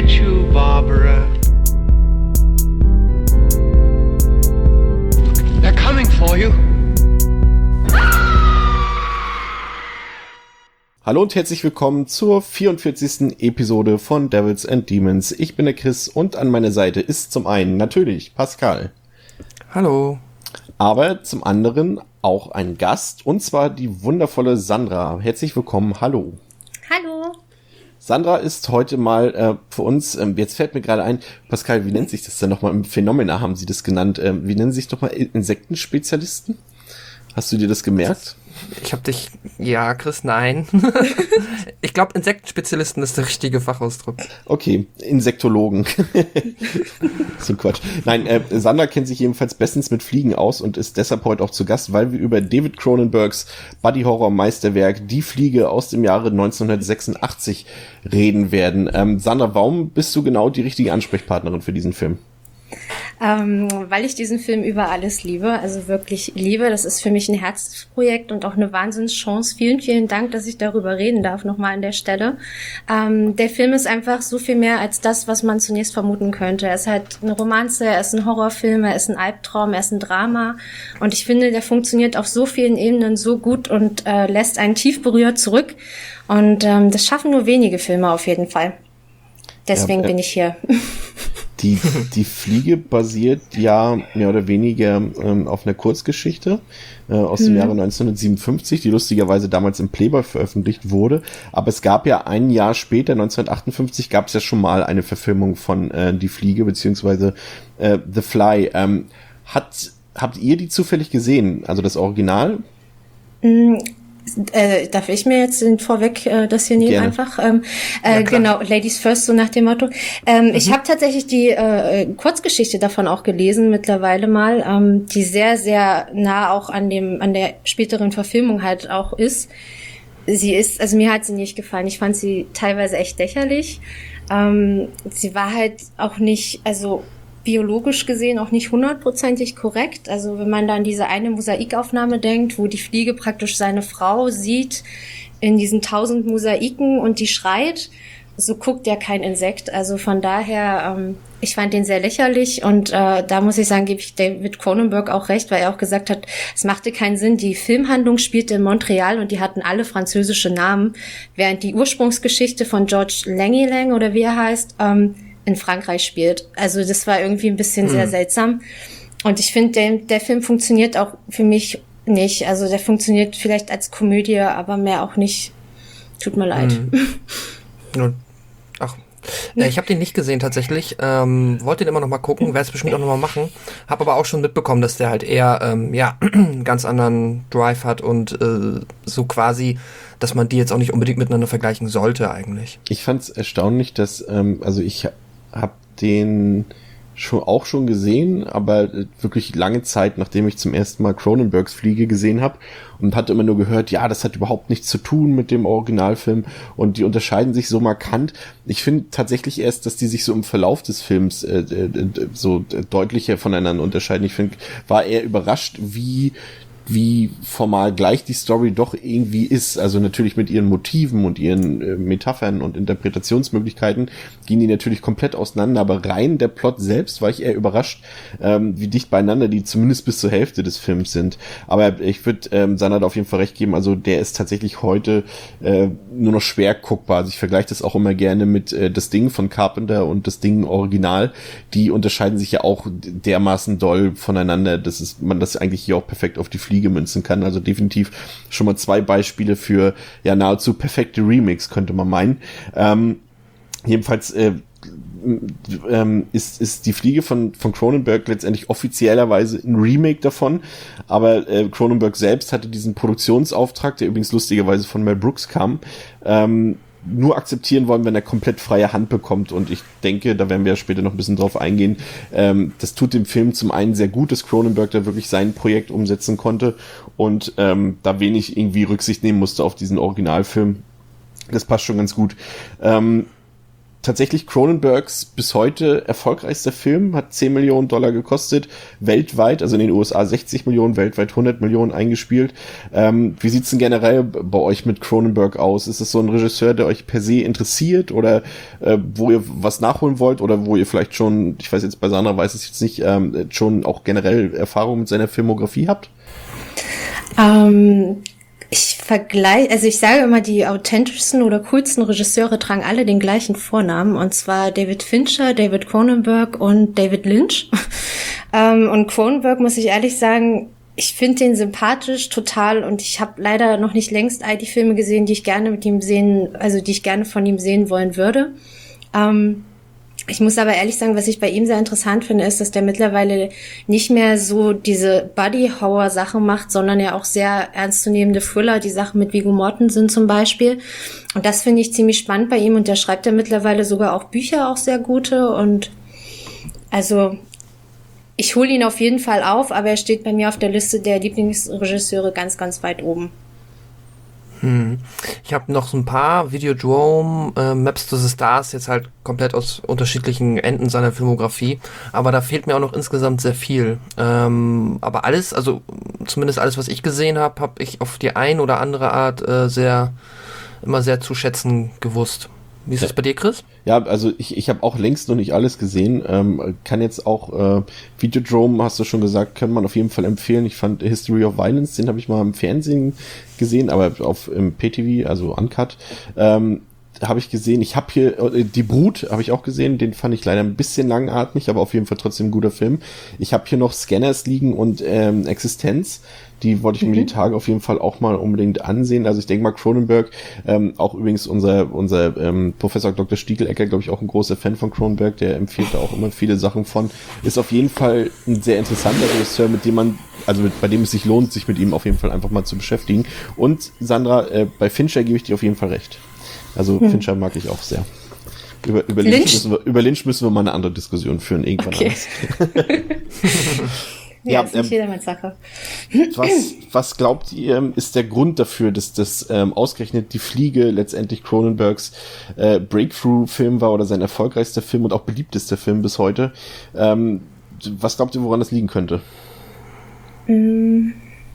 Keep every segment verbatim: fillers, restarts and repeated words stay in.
get you, Barbara. They're coming for you. Hallo und herzlich willkommen zur vierundvierzigsten Episode von Devils and Demons. Ich bin der Chris und an meiner Seite ist zum einen natürlich Pascal. Hallo. Aber zum anderen auch ein Gast, und zwar die wundervolle Sandra. Herzlich willkommen, hallo. Hallo. Sandra ist heute mal äh, für uns, ähm, jetzt fällt mir gerade ein, Pascal, wie nennt sich das denn nochmal? Im Phänomena haben sie das genannt. Ähm, wie nennen sie sich nochmal? Insektenspezialisten? Hast du dir das gemerkt? Ich hab dich, ja, Chris, nein. Ich glaube, Insektenspezialisten ist der richtige Fachausdruck. Okay, Insektologen. So Quatsch. Nein, äh, Sandra kennt sich jedenfalls bestens mit Fliegen aus und ist deshalb heute auch zu Gast, weil wir über David Cronenbergs Buddy-Horror-Meisterwerk Die Fliege aus dem Jahre neunzehnhundertsechsundachtzig reden werden. Ähm, Sandra, warum bist du genau die richtige Ansprechpartnerin für diesen Film? Ähm, weil ich diesen Film über alles liebe, also wirklich liebe. Das ist für mich ein Herzensprojekt und auch eine Wahnsinnschance. Vielen, vielen Dank, dass ich darüber reden darf, nochmal an der Stelle. Ähm, der Film ist einfach so viel mehr als das, was man zunächst vermuten könnte. Er ist halt eine Romanze, er ist ein Horrorfilm, er ist ein Albtraum, er ist ein Drama. Und ich finde, der funktioniert auf so vielen Ebenen so gut und äh, lässt einen tief berührt zurück. Und ähm, das schaffen nur wenige Filme auf jeden Fall. Deswegen ja, äh, bin ich hier. Die, die Fliege basiert ja mehr oder weniger ähm, auf einer Kurzgeschichte äh, aus dem mhm. Jahre neunzehnhundertsiebenundfünfzig, die lustigerweise damals im Playboy veröffentlicht wurde. Aber es gab ja ein Jahr später, neunzehnhundertachtundfünfzig, gab es ja schon mal eine Verfilmung von äh, Die Fliege, beziehungsweise äh, The Fly. Ähm, hat, habt ihr die zufällig gesehen, also das Original? Mhm. Äh, darf ich mir jetzt den vorweg äh, das hier nehmen? Gerne. Einfach? Ähm, äh, ja, genau, Ladies First, so nach dem Motto. Ähm, mhm. Ich habe tatsächlich die äh, Kurzgeschichte davon auch gelesen mittlerweile mal, ähm, die sehr, sehr nah auch an dem an der späteren Verfilmung halt auch ist. Sie ist, also mir hat sie nicht gefallen. Ich fand sie teilweise echt lächerlich. Ähm, sie war halt auch nicht, also biologisch gesehen auch nicht hundertprozentig korrekt. Also wenn man da an diese eine Mosaikaufnahme denkt, wo die Fliege praktisch seine Frau sieht in diesen tausend Mosaiken und die schreit, so guckt ja kein Insekt. Also von daher, ähm, ich fand den sehr lächerlich und äh, da muss ich sagen, gebe ich David Cronenberg auch recht, weil er auch gesagt hat, es machte keinen Sinn. Die Filmhandlung spielte in Montreal und die hatten alle französische Namen, während die Ursprungsgeschichte von George Langelang oder wie er heißt, ähm, in Frankreich spielt. Also das war irgendwie ein bisschen mhm. sehr seltsam. Und ich finde, der, der Film funktioniert auch für mich nicht. Also der funktioniert vielleicht als Komödie, aber mehr auch nicht. Tut mir leid. Mhm. Ach, ja, ich habe den nicht gesehen tatsächlich. Ähm, wollte den immer noch mal gucken, werde es bestimmt auch noch mal machen. Habe aber auch schon mitbekommen, dass der halt eher ähm, ja einen ganz anderen Drive hat und äh, so quasi, dass man die jetzt auch nicht unbedingt miteinander vergleichen sollte eigentlich. Ich fand es erstaunlich, dass, ähm, also ich habe den schon auch schon gesehen, aber wirklich lange Zeit, nachdem ich zum ersten Mal Cronenbergs Fliege gesehen habe und hatte immer nur gehört, ja, das hat überhaupt nichts zu tun mit dem Originalfilm und die unterscheiden sich so markant. Ich finde tatsächlich erst, dass die sich so im Verlauf des Films äh, äh, so deutlicher voneinander unterscheiden. Ich finde, war eher überrascht, wie wie formal gleich die Story doch irgendwie ist. Also natürlich mit ihren Motiven und ihren äh, Metaphern und Interpretationsmöglichkeiten gehen die natürlich komplett auseinander, aber rein der Plot selbst war ich eher überrascht, ähm, wie dicht beieinander die zumindest bis zur Hälfte des Films sind. Aber ich würde ähm, Sanad auf jeden Fall recht geben, also der ist tatsächlich heute äh, nur noch schwer guckbar. Also ich vergleiche das auch immer gerne mit äh, das Ding von Carpenter und das Ding Original. Die unterscheiden sich ja auch dermaßen doll voneinander, dass es, man das eigentlich hier auch perfekt auf die Fliege münzen kann. Also definitiv schon mal zwei Beispiele für ja nahezu perfekte Remix, könnte man meinen. Ähm, jedenfalls äh, ähm, ist, ist die Fliege von, von Cronenberg letztendlich offiziellerweise ein Remake davon, aber äh, Cronenberg selbst hatte diesen Produktionsauftrag, der übrigens lustigerweise von Mel Brooks kam, ähm, nur akzeptieren wollen, wenn er komplett freie Hand bekommt. Und ich denke, da werden wir später noch ein bisschen drauf eingehen, ähm, das tut dem Film zum einen sehr gut, dass Cronenberg da wirklich sein Projekt umsetzen konnte und ähm, da wenig irgendwie Rücksicht nehmen musste auf diesen Originalfilm. Das passt schon ganz gut. Ähm, tatsächlich Cronenbergs bis heute erfolgreichster Film, hat zehn Millionen Dollar gekostet, weltweit, also in den U S A sechzig Millionen, weltweit hundert Millionen eingespielt. Ähm, wie sieht's denn generell bei euch mit Cronenberg aus? Ist es so ein Regisseur, der euch per se interessiert oder äh, wo ihr was nachholen wollt oder wo ihr vielleicht schon, ich weiß jetzt bei Sandra, weiß es jetzt nicht, ähm, schon auch generell Erfahrung mit seiner Filmografie habt? Ähm, ich vergleiche, also ich sage immer, die authentischsten oder coolsten Regisseure tragen alle den gleichen Vornamen, und zwar David Fincher, David Cronenberg und David Lynch. ähm, und Cronenberg, muss ich ehrlich sagen, ich finde den sympathisch total, und ich habe leider noch nicht längst all die Filme gesehen, die ich gerne mit ihm sehen, also die ich gerne von ihm sehen wollen würde. Ähm, Ich muss aber ehrlich sagen, was ich bei ihm sehr interessant finde, ist, dass der mittlerweile nicht mehr so diese Buddy-Horror-Sachen macht, sondern ja auch sehr ernstzunehmende Thriller, die Sachen mit Viggo Mortensen zum Beispiel. Und das finde ich ziemlich spannend bei ihm, und der schreibt ja mittlerweile sogar auch Bücher, auch sehr gute, und also ich hole ihn auf jeden Fall auf, aber er steht bei mir auf der Liste der Lieblingsregisseure ganz, ganz weit oben. Hm. Ich habe noch so ein paar Videodrome, äh, Maps to the Stars, jetzt halt komplett aus unterschiedlichen Enden seiner Filmografie, aber da fehlt mir auch noch insgesamt sehr viel. Ähm, aber alles, also zumindest alles, was ich gesehen habe, habe ich auf die ein oder andere Art äh, sehr, immer sehr zu schätzen gewusst. Wie ist das bei dir, Chris? Ja, also ich, ich habe auch längst noch nicht alles gesehen. Ähm, kann jetzt auch äh, Videodrome, hast du schon gesagt, kann man auf jeden Fall empfehlen. Ich fand History of Violence, den habe ich mal im Fernsehen gesehen, aber auf im P T V, also Uncut, ähm, habe ich gesehen. Ich habe hier äh, Die Brut habe ich auch gesehen, den fand ich leider ein bisschen langatmig, aber auf jeden Fall trotzdem ein guter Film. Ich habe hier noch Scanners liegen und ähm, Existenz. Die wollte ich mir mhm. die Tage auf jeden Fall auch mal unbedingt ansehen. Also ich denke mal, Cronenberg, ähm, auch übrigens unser unser ähm, Professor Doktor Stiegelecker, glaube ich, auch ein großer Fan von Cronenberg, der empfiehlt da auch immer viele Sachen von. Ist auf jeden Fall ein sehr interessanter Regisseur, mit dem man, also mit, bei dem es sich lohnt, sich mit ihm auf jeden Fall einfach mal zu beschäftigen. Und Sandra, äh, bei Fincher gebe ich dir auf jeden Fall recht. Also hm. Fincher mag ich auch sehr. Über, über, Lynch? Lynch müssen wir, über Lynch müssen wir mal eine andere Diskussion führen, irgendwann okay. Ja, ja, ist nicht ähm, jedermanns Sache. Was, was glaubt ihr, ist der Grund dafür, dass das ähm, ausgerechnet Die Fliege letztendlich Cronenbergs äh, Breakthrough-Film war oder sein erfolgreichster Film und auch beliebtester Film bis heute? Ähm, was glaubt ihr, woran das liegen könnte? Mm.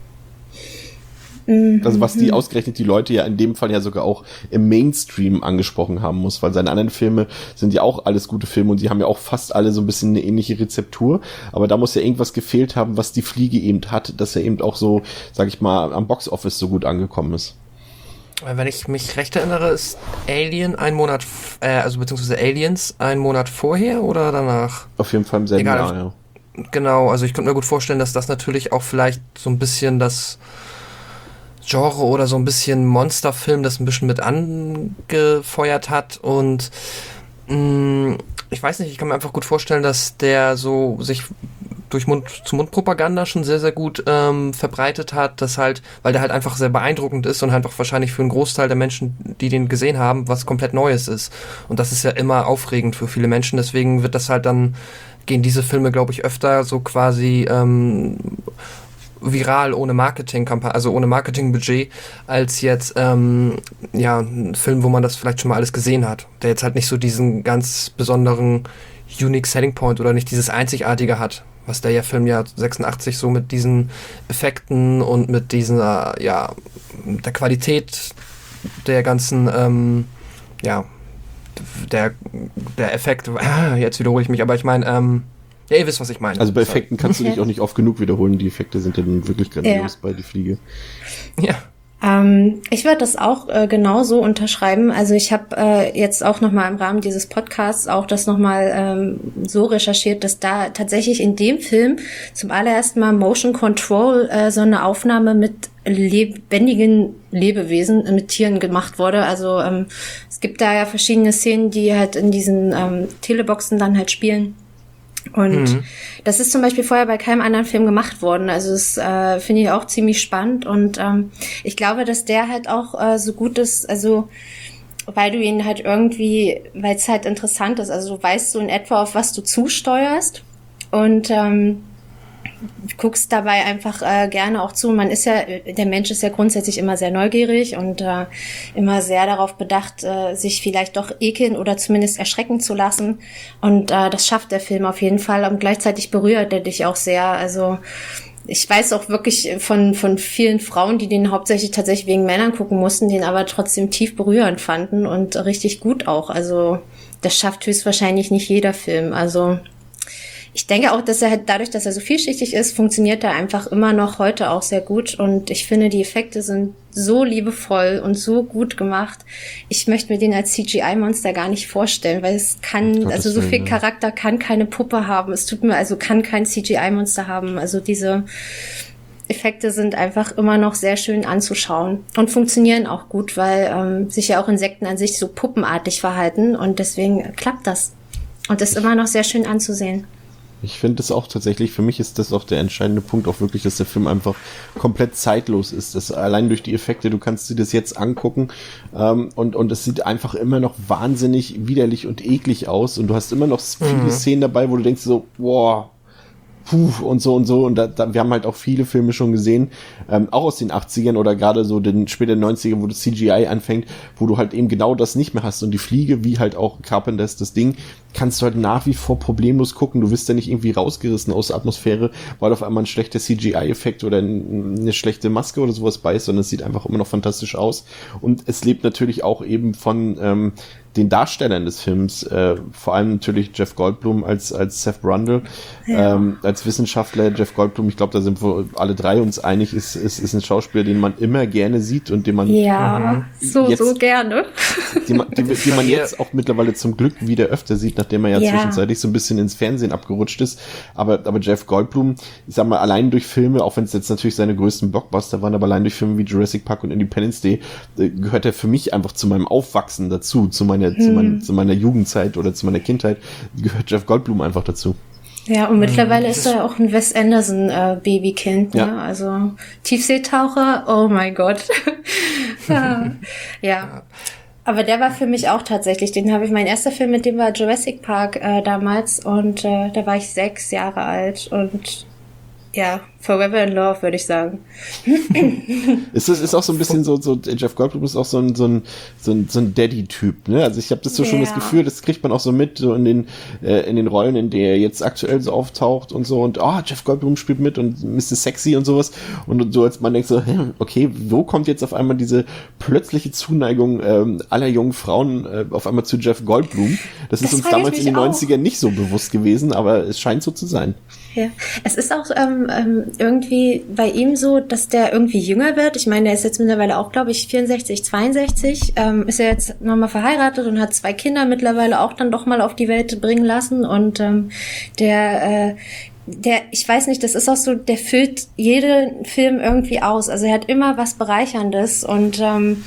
Also was die ausgerechnet die Leute ja in dem Fall ja sogar auch im Mainstream angesprochen haben muss, weil seine anderen Filme sind ja auch alles gute Filme und die haben ja auch fast alle so ein bisschen eine ähnliche Rezeptur, aber da muss ja irgendwas gefehlt haben, was Die Fliege eben hat, dass er eben auch so, sag ich mal, am Boxoffice so gut angekommen ist. Wenn ich mich recht erinnere, ist Alien ein Monat, äh, also beziehungsweise Aliens ein Monat vorher oder danach? Auf jeden Fall im selben Egal, Jahr, ja. Genau, also ich könnte mir gut vorstellen, dass das natürlich auch vielleicht so ein bisschen das Genre oder so ein bisschen Monsterfilm das ein bisschen mit angefeuert hat, und mh, ich weiß nicht, ich kann mir einfach gut vorstellen, dass der so sich durch Mund-zu-Mund-Propaganda schon sehr, sehr gut ähm, verbreitet hat, dass halt, weil der halt einfach sehr beeindruckend ist und halt auch wahrscheinlich für einen Großteil der Menschen, die den gesehen haben, was komplett Neues ist. Und das ist ja immer aufregend für viele Menschen, deswegen wird das halt dann, gehen diese Filme, glaube ich, öfter so quasi ähm, viral ohne Marketingkampagne, also ohne Marketingbudget, als jetzt ähm, ja ein Film, wo man das vielleicht schon mal alles gesehen hat, der jetzt halt nicht so diesen ganz besonderen Unique Selling Point oder nicht dieses Einzigartige hat, was der ja Film ja sechsundachtzig so mit diesen Effekten und mit dieser, ja, der Qualität der ganzen, ähm, ja, der, der Effekt, jetzt wiederhole ich mich, aber ich meine, ähm, ja, ihr wisst, was ich meine. Also bei Effekten kannst du dich auch nicht oft genug wiederholen. Die Effekte sind ja nun wirklich grandios ja. bei Die Fliege. Ja. Ähm, ich würde das auch äh, genauso unterschreiben. Also ich habe äh, jetzt auch nochmal im Rahmen dieses Podcasts auch das nochmal ähm, so recherchiert, dass da tatsächlich in dem Film zum allerersten Mal Motion Control, äh, so eine Aufnahme mit lebendigen Lebewesen, äh, mit Tieren gemacht wurde. Also ähm, es gibt da ja verschiedene Szenen, die halt in diesen ähm, Teleboxen dann halt spielen. Und mhm. das ist zum Beispiel vorher bei keinem anderen Film gemacht worden. Also das äh, finde ich auch ziemlich spannend. Und ähm, ich glaube, dass der halt auch äh, so gut ist, also weil du ihn halt irgendwie, weil es halt interessant ist. Also du weißt so in etwa, auf was du zusteuerst. Und ähm, guckst dabei einfach äh, gerne auch zu. Man ist ja, der Mensch ist ja grundsätzlich immer sehr neugierig und äh, immer sehr darauf bedacht, äh, sich vielleicht doch ekeln oder zumindest erschrecken zu lassen. Und äh, das schafft der Film auf jeden Fall. Und gleichzeitig berührt er dich auch sehr. Also ich weiß auch wirklich von von vielen Frauen, die den hauptsächlich tatsächlich wegen Männern gucken mussten, den aber trotzdem tief berührend fanden und richtig gut auch. Also das schafft höchstwahrscheinlich nicht jeder Film. Also ich denke auch, dass er halt dadurch, dass er so vielschichtig ist, funktioniert er einfach immer noch heute auch sehr gut. Und ich finde, die Effekte sind so liebevoll und so gut gemacht. Ich möchte mir den als C G I-Monster gar nicht vorstellen, weil es kann, Gottes also so viel Willen, ja. Charakter kann keine Puppe haben. Es tut mir, also kann kein C G I-Monster haben. Also diese Effekte sind einfach immer noch sehr schön anzuschauen und funktionieren auch gut, weil ähm, sich ja auch Insekten an sich so puppenartig verhalten und deswegen klappt das. Und ist immer noch sehr schön anzusehen. Ich finde es auch tatsächlich, für mich ist das auch der entscheidende Punkt, auch wirklich, dass der Film einfach komplett zeitlos ist. Das allein durch die Effekte, du kannst dir das jetzt angucken ähm, und und es sieht einfach immer noch wahnsinnig widerlich und eklig aus und du hast immer noch viele Mhm. Szenen dabei, wo du denkst so, wow, puh, und so und so. Und da, da, wir haben halt auch viele Filme schon gesehen, ähm, auch aus den achtzigern oder gerade so den späten neunzigern, wo das C G I anfängt, wo du halt eben genau das nicht mehr hast. Und die Fliege, wie halt auch Carpenters das Ding, kannst du halt nach wie vor problemlos gucken. Du wirst ja nicht irgendwie rausgerissen aus der Atmosphäre, weil auf einmal ein schlechter C G I-Effekt oder ein, eine schlechte Maske oder sowas bei ist, sondern es sieht einfach immer noch fantastisch aus. Und es lebt natürlich auch eben von ähm, den Darstellern des Films, äh, vor allem natürlich Jeff Goldblum als als Seth Brundle, Ja. ähm, als Wissenschaftler. Jeff Goldblum, ich glaube, da sind wir alle drei uns einig, ist, ist, ist ein Schauspieler, den man immer gerne sieht und den man Ja, so, Jetzt- so gerne. die man, die, die man jetzt auch mittlerweile zum Glück wieder öfter sieht, nachdem er ja, Ja. zwischenzeitlich so ein bisschen ins Fernsehen abgerutscht ist. Aber, aber Jeff Goldblum, ich sag mal, allein durch Filme, auch wenn es jetzt natürlich seine größten Blockbuster waren, aber allein durch Filme wie Jurassic Park und Independence Day, äh, gehört er für mich einfach zu meinem Aufwachsen dazu, zu meiner, zu, mein, zu meiner Jugendzeit oder zu meiner Kindheit, gehört Jeff Goldblum einfach dazu. Ja, und mittlerweile das ist er ja auch ein Wes Anderson äh, Babykind, ne? Ja. Also Tiefseetaucher, oh mein Gott. ja. ja. Aber der war für mich auch tatsächlich, den habe ich, mein erster Film mit dem war Jurassic Park äh, damals und äh, da war ich sechs Jahre alt und ja, Forever in Love, würde ich sagen. Es ist, ist auch so ein bisschen so, so Jeff Goldblum ist auch so ein, so ein, so ein, so ein Daddy-Typ, ne? Also ich habe das so schon das Ja. Gefühl, das kriegt man auch so mit, so in den, äh, in den Rollen, in der er jetzt aktuell so auftaucht und so und, ah, oh, Jeff Goldblum spielt mit und Mister Sexy und sowas und so, als man denkt so, hä, okay, wo kommt jetzt auf einmal diese plötzliche Zuneigung ähm, aller jungen Frauen äh, auf einmal zu Jeff Goldblum? Das ist Das uns frage ich damals in mich den auch. neunzigern nicht so bewusst gewesen, aber es scheint so zu sein. Ja, es ist auch ähm, ähm, irgendwie bei ihm so, dass der irgendwie jünger wird. Ich meine, der ist jetzt mittlerweile auch, glaube ich, vierundsechzig, zweiundsechzig. Ähm, ist er jetzt nochmal verheiratet und hat zwei Kinder mittlerweile auch dann doch mal auf die Welt bringen lassen. Und ähm, der, äh, der, ich weiß nicht, das ist auch so, der füllt jeden Film irgendwie aus. Also er hat immer was Bereicherndes und ähm,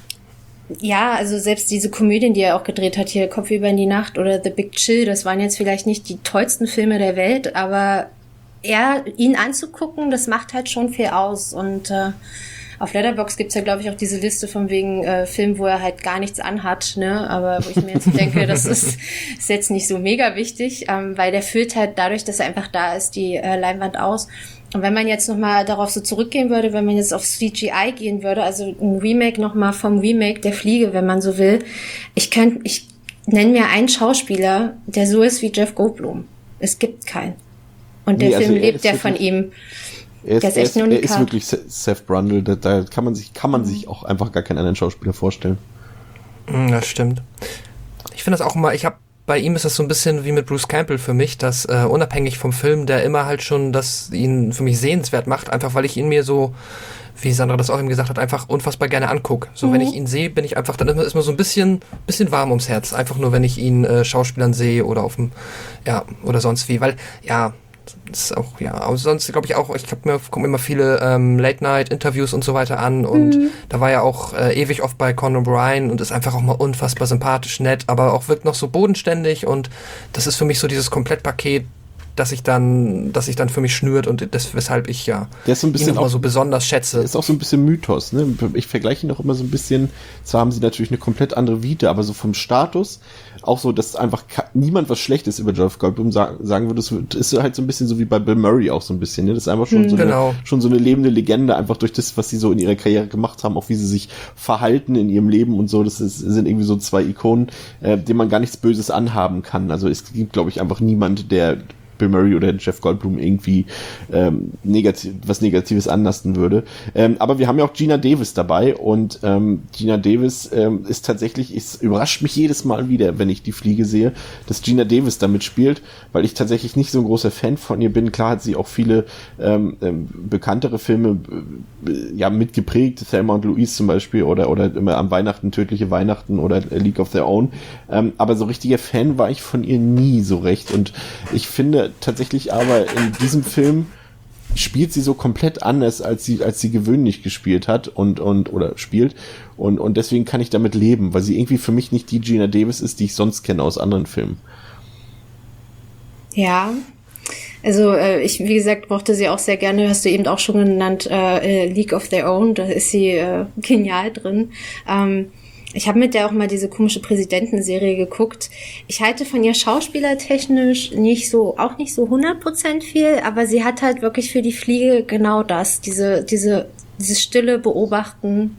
ja, also selbst diese Komödien, die er auch gedreht hat, hier Kopf über in die Nacht oder The Big Chill, das waren jetzt vielleicht nicht die tollsten Filme der Welt, aber er, ihn anzugucken, das macht halt schon viel aus. Und äh, auf Letterboxd gibt's ja, glaube ich, auch diese Liste von wegen äh, Filmen, wo er halt gar nichts anhat, ne? Aber wo ich mir jetzt denke, das ist, ist jetzt nicht so mega wichtig, ähm, weil der füllt halt dadurch, dass er einfach da ist, die äh, Leinwand aus. Und wenn man jetzt nochmal darauf so zurückgehen würde, wenn man jetzt auf C G I gehen würde, also ein Remake nochmal vom Remake der Fliege, wenn man so will, ich könnte, ich nenne mir einen Schauspieler, der so ist wie Jeff Goldblum. Es gibt keinen. Und der Nee, also Film er lebt ist ja von wirklich- ihm. Er ist, Der ist er echt ist, ein er ist Unikat. wirklich Se- Seth Brundle, da, da kann man sich, kann man sich auch einfach gar keinen anderen Schauspieler vorstellen. Mm, Das stimmt. Ich finde das auch immer, ich habe bei ihm ist das so ein bisschen wie mit Bruce Campbell für mich, dass äh, unabhängig vom Film, der immer halt schon das ihn für mich sehenswert macht, einfach weil ich ihn mir so, wie Sandra das auch eben gesagt hat, einfach unfassbar gerne angucke. So, Mhm. wenn ich ihn sehe, bin ich einfach, dann ist mir, ist mir so ein bisschen, bisschen warm ums Herz. Einfach nur, wenn ich ihn äh, Schauspielern sehe oder auf dem, ja, oder sonst wie, weil, ja, das ist auch, ja, aber sonst glaube ich auch, ich habe mir kommen immer viele ähm, Late-Night-Interviews und so weiter an und Mhm. da war ja auch äh, ewig oft bei Conan O'Brien und ist einfach auch mal unfassbar sympathisch, nett, aber auch wirkt noch so bodenständig und das ist für mich so dieses Komplettpaket, dass ich dann, dass sich dann für mich schnürt und das, weshalb ich ja der ist so ein bisschen ihn auch so besonders schätze. Ist auch so ein bisschen Mythos, ne? Ich vergleiche ihn auch immer so ein bisschen, zwar haben sie natürlich eine komplett andere Vita, aber so vom Status, auch so, dass einfach niemand was Schlechtes über Jeff Goldblum sagen, sagen würde, das ist halt so ein bisschen so wie bei Bill Murray auch so ein bisschen, ne? Das ist einfach schon, hm, so, genau. eine, schon so eine lebende Legende, einfach durch das, was sie so in ihrer Karriere gemacht haben, auch wie sie sich verhalten in ihrem Leben und so, das ist, sind irgendwie so zwei Ikonen, äh, denen man gar nichts Böses anhaben kann. Also es gibt, glaube ich, einfach niemand, der Bill Murray oder Jeff Goldblum irgendwie ähm, negativ, was Negatives anlasten würde. Ähm, aber wir haben ja auch Geena Davis dabei und ähm, Geena Davis ähm, ist tatsächlich, es überrascht mich jedes Mal wieder, wenn ich die Fliege sehe, dass Geena Davis damit spielt, weil ich tatsächlich nicht so ein großer Fan von ihr bin. Klar hat sie auch viele ähm, ähm, bekanntere Filme äh, ja mitgeprägt, Thelma und Louise zum Beispiel oder oder immer am Weihnachten, Tödliche Weihnachten oder A League of Their Own. Ähm, aber so richtiger Fan war ich von ihr nie so recht und ich finde tatsächlich aber in diesem Film spielt sie so komplett anders, als sie, als sie gewöhnlich gespielt hat und, und, oder spielt. Und, und deswegen kann ich damit leben, weil sie irgendwie für mich nicht die Geena Davis ist, die ich sonst kenne aus anderen Filmen. Ja. Also äh, ich, wie gesagt, mochte sie auch sehr gerne, hast du eben auch schon genannt, äh, League of Their Own, da ist sie äh, genial drin. Ähm, Ich habe mit der auch mal diese komische Präsidentenserie geguckt. Ich halte von ihr schauspielertechnisch nicht so, auch nicht so hundert Prozent viel, aber sie hat halt wirklich für die Fliege genau das, diese, diese, dieses stille Beobachten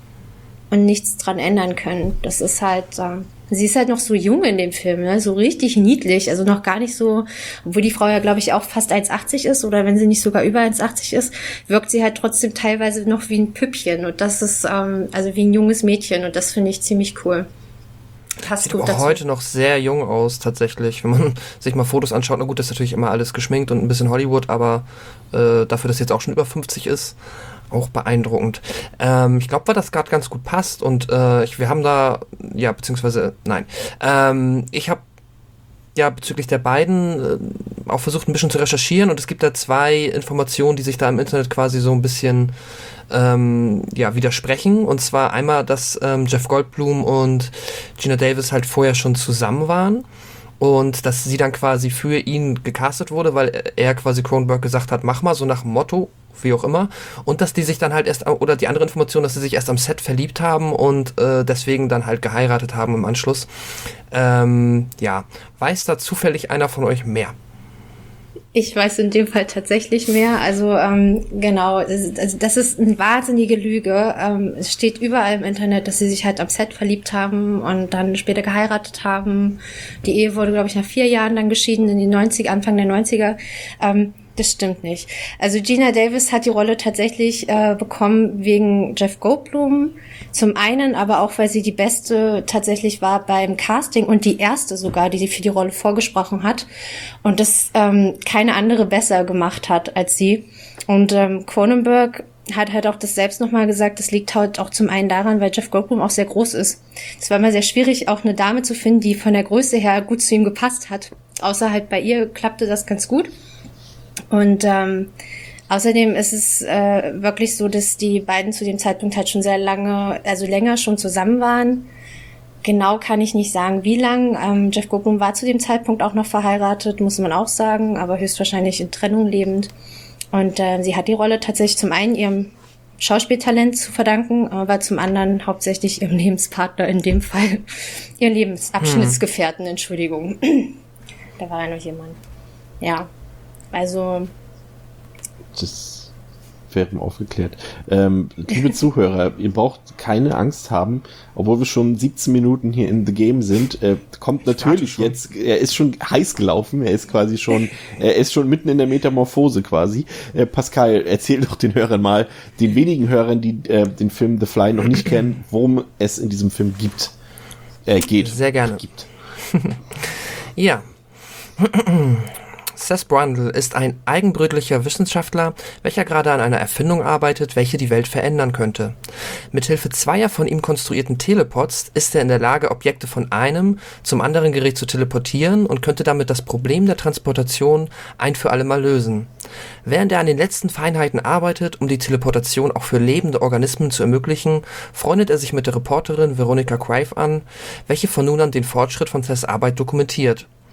und nichts dran ändern können. Das ist halt, äh, sie ist halt noch so jung in dem Film, ne? So richtig niedlich, also noch gar nicht so, obwohl die Frau ja, glaube ich, auch fast eins Komma achtzig ist oder wenn sie nicht sogar über eins Komma achtzig ist, wirkt sie halt trotzdem teilweise noch wie ein Püppchen und das ist, ähm, also wie ein junges Mädchen und das finde ich ziemlich cool. Passt Sieht gut auch dazu. heute noch sehr jung aus, tatsächlich. Wenn man sich mal Fotos anschaut, na gut, das ist natürlich immer alles geschminkt und ein bisschen Hollywood, aber äh, dafür, dass sie jetzt auch schon über fünfzig ist, auch beeindruckend. Ähm, ich glaube, weil das gerade ganz gut passt und äh, ich, wir haben da, ja, beziehungsweise, nein, ähm, ich habe ja bezüglich der beiden äh, auch versucht ein bisschen zu recherchieren und es gibt da zwei Informationen, die sich da im Internet quasi so ein bisschen ähm, ja, widersprechen. Und zwar einmal, dass ähm, Jeff Goldblum und Geena Davis halt vorher schon zusammen waren und dass sie dann quasi für ihn gecastet wurde, weil er quasi Cronenberg gesagt hat, mach mal, so nach dem Motto, wie auch immer, und dass die sich dann halt erst, oder die andere Information, dass sie sich erst am Set verliebt haben und äh, deswegen dann halt geheiratet haben im Anschluss. Ähm, ja, weiß da zufällig einer von euch mehr? Ich weiß in dem Fall tatsächlich mehr. Also ähm, genau, also das ist eine wahnsinnige Lüge. Ähm, es steht überall im Internet, dass sie sich halt am Set verliebt haben und dann später geheiratet haben. Die Ehe wurde, glaube ich, nach vier Jahren dann geschieden, in die neunziger, Anfang der neunziger. Ähm, Das stimmt nicht. Also Geena Davis hat die Rolle tatsächlich äh, bekommen wegen Jeff Goldblum. Zum einen, aber auch, weil sie die Beste tatsächlich war beim Casting und die erste sogar, die sie für die Rolle vorgesprochen hat. Und das ähm, keine andere besser gemacht hat als sie. Und ähm, Cronenberg hat halt auch das selbst nochmal gesagt, das liegt halt auch zum einen daran, weil Jeff Goldblum auch sehr groß ist. Es war immer sehr schwierig, auch eine Dame zu finden, die von der Größe her gut zu ihm gepasst hat. Außer halt bei ihr klappte das ganz gut. Und ähm, außerdem ist es äh, wirklich so, dass die beiden zu dem Zeitpunkt halt schon sehr lange, also länger schon zusammen waren. Genau kann ich nicht sagen, wie lang. Ähm, Jeff Goldblum war zu dem Zeitpunkt auch noch verheiratet, muss man auch sagen, aber höchstwahrscheinlich in Trennung lebend. Und äh, sie hat die Rolle tatsächlich zum einen ihrem Schauspieltalent zu verdanken, aber zum anderen hauptsächlich ihrem Lebenspartner, in dem Fall ihren Lebensabschnittsgefährten, Entschuldigung. Da war ja noch jemand. Ja. Also. Das wäre aufgeklärt. Ähm, liebe Zuhörer, ihr braucht keine Angst haben, obwohl wir schon siebzehn Minuten hier in The Game sind. Äh, kommt natürlich jetzt, er ist schon heiß gelaufen, er ist quasi schon, er ist schon mitten in der Metamorphose quasi. Äh, Pascal, erzähl doch den Hörern mal, den wenigen Hörern, die äh, den Film The Fly noch nicht kennen, worum es in diesem Film gibt. Äh, geht. Sehr gerne. Gibt. Ja. Seth Brundle ist ein eigenbrötlicher Wissenschaftler, welcher gerade an einer Erfindung arbeitet, welche die Welt verändern könnte. Mithilfe zweier von ihm konstruierten Telepods ist er in der Lage, Objekte von einem zum anderen Gerät zu teleportieren und könnte damit das Problem der Transportation ein für alle Mal lösen. Während er an den letzten Feinheiten arbeitet, um die Teleportation auch für lebende Organismen zu ermöglichen, freundet er sich mit der Reporterin Veronica Crave an, welche von nun an den Fortschritt von Seths Arbeit dokumentiert.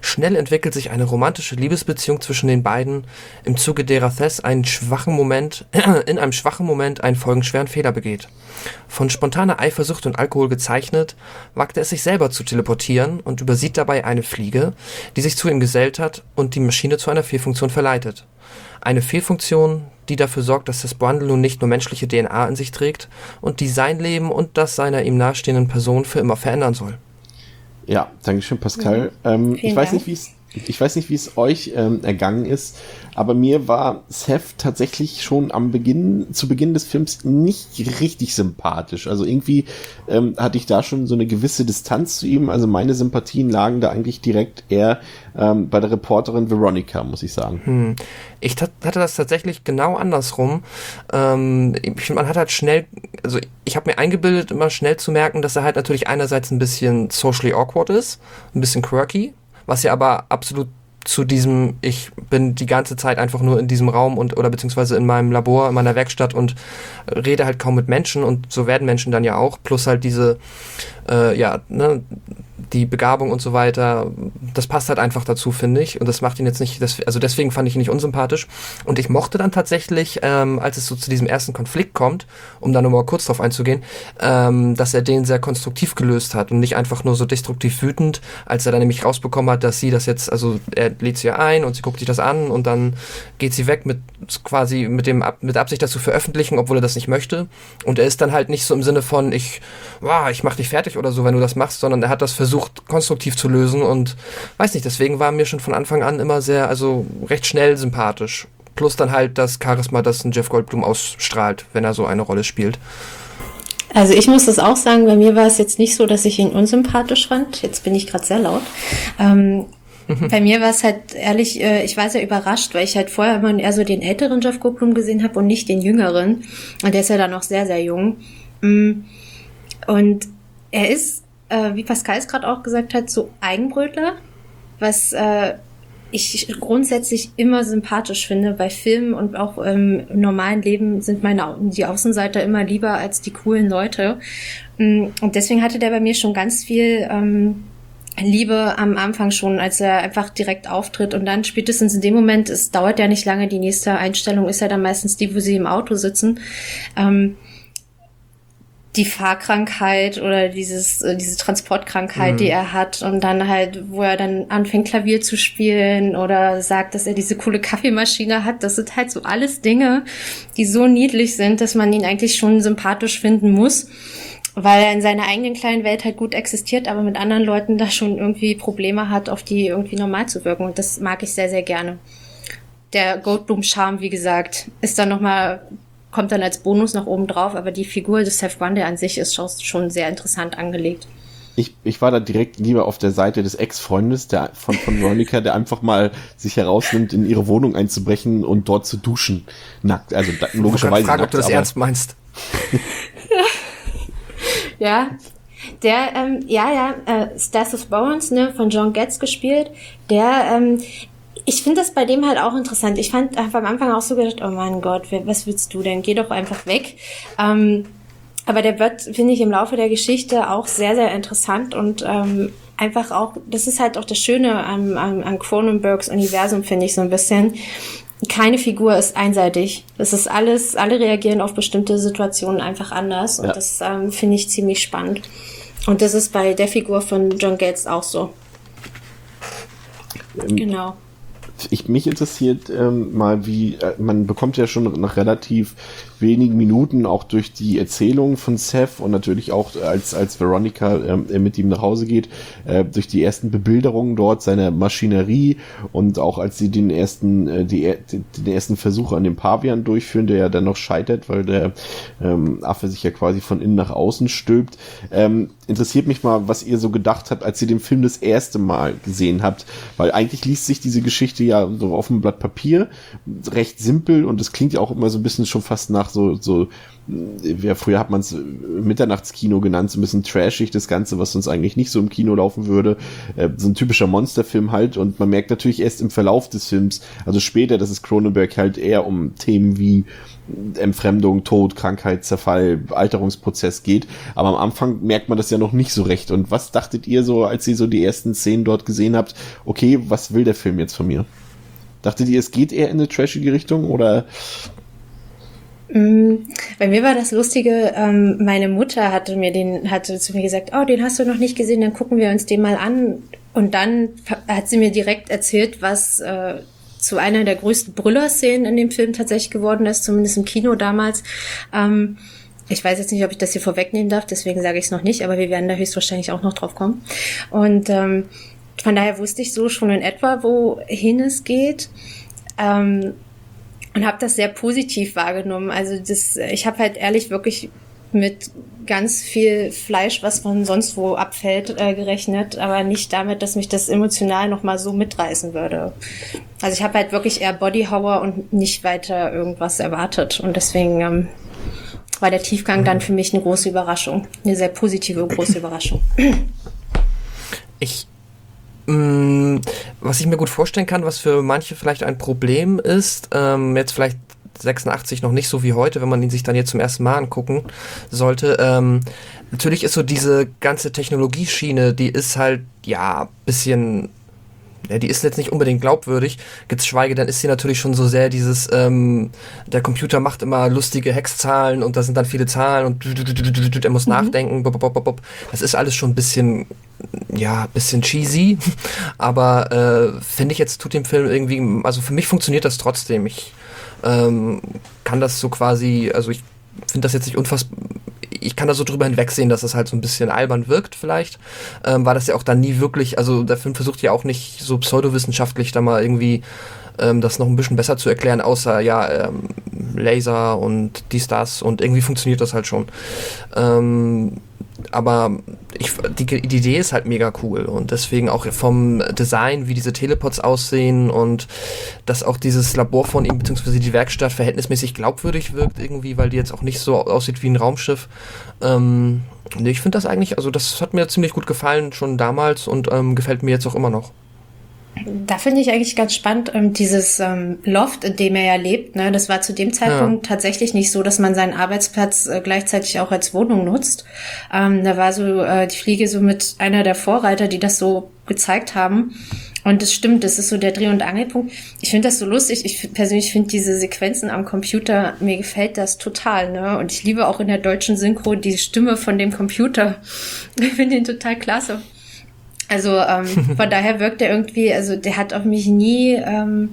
Schnell entwickelt sich eine romantische Liebesbeziehung zwischen den beiden, im Zuge derer Tess einen schwachen Moment, in einem schwachen Moment einen folgenschweren Fehler begeht. Von spontaner Eifersucht und Alkohol gezeichnet, wagt er es sich selber zu teleportieren und übersieht dabei eine Fliege, die sich zu ihm gesellt hat und die Maschine zu einer Fehlfunktion verleitet. Eine Fehlfunktion, die dafür sorgt, dass das Brundle nun nicht nur menschliche D N A in sich trägt und die sein Leben und das seiner ihm nahestehenden Person für immer verändern soll. Ja, Dankeschön, Pascal. Mhm. Ähm, ich weiß Dank. nicht, wie es Ich weiß nicht, wie es euch ähm, ergangen ist, aber mir war Seth tatsächlich schon am Beginn, zu Beginn des Films nicht richtig sympathisch. Also irgendwie ähm, hatte ich da schon so eine gewisse Distanz zu ihm. Also meine Sympathien lagen da eigentlich direkt eher ähm, bei der Reporterin Veronica, muss ich sagen. Hm. Ich hatte das tatsächlich genau andersrum. Ähm, ich, man hat halt schnell, also ich habe mir eingebildet, immer schnell zu merken, dass er halt natürlich einerseits ein bisschen socially awkward ist, ein bisschen quirky, was ja aber absolut zu diesem, ich bin die ganze Zeit einfach nur in diesem Raum und oder beziehungsweise in meinem Labor, in meiner Werkstatt und rede halt kaum mit Menschen und so werden Menschen dann ja auch, plus halt diese, äh, ja, ne, die Begabung und so weiter, das passt halt einfach dazu, finde ich, und das macht ihn jetzt nicht, das, also deswegen fand ich ihn nicht unsympathisch und ich mochte dann tatsächlich, ähm, als es so zu diesem ersten Konflikt kommt, um da nochmal kurz drauf einzugehen, ähm, dass er den sehr konstruktiv gelöst hat und nicht einfach nur so destruktiv wütend, als er dann nämlich rausbekommen hat, dass sie das jetzt, also er lädt sie ein und sie guckt sich das an und dann geht sie weg mit quasi mit dem mit der Absicht, das zu veröffentlichen, obwohl er das nicht möchte, und er ist dann halt nicht so im Sinne von ich, wow, ich mach dich fertig oder so, wenn du das machst, sondern er hat das versucht konstruktiv zu lösen und weiß nicht, deswegen war mir schon von Anfang an immer sehr, also recht schnell sympathisch, plus dann halt das Charisma, das ein Jeff Goldblum ausstrahlt, wenn er so eine Rolle spielt. Also ich muss das auch sagen, bei mir war es jetzt nicht so, dass ich ihn unsympathisch fand, jetzt bin ich gerade sehr laut, ähm, bei mir war es halt ehrlich, äh, ich war sehr überrascht, weil ich halt vorher immer eher so den älteren Jeff Goldblum gesehen habe und nicht den jüngeren. Und der ist ja dann noch sehr, sehr jung. Und er ist, äh, wie Pascal es gerade auch gesagt hat, so Eigenbrötler, was äh, ich grundsätzlich immer sympathisch finde. Bei Filmen und auch ähm, im normalen Leben sind meine die Außenseiter immer lieber als die coolen Leute. Und deswegen hatte der bei mir schon ganz viel ähm, Liebe am Anfang schon, als er einfach direkt auftritt, und dann spätestens in dem Moment, es dauert ja nicht lange, die nächste Einstellung ist ja dann meistens die, wo sie im Auto sitzen, ähm, die Fahrkrankheit oder dieses äh, diese Transportkrankheit, mhm. die er hat, und dann halt, wo er dann anfängt Klavier zu spielen oder sagt, dass er diese coole Kaffeemaschine hat, das sind halt so alles Dinge, die so niedlich sind, dass man ihn eigentlich schon sympathisch finden muss, weil er in seiner eigenen kleinen Welt halt gut existiert, aber mit anderen Leuten da schon irgendwie Probleme hat, auf die irgendwie normal zu wirken. Und das mag ich sehr, sehr gerne. Der Goldblum-Charme, wie gesagt, ist dann nochmal, kommt dann als Bonus noch oben drauf, aber die Figur des Seth Brundle an sich ist schon sehr interessant angelegt. Ich, ich war da direkt lieber auf der Seite des Ex-Freundes der von, von Veronica, der einfach mal sich herausnimmt, in ihre Wohnung einzubrechen und dort zu duschen. Nackt, also da, logischerweise ich frage, nackt. Ob du das ernst meinst. Ja, der, ähm, ja, ja, äh, Stars of Bones, ne, von John Getz gespielt, der, ähm, ich finde das bei dem halt auch interessant. Ich fand, habe am Anfang auch so gedacht, oh mein Gott, was willst du denn? Geh doch einfach weg. Ähm, aber der wird, finde ich, im Laufe der Geschichte auch sehr, sehr interessant und ähm, einfach auch, das ist halt auch das Schöne an, an, an Cronenbergs Universum, finde ich so ein bisschen. Keine Figur ist einseitig. Das ist alles, alle reagieren auf bestimmte Situationen einfach anders. Und ja. das ähm, finde ich ziemlich spannend. Und das ist bei der Figur von John Getz auch so. Ähm, genau. Ich, mich interessiert ähm, mal, wie, äh, man bekommt ja schon nach relativ wenigen Minuten auch durch die Erzählung von Seth und natürlich auch als als Veronica äh, mit ihm nach Hause geht, äh, durch die ersten Bebilderungen dort seiner Maschinerie und auch als sie den ersten äh, die, den ersten Versuch an dem Pavian durchführen, der ja dann noch scheitert, weil der ähm, Affe sich ja quasi von innen nach außen stülpt. Ähm, interessiert mich mal, was ihr so gedacht habt, als ihr den Film das erste Mal gesehen habt, weil eigentlich liest sich diese Geschichte ja so auf einem Blatt Papier recht simpel und es klingt ja auch immer so ein bisschen schon fast nach so, so, ja, früher hat man es Mitternachtskino genannt, so ein bisschen trashig, das Ganze, was sonst eigentlich nicht so im Kino laufen würde. Äh, so ein typischer Monsterfilm halt. Und man merkt natürlich erst im Verlauf des Films, also später, dass es Cronenberg halt eher um Themen wie Entfremdung, Tod, Krankheit, Zerfall, Alterungsprozess geht. Aber am Anfang merkt man das ja noch nicht so recht. Und was dachtet ihr so, als ihr so die ersten Szenen dort gesehen habt? Okay, was will der Film jetzt von mir? Dachtet ihr, es geht eher in eine trashige Richtung oder... Bei mir war das Lustige, ähm, meine Mutter hatte mir den, hatte zu mir gesagt, oh, den hast du noch nicht gesehen, dann gucken wir uns den mal an. Und dann hat sie mir direkt erzählt, was äh, zu einer der größten Brüller-Szenen in dem Film tatsächlich geworden ist, zumindest im Kino damals. Ähm, ich weiß jetzt nicht, ob ich das hier vorwegnehmen darf, deswegen sage ich es noch nicht, aber wir werden da höchstwahrscheinlich auch noch drauf kommen. Und ähm, von daher wusste ich so schon in etwa, wohin es geht. Ähm, Und habe das sehr positiv wahrgenommen. Also das, ich habe halt ehrlich wirklich mit ganz viel Fleisch, was von sonst wo abfällt, äh, gerechnet, aber nicht damit, dass mich das emotional nochmal so mitreißen würde. Also ich habe halt wirklich eher Bodyhorror und nicht weiter irgendwas erwartet. Und deswegen ähm, war der Tiefgang dann für mich eine große Überraschung. Eine sehr positive, große Überraschung. Ich Mm, was ich mir gut vorstellen kann, was für manche vielleicht ein Problem ist, ähm, jetzt vielleicht sechsundachtzig noch nicht so wie heute, wenn man ihn sich dann jetzt zum ersten Mal angucken sollte. Ähm, natürlich ist so diese ganze Technologieschiene, die ist halt, ja, bisschen, ja, die ist jetzt nicht unbedingt glaubwürdig, geschweige denn ist sie natürlich schon so sehr dieses, ähm, der Computer macht immer lustige Hexzahlen und da sind dann viele Zahlen und er muss mhm. nachdenken, das ist alles schon ein bisschen, ja, bisschen cheesy, aber äh, finde ich jetzt, tut dem Film irgendwie, also für mich funktioniert das trotzdem, ich ähm, kann das so quasi, also ich finde das jetzt nicht unfassbar, ich kann da so drüber hinwegsehen, dass das halt so ein bisschen albern wirkt vielleicht, ähm, war das ja auch dann nie wirklich, also der Film versucht ja auch nicht so pseudowissenschaftlich da mal irgendwie ähm, das noch ein bisschen besser zu erklären, außer ja, ähm, Laser und dies, das und irgendwie funktioniert das halt schon. Ähm, aber ich, die, die Idee ist halt mega cool und deswegen auch vom Design, wie diese Telepods aussehen und dass auch dieses Labor von ihm beziehungsweise die Werkstatt verhältnismäßig glaubwürdig wirkt irgendwie, weil die jetzt auch nicht so aussieht wie ein Raumschiff. Ähm, nee, ich finde das eigentlich, also das hat mir ziemlich gut gefallen schon damals und ähm, gefällt mir jetzt auch immer noch. Da finde ich eigentlich ganz spannend, ähm, dieses ähm, Loft, in dem er ja lebt, ne, das war zu dem Zeitpunkt ja. tatsächlich nicht so, dass man seinen Arbeitsplatz äh, gleichzeitig auch als Wohnung nutzt. Ähm, da war so äh, die Fliege so mit einer der Vorreiter, die das so gezeigt haben. Und das stimmt, das ist so der Dreh- und Angelpunkt. Ich finde das so lustig. Ich persönlich finde diese Sequenzen am Computer, mir gefällt das total, ne? Und ich liebe auch in der deutschen Synchro die Stimme von dem Computer. Ich finde den total klasse. Also ähm, von daher wirkt er irgendwie, also der hat auf mich nie ähm,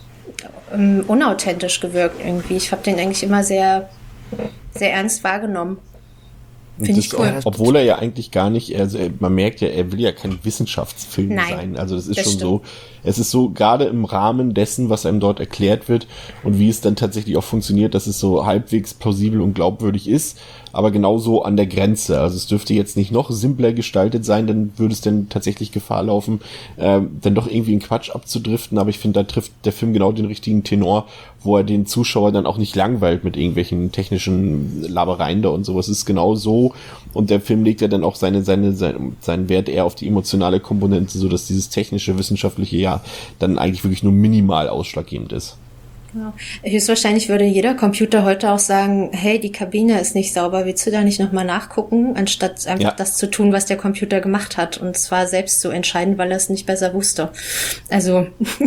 ähm, unauthentisch gewirkt irgendwie. Ich habe den eigentlich immer sehr, sehr ernst wahrgenommen. Finde ich cool. Auch, obwohl er ja eigentlich gar nicht, also er, man merkt ja, er will ja kein Wissenschaftsfilm Nein, sein. Also das ist das schon stimmt. so, es ist so gerade im Rahmen dessen, was einem dort erklärt wird und wie es dann tatsächlich auch funktioniert, dass es so halbwegs plausibel und glaubwürdig ist, aber genauso an der Grenze. Also es dürfte jetzt nicht noch simpler gestaltet sein, dann würde es dann tatsächlich Gefahr laufen, äh, dann doch irgendwie in Quatsch abzudriften. Aber ich finde, da trifft der Film genau den richtigen Tenor, wo er den Zuschauer dann auch nicht langweilt mit irgendwelchen technischen Labereien da und sowas. Es ist genau so. Und der Film legt ja dann auch seine, seine, seine, seinen Wert eher auf die emotionale Komponente, so dass dieses technische, wissenschaftliche ja dann eigentlich wirklich nur minimal ausschlaggebend ist. Ja. Höchstwahrscheinlich würde jeder Computer heute auch sagen, hey, die Kabine ist nicht sauber, willst du da nicht nochmal nachgucken, anstatt einfach Ja. das zu tun, was der Computer gemacht hat und zwar selbst zu entscheiden, weil er es nicht besser wusste. Also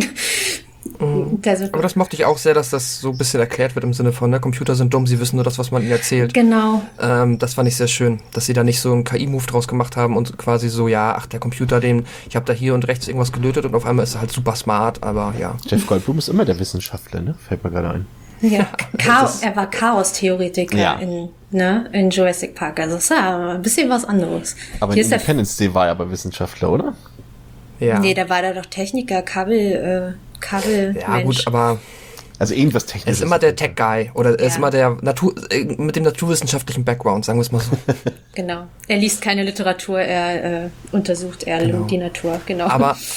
Mhm. also, Aber das mochte ich auch sehr, dass das so ein bisschen erklärt wird im Sinne von, ne, Computer sind dumm, sie wissen nur das, was man ihnen erzählt. genau. Ähm, das fand ich sehr schön, dass sie da nicht so einen K I-Move draus gemacht haben und quasi so, ja, ach, der Computer, den, ich habe da hier und rechts irgendwas gelötet und auf einmal ist er halt super smart, aber ja. Jeff Goldblum ist immer der Wissenschaftler, ne? Fällt mir gerade ein. Ja, Chaos, er war Chaos-Theoretiker Ja. in, ne, in Jurassic Park. Also es ist ja ein bisschen was anderes. Aber Hier in ist der, Independence Day war er aber Wissenschaftler, oder? Ja, nee, da war der doch Techniker, Kabel, äh, Kabel. ja gut, aber Also irgendwas er Technisches. ist immer der Tech-Guy oder er ist Ja. immer der Natur, äh, mit dem naturwissenschaftlichen Background, sagen wir es mal so. Genau. Er liest keine Literatur, er äh, untersucht eher Genau. die Natur, genau. Aber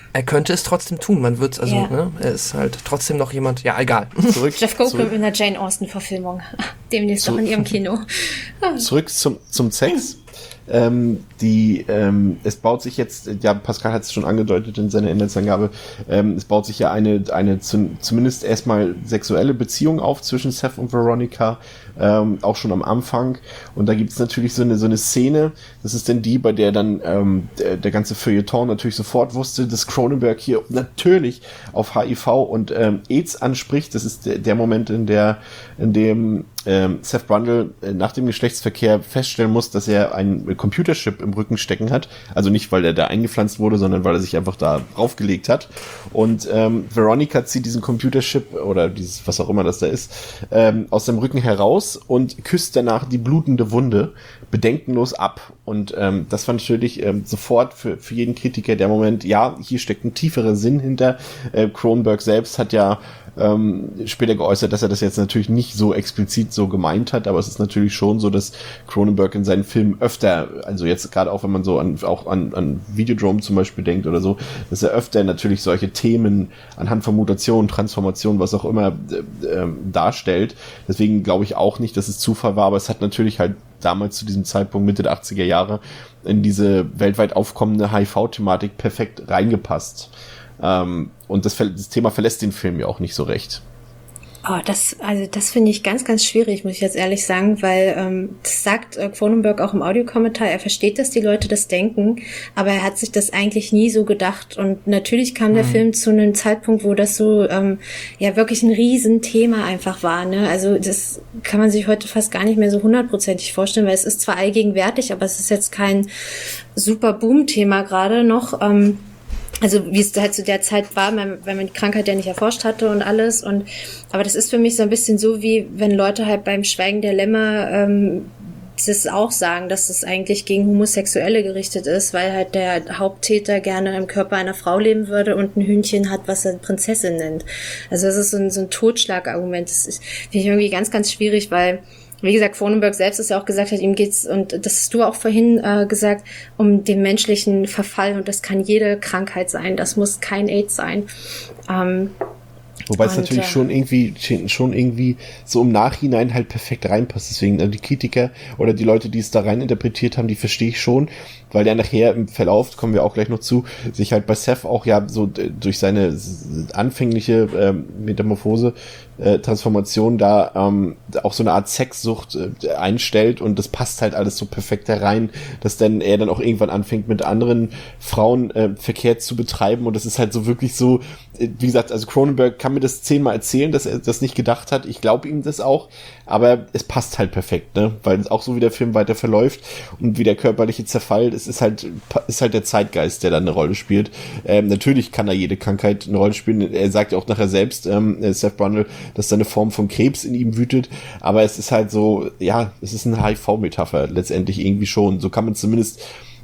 er könnte es trotzdem tun. Man wird also, ja. ne, er ist halt trotzdem noch jemand, ja, egal. Zurück, Jeff Goldblum zurück, in der Jane Austen-Verfilmung. Demnächst zu, auch in ihrem Kino. Zurück zum, zum Sex. Ähm, die, ähm, es baut sich jetzt, ja, Pascal hat es schon angedeutet in seiner Inhaltsangabe, ähm, es baut sich ja eine, eine zu, zumindest erstmal sexuelle Beziehung auf zwischen Seth und Veronica, ähm, auch schon am Anfang. Und da gibt es natürlich so eine, so eine Szene, das ist denn die, bei der dann ähm, der, der ganze Feuilleton natürlich sofort wusste, dass Cronenberg hier natürlich auf H I V und ähm, AIDS anspricht. Das ist der, der Moment, in der, in dem ähm, Seth Brundle äh, nach dem Geschlechtsverkehr feststellen muss, dass er einen Computerchip im Rücken stecken hat. Also nicht, weil er da eingepflanzt wurde, sondern weil er sich einfach da draufgelegt hat. Und ähm, Veronica zieht diesen Computerchip oder dieses, was auch immer das da ist, ähm, aus seinem Rücken heraus und küsst danach die blutende Wunde bedenkenlos ab. Und ähm, das war natürlich ähm, sofort für, für jeden Kritiker der Moment, ja, hier steckt ein tieferer Sinn hinter. Äh, Cronenberg selbst hat ja ähm, später geäußert, dass er das jetzt natürlich nicht so explizit so gemeint hat, aber es ist natürlich schon so, dass Cronenberg in seinen Filmen öfter, also jetzt gerade auch, wenn man so an, auch an, an Videodrome zum Beispiel denkt oder so, dass er öfter natürlich solche Themen anhand von Mutation, Transformation, was auch immer äh, äh, darstellt. Deswegen glaube ich auch nicht, dass es Zufall war, aber es hat natürlich halt damals zu diesem Zeitpunkt Mitte der achtziger Jahre in diese weltweit aufkommende H I V-Thematik perfekt reingepasst. Ähm, und das, das Thema verlässt den Film ja auch nicht so recht. Oh, das, also das finde ich ganz, ganz schwierig, muss ich jetzt ehrlich sagen, weil ähm, das sagt äh, Cronenberg auch im Audiokommentar, er versteht, dass die Leute das denken, aber er hat sich das eigentlich nie so gedacht. Und natürlich kam der mhm. Film zu einem Zeitpunkt, wo das so ähm, ja wirklich ein Riesenthema einfach war. Ne? Also das kann man sich heute fast gar nicht mehr so hundertprozentig vorstellen, weil es ist zwar allgegenwärtig, aber es ist jetzt kein super Boom-Thema gerade noch. Ähm, Also wie es halt zu der Zeit war, wenn man die Krankheit ja nicht erforscht hatte und alles. Und aber das ist für mich so ein bisschen so, wie wenn Leute halt beim Schweigen der Lämmer ähm, das auch sagen, dass es eigentlich gegen Homosexuelle gerichtet ist, weil halt der Haupttäter gerne im Körper einer Frau leben würde und ein Hühnchen hat, was er Prinzessin nennt. Also das ist so ein, so ein Totschlagargument. Das ist, finde ich irgendwie ganz, ganz schwierig, weil wie gesagt, Cronenberg selbst ist ja auch gesagt hat, ihm geht's, und das hast du auch vorhin äh, gesagt, um den menschlichen Verfall, und das kann jede Krankheit sein, das muss kein AIDS sein. Ähm, Wobei es und, natürlich äh, schon irgendwie schon irgendwie so im Nachhinein halt perfekt reinpasst. Deswegen, also die Kritiker oder die Leute, die es da rein interpretiert haben, die verstehe ich schon, weil der nachher im Verlauf, kommen wir auch gleich noch zu, sich halt bei Seth auch ja so durch seine anfängliche ähm, Metamorphose, äh, Transformation da ähm, auch so eine Art Sexsucht äh, einstellt, und das passt halt alles so perfekt herein, dass dann er dann auch irgendwann anfängt, mit anderen Frauen äh, Verkehr zu betreiben, und das ist halt so wirklich so, äh, wie gesagt, also Cronenberg kann mir das zehnmal erzählen, dass er das nicht gedacht hat, ich glaube ihm das auch, aber es passt halt perfekt, ne, weil auch so wie der Film weiter verläuft und wie der körperliche Zerfall, es ist halt, ist halt der Zeitgeist, der da eine Rolle spielt. Ähm, natürlich kann da jede Krankheit eine Rolle spielen, er sagt ja auch nachher selbst, ähm, Seth Brundle, dass da eine Form von Krebs in ihm wütet, aber es ist halt so, ja, es ist eine H I V-Metapher letztendlich irgendwie schon, so kann man zumindest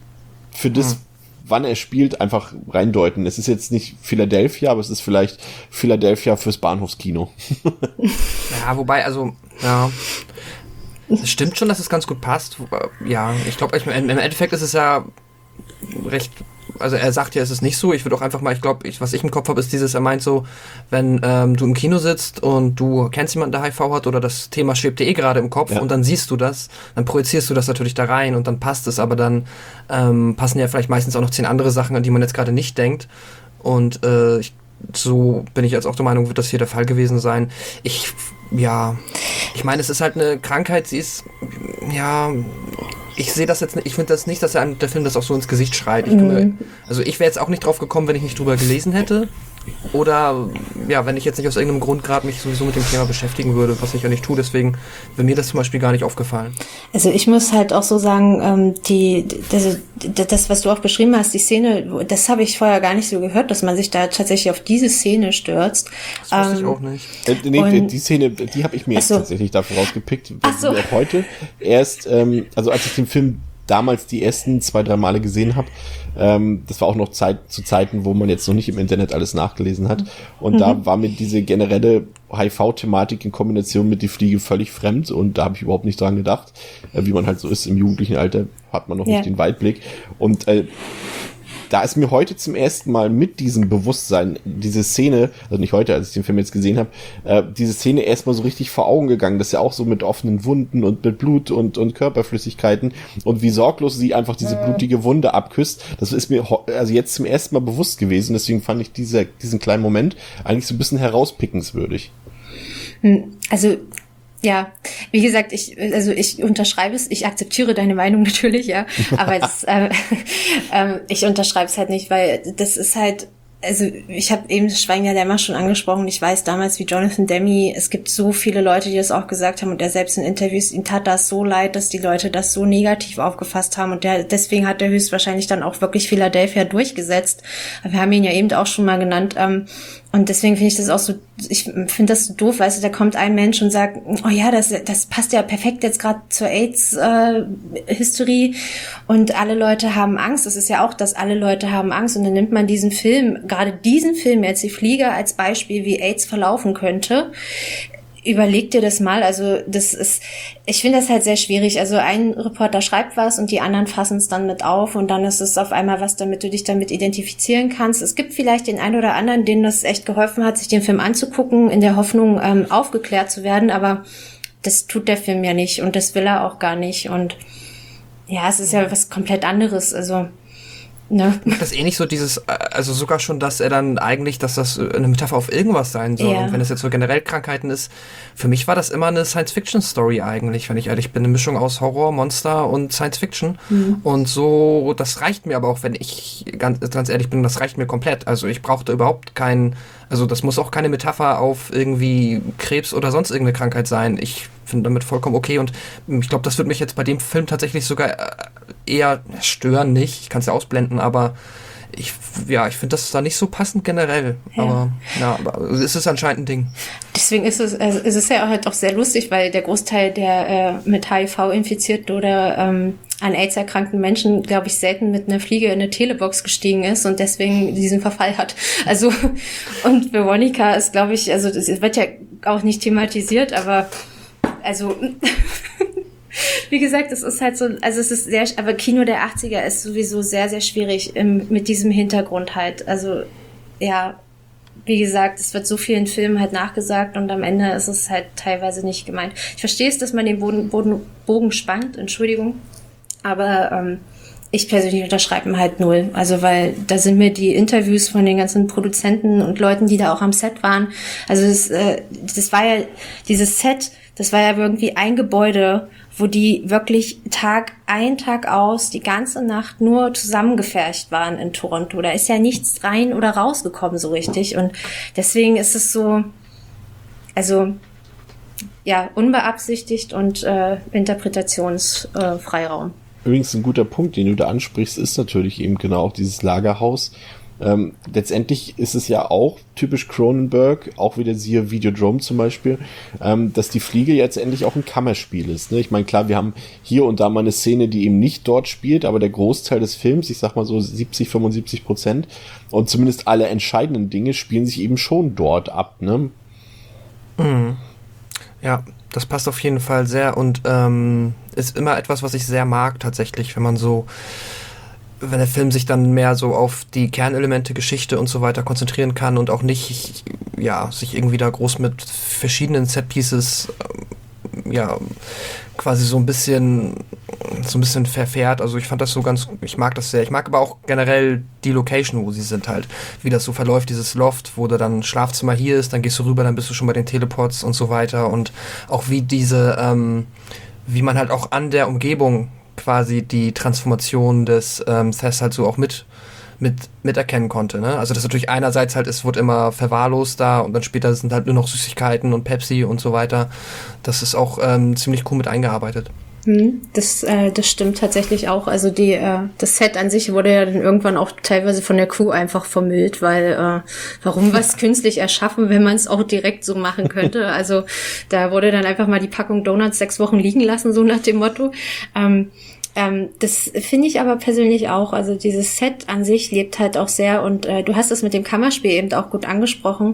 für das, hm. wann er spielt, einfach reindeuten. Es ist jetzt nicht Philadelphia, aber es ist vielleicht Philadelphia fürs Bahnhofskino. Ja, wobei, also, ja, es stimmt schon, dass es ganz gut passt. Ja, ich glaube, im Endeffekt ist es ja recht, also er sagt ja, es ist nicht so. Ich würde auch einfach mal, ich glaube, ich, was ich im Kopf habe, ist dieses, er meint so, wenn ähm, du im Kino sitzt und du kennst jemanden, der H I V hat, oder das Thema schwebt dir eh gerade im Kopf, ja, und dann siehst du das, dann projizierst du das natürlich da rein und dann passt es, aber dann ähm, passen ja vielleicht meistens auch noch zehn andere Sachen, an die man jetzt gerade nicht denkt. Und äh, ich, so bin ich jetzt auch der Meinung, wird das hier der Fall gewesen sein. Ich, ja, ich meine, es ist halt eine Krankheit, sie ist, ja, ich sehe das jetzt nicht, ich finde das nicht, dass er der Film das auch so ins Gesicht schreit. Ich mhm. mir, also ich wäre jetzt auch nicht drauf gekommen, wenn ich nicht drüber gelesen hätte. Oder, ja, wenn ich jetzt nicht aus irgendeinem Grund gerade mich sowieso mit dem Thema beschäftigen würde, was ich ja nicht tue, deswegen wäre mir das zum Beispiel gar nicht aufgefallen. Also ich muss halt auch so sagen, ähm, die, das, das, was du auch beschrieben hast, die Szene, das habe ich vorher gar nicht so gehört, dass man sich da tatsächlich auf diese Szene stürzt. Das wusste ähm, ich auch nicht. Äh, nee, die Szene, die habe ich mir jetzt so. tatsächlich dafür rausgepickt, weil Ach so. ich auch heute erst, ähm, also als ich den Film damals die ersten zwei, drei Male gesehen habe, ähm, das war auch noch Zeit zu Zeiten, wo man jetzt noch nicht im Internet alles nachgelesen hat, und mhm. da war mir diese generelle H I V-Thematik in Kombination mit die Fliege völlig fremd, und da habe ich überhaupt nicht dran gedacht, äh, wie man halt so ist im jugendlichen Alter, hat man noch ja. nicht den Weitblick, und äh, da ist mir heute zum ersten Mal mit diesem Bewusstsein diese Szene, also nicht heute, als ich den Film jetzt gesehen habe, äh, diese Szene erstmal so richtig vor Augen gegangen, dass ja auch so mit offenen Wunden und mit Blut und, und Körperflüssigkeiten und wie sorglos sie einfach diese blutige Wunde abküsst, das ist mir also jetzt zum ersten Mal bewusst gewesen, deswegen fand ich dieser, diesen kleinen Moment eigentlich so ein bisschen herauspickenswürdig. Also, ja, wie gesagt, ich, also ich unterschreibe es, ich akzeptiere deine Meinung natürlich, ja, aber das, äh, äh, ich unterschreibe es halt nicht, weil das ist halt, also ich habe eben das Schweigen der Lämmer schon angesprochen. Ich weiß damals, wie Jonathan Demme, es gibt so viele Leute, die das auch gesagt haben und er selbst in Interviews, ihm tat das so leid, dass die Leute das so negativ aufgefasst haben und der, deswegen hat er höchstwahrscheinlich dann auch wirklich Philadelphia durchgesetzt. Wir haben ihn ja eben auch schon mal genannt, ähm, und deswegen finde ich das auch so, ich finde das so doof, weißt du, da kommt ein Mensch und sagt, oh ja, das, das passt ja perfekt jetzt gerade zur AIDS-Hysterie äh, und alle Leute haben Angst. Das ist ja auch, dass alle Leute haben Angst und dann nimmt man diesen Film, gerade diesen Film jetzt, die Fliege, als Beispiel, wie AIDS verlaufen könnte. Überleg dir das mal, also das ist, ich finde das halt sehr schwierig, also ein Reporter schreibt was und die anderen fassen es dann mit auf und dann ist es auf einmal was, damit du dich damit identifizieren kannst. Es gibt vielleicht den einen oder anderen, denen das echt geholfen hat, sich den Film anzugucken, in der Hoffnung, ähm, aufgeklärt zu werden, aber das tut der Film ja nicht und das will er auch gar nicht und ja, es ist ja was komplett anderes, also ne. Das ist eh nicht so dieses, also sogar schon, dass er dann eigentlich, dass das eine Metapher auf irgendwas sein soll. Ja. Und wenn es jetzt so generell Krankheiten ist, für mich war das immer eine Science-Fiction-Story eigentlich, wenn ich ehrlich bin. Eine Mischung aus Horror, Monster und Science-Fiction. Mhm. Und so, das reicht mir aber auch, wenn ich ganz, ganz ehrlich bin, das reicht mir komplett. Also ich brauchte überhaupt keinen, also das muss auch keine Metapher auf irgendwie Krebs oder sonst irgendeine Krankheit sein. Ich finde damit vollkommen okay und ich glaube, das wird mich jetzt bei dem Film tatsächlich sogar eher stören, nicht. Ich kann es ja ausblenden, aber ich, ja, ich finde das da nicht so passend generell. Ja. Aber ja, aber es ist anscheinend ein Ding. Deswegen ist es, also es ist ja halt auch sehr lustig, weil der Großteil der äh, mit H I V infizierten oder ähm, an AIDS erkrankten Menschen, glaube ich, selten mit einer Fliege in eine Telebox gestiegen ist und deswegen diesen Verfall hat. Also, und Veronica ist, glaube ich, also das wird ja auch nicht thematisiert, aber also wie gesagt, es ist halt so, also es ist sehr, aber Kino der achtziger ist sowieso sehr, sehr schwierig im, mit diesem Hintergrund halt. Also ja, wie gesagt, es wird so vielen Filmen halt nachgesagt und am Ende ist es halt teilweise nicht gemeint. Ich verstehe es, dass man den Boden, Boden, Bogen spannt, Entschuldigung, aber ähm, ich persönlich unterschreibe ihn halt null. Also weil da sind mir die Interviews von den ganzen Produzenten und Leuten, die da auch am Set waren, also das, äh, das war ja, dieses Set, das war ja irgendwie ein Gebäude, wo die wirklich Tag ein, Tag aus, die ganze Nacht nur zusammengefercht waren in Toronto. Da ist ja nichts rein oder rausgekommen so richtig. Und deswegen ist es so, also ja, unbeabsichtigt und äh, Interpretationsfreiraum. Äh, Übrigens ein guter Punkt, den du da ansprichst, ist natürlich eben genau auch dieses Lagerhaus. Ähm, letztendlich ist es ja auch typisch Cronenberg, auch wieder siehe Videodrome zum Beispiel, ähm, dass die Fliege jetzt endlich auch ein Kammerspiel ist. Ne? Ich meine, klar, wir haben hier und da mal eine Szene, die eben nicht dort spielt, aber der Großteil des Films, ich sag mal so siebzig, fünfundsiebzig Prozent und zumindest alle entscheidenden Dinge spielen sich eben schon dort ab. Ne? Mhm. Ja, das passt auf jeden Fall sehr und ähm, ist immer etwas, was ich sehr mag tatsächlich, wenn man so wenn der Film sich dann mehr so auf die Kernelemente, Geschichte und so weiter konzentrieren kann und auch nicht, ja, sich irgendwie da groß mit verschiedenen Setpieces, ähm, ja, quasi so ein bisschen, so ein bisschen verfährt. Also ich fand das so ganz, ich mag das sehr. Ich mag aber auch generell die Location, wo sie sind halt, wie das so verläuft, dieses Loft, wo da dann Schlafzimmer hier ist, dann gehst du rüber, dann bist du schon bei den Teleports und so weiter und auch wie diese, ähm, wie man halt auch an der Umgebung quasi die Transformation des ähm, Thess halt so auch mit, mit miterkennen konnte. Ne? Also das natürlich einerseits halt, es wurde immer verwahrlost da und dann später sind halt nur noch Süßigkeiten und Pepsi und so weiter. Das ist auch ähm, ziemlich cool mit eingearbeitet. Das, äh, das stimmt tatsächlich auch. Also die, äh, das Set an sich wurde ja dann irgendwann auch teilweise von der Crew einfach vermüllt, weil äh, warum was künstlich erschaffen, wenn man es auch direkt so machen könnte. Also da wurde dann einfach mal die Packung Donuts sechs Wochen liegen lassen, so nach dem Motto. Ähm, ähm, das finde ich aber persönlich auch. Also dieses Set an sich lebt halt auch sehr und äh, du hast es mit dem Kammerspiel eben auch gut angesprochen.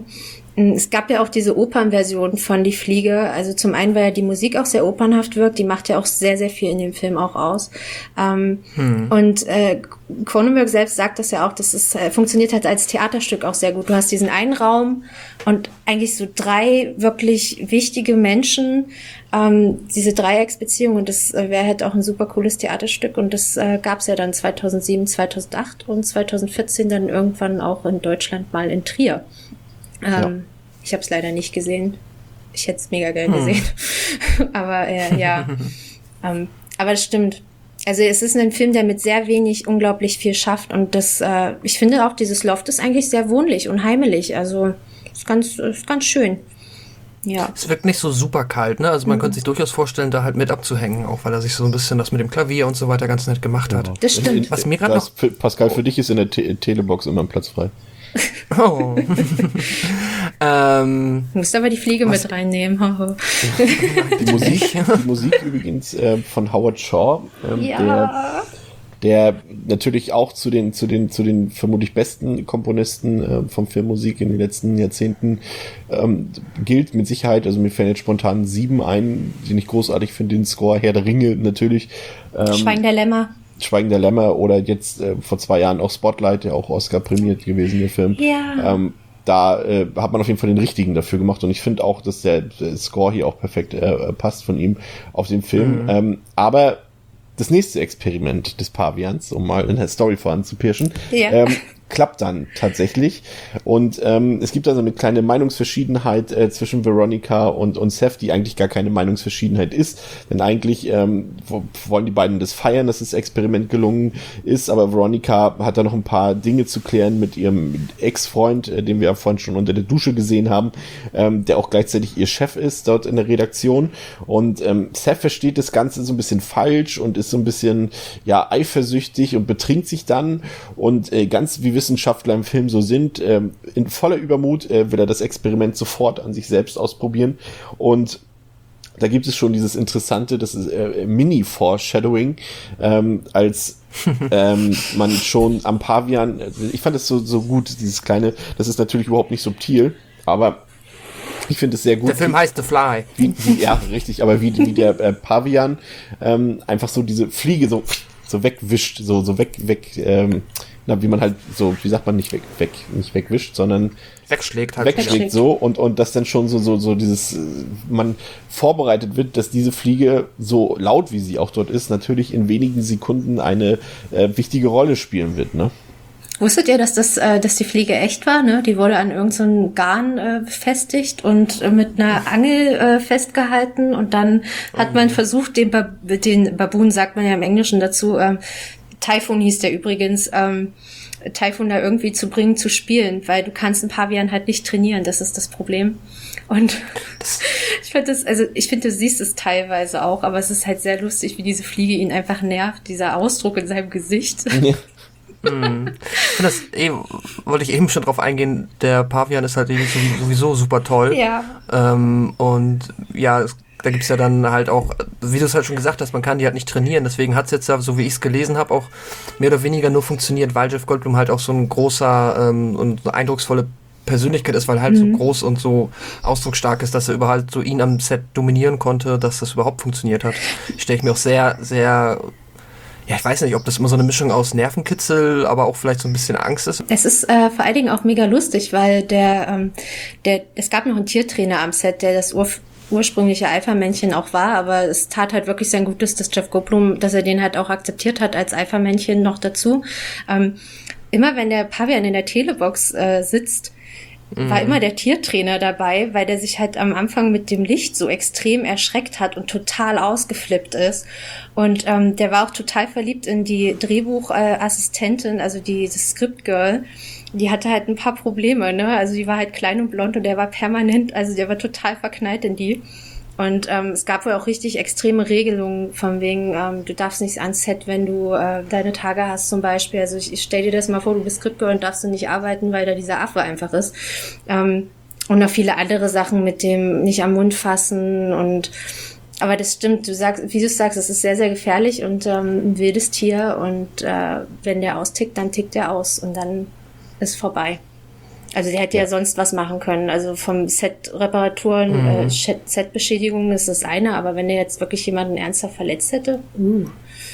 Es gab ja auch diese Opernversion von Die Fliege. Also zum einen, weil ja die Musik auch sehr opernhaft wirkt. Die macht ja auch sehr, sehr viel in dem Film auch aus. Ähm, hm. Und äh, Cronenberg selbst sagt das ja auch, dass es äh, funktioniert hat als Theaterstück auch sehr gut. Du hast diesen einen Raum und eigentlich so drei wirklich wichtige Menschen, ähm, diese Dreiecksbeziehung. Und das äh, wäre halt auch ein super cooles Theaterstück. Und das äh, gab es ja dann zweitausendsieben, zweitausendacht und zweitausendvierzehn dann irgendwann auch in Deutschland mal in Trier. Ähm, ja. Ich habe es leider nicht gesehen. Ich hätte es mega gern hm. gesehen. aber äh, ja, ähm, aber das stimmt. Also es ist ein Film, der mit sehr wenig unglaublich viel schafft. Und das, äh, ich finde auch, dieses Loft ist eigentlich sehr wohnlich und heimelig. Also ist ganz, ist ganz schön. Ja. Es wirkt nicht so super kalt, ne? Also man mhm. könnte sich durchaus vorstellen, da halt mit abzuhängen, auch weil er sich so ein bisschen das mit dem Klavier und so weiter ganz nett gemacht hat. Ja. Das stimmt. Was mir gerade noch... Für, Pascal, für dich ist in der Te- Telebox immer ein Platz frei. Oh. ähm, du musst aber die Fliege was? mit reinnehmen. die, Musik, die Musik übrigens äh, von Howard Shaw, ähm, ja. der, der natürlich auch zu den zu den zu den vermutlich besten Komponisten äh, vom Filmmusik in den letzten Jahrzehnten ähm, gilt mit Sicherheit. Also mir fällt jetzt spontan sieben ein, den ich großartig finde, den Score Herr der Ringe natürlich. Ähm, Schweigen der Lämmer. Schweigen der Lämmer oder jetzt äh, vor zwei Jahren auch Spotlight, der auch Oscar prämiert gewesen, der Film. Ja. Ähm, da äh, hat man auf jeden Fall den richtigen dafür gemacht und ich finde auch, dass der, der Score hier auch perfekt äh, passt von ihm auf den Film. Mhm. Ähm, aber das nächste Experiment des Pavians, um mal in der Story voranzupirschen, ja. ähm, klappt dann tatsächlich. Und ähm, es gibt also eine kleine Meinungsverschiedenheit äh, zwischen Veronica und, und Seth, die eigentlich gar keine Meinungsverschiedenheit ist. Denn eigentlich ähm, wollen die beiden das feiern, dass das Experiment gelungen ist. Aber Veronica hat da noch ein paar Dinge zu klären mit ihrem Ex-Freund, äh, den wir ja vorhin schon unter der Dusche gesehen haben, ähm, der auch gleichzeitig ihr Chef ist dort in der Redaktion. Und ähm, Seth versteht das Ganze so ein bisschen falsch und ist so ein bisschen ja eifersüchtig und betrinkt sich dann. Und äh, ganz wie Wissenschaftler im Film so sind, ähm, in voller Übermut äh, will er das Experiment sofort an sich selbst ausprobieren und da gibt es schon dieses interessante, das ist äh, Mini-Foreshadowing, ähm, als ähm, man schon am Pavian, ich fand das so, so gut, dieses kleine, das ist natürlich überhaupt nicht subtil, aber ich finde es sehr gut. Der Film wie, heißt The Fly. Wie, wie, ja, richtig, aber wie, wie der äh, Pavian ähm, einfach so diese Fliege so so wegwischt, so so weg weg ähm, na, wie man halt so, wie sagt man, nicht weg, weg, nicht wegwischt, sondern wegschlägt halt. Wegschlägt wegschlägt. so und, und das dann schon so, so, so dieses, man vorbereitet wird, dass diese Fliege, so laut wie sie auch dort ist, natürlich in wenigen Sekunden eine äh, wichtige Rolle spielen wird, ne? Wusstet ihr, dass das, äh, dass die Fliege echt war, ne? Die wurde an irgendeinem so Garn äh, befestigt und äh, mit einer Angel äh, festgehalten und dann hat man versucht, den, ba- den Baboon, sagt man ja im Englischen dazu, äh, Typhoon hieß der übrigens, ähm, Typhoon da irgendwie zu bringen, zu spielen, weil du kannst einen Pavian halt nicht trainieren, das ist das Problem. Und ich finde das, also ich finde, du siehst es teilweise auch, aber es ist halt sehr lustig, wie diese Fliege ihn einfach nervt, dieser Ausdruck in seinem Gesicht. Ja. hm. Ich finde das, eh, wollte ich eben schon drauf eingehen, der Pavian ist halt eben sowieso super toll. Ja. Ähm, und ja, es da gibt's ja dann halt auch, wie du es halt schon gesagt hast, man kann die halt nicht trainieren. Deswegen hat's jetzt, so wie ich es gelesen habe, auch mehr oder weniger nur funktioniert, weil Jeff Goldblum halt auch so ein großer ähm, und so eindrucksvolle Persönlichkeit ist, weil er halt mhm. so groß und so ausdrucksstark ist, dass er überhaupt so ihn am Set dominieren konnte, dass das überhaupt funktioniert hat. Stelle ich mir auch sehr, sehr... Ja, ich weiß nicht, ob das immer so eine Mischung aus Nervenkitzel, aber auch vielleicht so ein bisschen Angst ist. Es ist äh, vor allen Dingen auch mega lustig, weil der, ähm, der, es gab noch einen Tiertrainer am Set, der das Ur ursprüngliche Alpha-Männchen auch war, aber es tat halt wirklich sein Gutes, dass Jeff Goldblum, dass er den halt auch akzeptiert hat als Alpha-Männchen noch dazu. Ähm, immer wenn der Pavian in der Telebox äh, sitzt, war immer der Tiertrainer dabei, weil der sich halt am Anfang mit dem Licht so extrem erschreckt hat und total ausgeflippt ist. Und ähm, der war auch total verliebt in die Drehbuchassistentin, also die das Script Girl. Die hatte halt ein paar Probleme, ne? Also die war halt klein und blond und der war permanent, also der war total verknallt in die. Und ähm, es gab wohl auch richtig extreme Regelungen von wegen, ähm, du darfst nicht ans Set, wenn du äh, deine Tage hast zum Beispiel. Also ich, ich stell dir das mal vor, du bist Scriptgirl und darfst du nicht arbeiten, weil da dieser Affe einfach ist. Ähm, und noch viele andere Sachen mit dem nicht am Mund fassen und aber das stimmt, du sagst, wie du sagst, es ist sehr, sehr gefährlich und ähm, ein wildes Tier und äh, wenn der austickt, dann tickt der aus und dann ist vorbei. Also der hätte ja. ja sonst was machen können. Also vom Set-Reparaturen, mhm. äh, Set-Beschädigungen ist das eine, aber wenn er jetzt wirklich jemanden ernsthaft verletzt hätte, uh.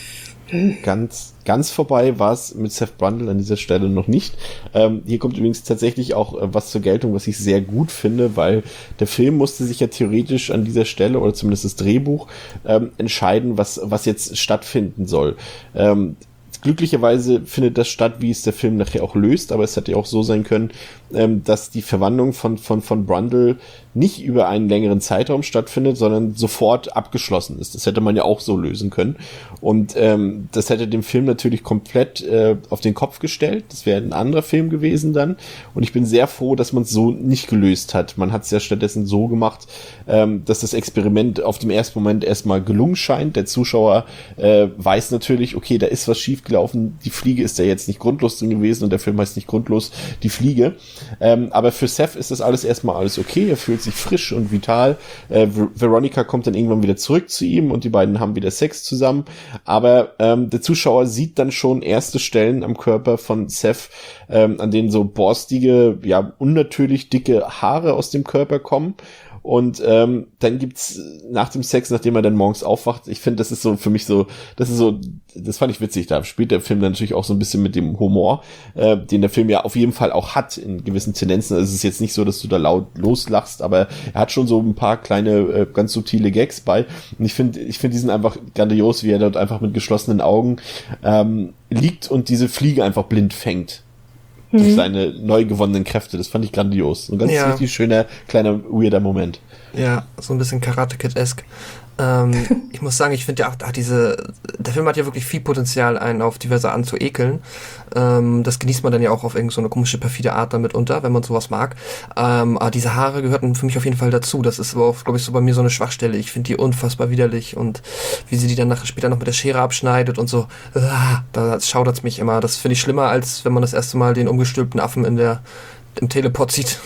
Ganz, ganz vorbei war es mit Seth Brundle an dieser Stelle noch nicht. Ähm, hier kommt übrigens tatsächlich auch äh, was zur Geltung, was ich sehr gut finde, weil der Film musste sich ja theoretisch an dieser Stelle, oder zumindest das Drehbuch, ähm, entscheiden, was, was jetzt stattfinden soll. Ähm, Glücklicherweise findet das statt, wie es der Film nachher auch löst, aber es hätte ja auch so sein können, ähm, dass die Verwandlung von, von, von Brundle nicht über einen längeren Zeitraum stattfindet, sondern sofort abgeschlossen ist. Das hätte man ja auch so lösen können. Und ähm, das hätte den Film natürlich komplett äh, auf den Kopf gestellt. Das wäre ein anderer Film gewesen dann. Und ich bin sehr froh, dass man es so nicht gelöst hat. Man hat es ja stattdessen so gemacht, ähm, dass das Experiment auf dem ersten Moment erstmal gelungen scheint. Der Zuschauer äh, weiß natürlich, okay, da ist was schiefgelaufen. Die Fliege ist ja jetzt nicht grundlos drin gewesen und der Film heißt nicht grundlos die Fliege. Ähm, aber für Seth ist das alles erstmal alles okay. Er fühlt sich frisch und vital. Äh, Ver- Veronica kommt dann irgendwann wieder zurück zu ihm und die beiden haben wieder Sex zusammen. Aber ähm, der Zuschauer sieht dann schon erste Stellen am Körper von Seth, ähm, an denen so borstige, ja, unnatürlich dicke Haare aus dem Körper kommen. Und ähm, dann gibt's nach dem Sex, nachdem er dann morgens aufwacht, ich finde, das ist so für mich so, das ist so, das fand ich witzig, da spielt der Film dann natürlich auch so ein bisschen mit dem Humor, äh, den der Film ja auf jeden Fall auch hat in gewissen Tendenzen. Also es ist jetzt nicht so, dass du da laut loslachst, aber er hat schon so ein paar kleine, äh, ganz subtile Gags bei. Und ich finde, ich finde, die sind einfach grandios, wie er dort einfach mit geschlossenen Augen ähm, liegt und diese Fliege einfach blind fängt. Durch mhm. seine neu gewonnenen Kräfte. Das fand ich grandios. Ein ganz ja. richtig schöner, kleiner, weirder Moment. Ja, so ein bisschen Karate-Kid-esque. Ähm, ich muss sagen, ich finde ja auch, ach, diese, der Film hat ja wirklich viel Potenzial, einen auf diverse Art zu ekeln. Ähm, das genießt man dann ja auch auf irgend so eine komische, perfide Art damit unter, wenn man sowas mag. Ähm, aber diese Haare gehörten für mich auf jeden Fall dazu. Das ist aber auch, glaube ich, so bei mir so eine Schwachstelle. Ich finde die unfassbar widerlich und wie sie die dann nachher später noch mit der Schere abschneidet und so, äh, da schaudert's mich immer. Das finde ich schlimmer, als wenn man das erste Mal den umgestülpten Affen in der, im Teleport sieht.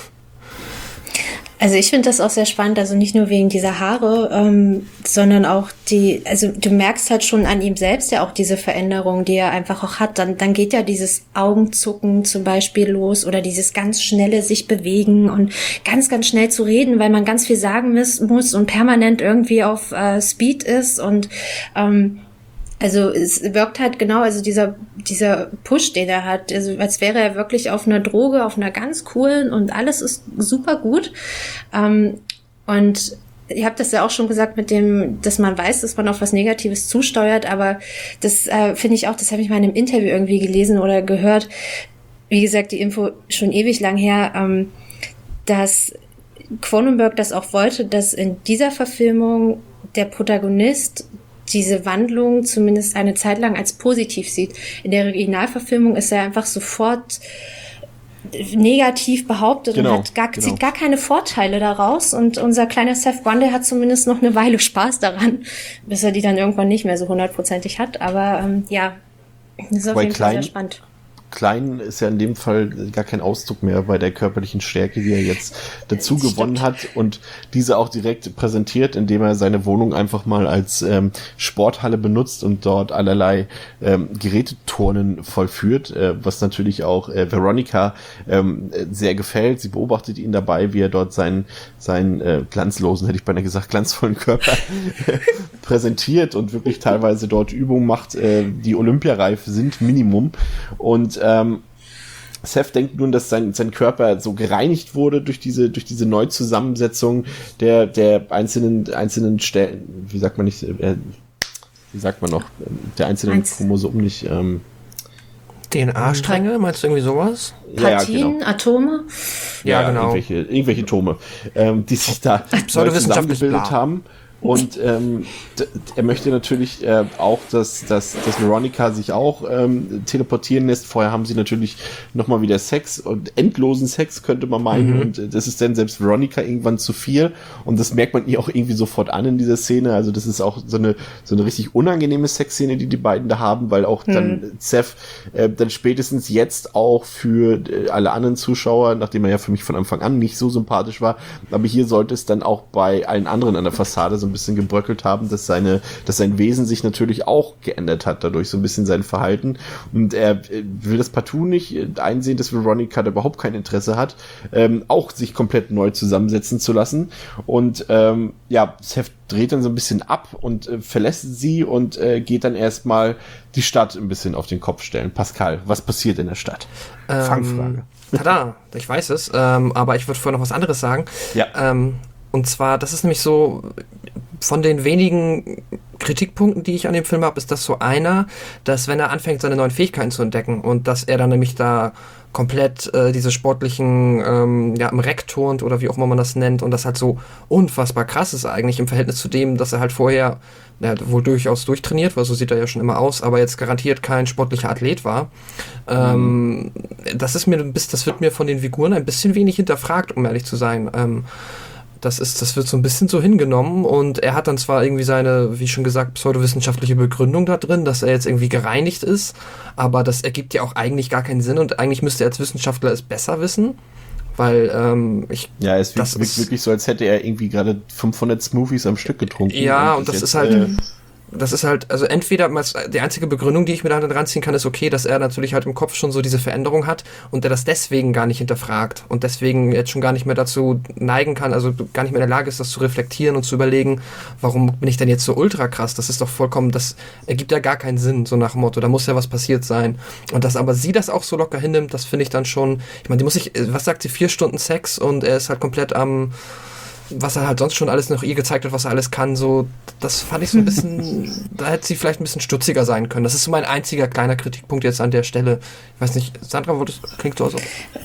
Also ich finde das auch sehr spannend, also nicht nur wegen dieser Haare, ähm, sondern auch die, also du merkst halt schon an ihm selbst ja auch diese Veränderung, die er einfach auch hat. Dann, dann geht ja dieses Augenzucken zum Beispiel los oder dieses ganz schnelle sich bewegen und ganz, ganz schnell zu reden, weil man ganz viel sagen muss, muss und permanent irgendwie auf äh, Speed ist und ähm, also es wirkt halt genau, also dieser dieser Push, den er hat, also als wäre er wirklich auf einer Droge, auf einer ganz coolen und alles ist super gut. Ähm, und ihr habt das ja auch schon gesagt mit dem, dass man weiß, dass man auf was Negatives zusteuert, aber das äh, finde ich auch, das habe ich mal in einem Interview irgendwie gelesen oder gehört. Wie gesagt, die Info schon ewig lang her, ähm, dass Cronenberg das auch wollte, dass in dieser Verfilmung der Protagonist diese Wandlung zumindest eine Zeit lang als positiv sieht. In der Originalverfilmung ist er einfach sofort negativ behauptet genau, und hat gar, genau. zieht gar keine Vorteile daraus. Und unser kleiner Seth Brundle hat zumindest noch eine Weile Spaß daran, bis er die dann irgendwann nicht mehr so hundertprozentig hat. Aber ähm, ja, das ist auf Weil jeden Fall sehr spannend. Klein ist ja in dem Fall gar kein Ausdruck mehr bei der körperlichen Stärke, die er jetzt dazu das gewonnen stimmt. hat und diese auch direkt präsentiert, indem er seine Wohnung einfach mal als ähm, Sporthalle benutzt und dort allerlei ähm, Geräteturnen vollführt, äh, was natürlich auch äh, Veronica ähm, sehr gefällt. Sie beobachtet ihn dabei, wie er dort seinen, seinen äh, glanzlosen, hätte ich beinahe gesagt, glanzvollen Körper präsentiert und wirklich teilweise dort Übungen macht, äh, die olympiareif sind, Minimum. Und Ähm, Seth denkt nun, dass sein, sein Körper so gereinigt wurde durch diese, durch diese Neuzusammensetzung der, der einzelnen, einzelnen Stellen, wie sagt man nicht, äh, wie sagt man noch, der einzelnen Eins. Chromosomen nicht, ähm, D N A-Stränge, meinst du irgendwie sowas? Partien, ja, genau. Atome? Ja, ja genau. Irgendwelche, irgendwelche Atome, ähm, die sich da neu zusammengebildet haben. Und ähm, d- er möchte natürlich äh, auch, dass, dass, dass Veronica sich auch ähm, teleportieren lässt. Vorher haben sie natürlich nochmal wieder Sex und endlosen Sex, könnte man meinen. Mhm. Und äh, das ist dann selbst Veronica irgendwann zu viel. Und das merkt man ihr auch irgendwie sofort an in dieser Szene. Also das ist auch so eine so eine richtig unangenehme Sexszene, die die beiden da haben, weil auch mhm. dann Seth äh, dann spätestens jetzt auch für äh, alle anderen Zuschauer, nachdem er ja für mich von Anfang an nicht so sympathisch war, aber hier sollte es dann auch bei allen anderen an der Fassade so ein ein bisschen gebröckelt haben, dass seine, dass sein Wesen sich natürlich auch geändert hat, dadurch so ein bisschen sein Verhalten. Und er will das partout nicht einsehen, dass Veronica da überhaupt kein Interesse hat, ähm, auch sich komplett neu zusammensetzen zu lassen. Und ähm, ja, Seth dreht dann so ein bisschen ab und äh, verlässt sie und äh, geht dann erstmal die Stadt ein bisschen auf den Kopf stellen. Pascal, was passiert in der Stadt? Ähm, Fangfrage. Tada, ich weiß es, ähm, aber ich würde vorher noch was anderes sagen. Ja. Ähm, und zwar, das ist nämlich so, von den wenigen Kritikpunkten, die ich an dem Film habe, ist das so einer, dass wenn er anfängt, seine neuen Fähigkeiten zu entdecken und dass er dann nämlich da komplett äh, diese sportlichen, ähm, ja, im Reck turnt oder wie auch immer man das nennt und das halt so unfassbar krass ist eigentlich im Verhältnis zu dem, dass er halt vorher ja, wohl durchaus durchtrainiert, weil so sieht er ja schon immer aus, aber jetzt garantiert kein sportlicher Athlet war. Ähm, das ist mir, das wird mir von den Figuren ein bisschen wenig hinterfragt, um ehrlich zu sein. Ähm, Das ist, das wird so ein bisschen so hingenommen und er hat dann zwar irgendwie seine, wie schon gesagt, pseudowissenschaftliche Begründung da drin, dass er jetzt irgendwie gereinigt ist, aber das ergibt ja auch eigentlich gar keinen Sinn und eigentlich müsste er als Wissenschaftler es besser wissen, weil ähm, ich... Ja, es das wirkt ist, wirklich so, als hätte er irgendwie gerade fünfhundert Smoothies am Stück getrunken. Ja, und, und das jetzt, ist halt... Äh, Das ist halt, also entweder, die einzige Begründung, die ich mir da dran ziehen kann, ist okay, dass er natürlich halt im Kopf schon so diese Veränderung hat und der das deswegen gar nicht hinterfragt und deswegen jetzt schon gar nicht mehr dazu neigen kann, also gar nicht mehr in der Lage ist, das zu reflektieren und zu überlegen, warum bin ich denn jetzt so ultra krass? Das ist doch vollkommen, das ergibt ja gar keinen Sinn, so nach dem Motto, da muss ja was passiert sein. Und dass aber sie das auch so locker hinnimmt, das finde ich dann schon, ich meine, die muss sich, was sagt sie, vier Stunden Sex und er ist halt komplett am... was er halt sonst schon alles noch ihr gezeigt hat, was er alles kann, so, das fand ich so ein bisschen, da hätte sie vielleicht ein bisschen stutziger sein können. Das ist so mein einziger kleiner Kritikpunkt jetzt an der Stelle. Ich weiß nicht, Sandra, wo das klingt so.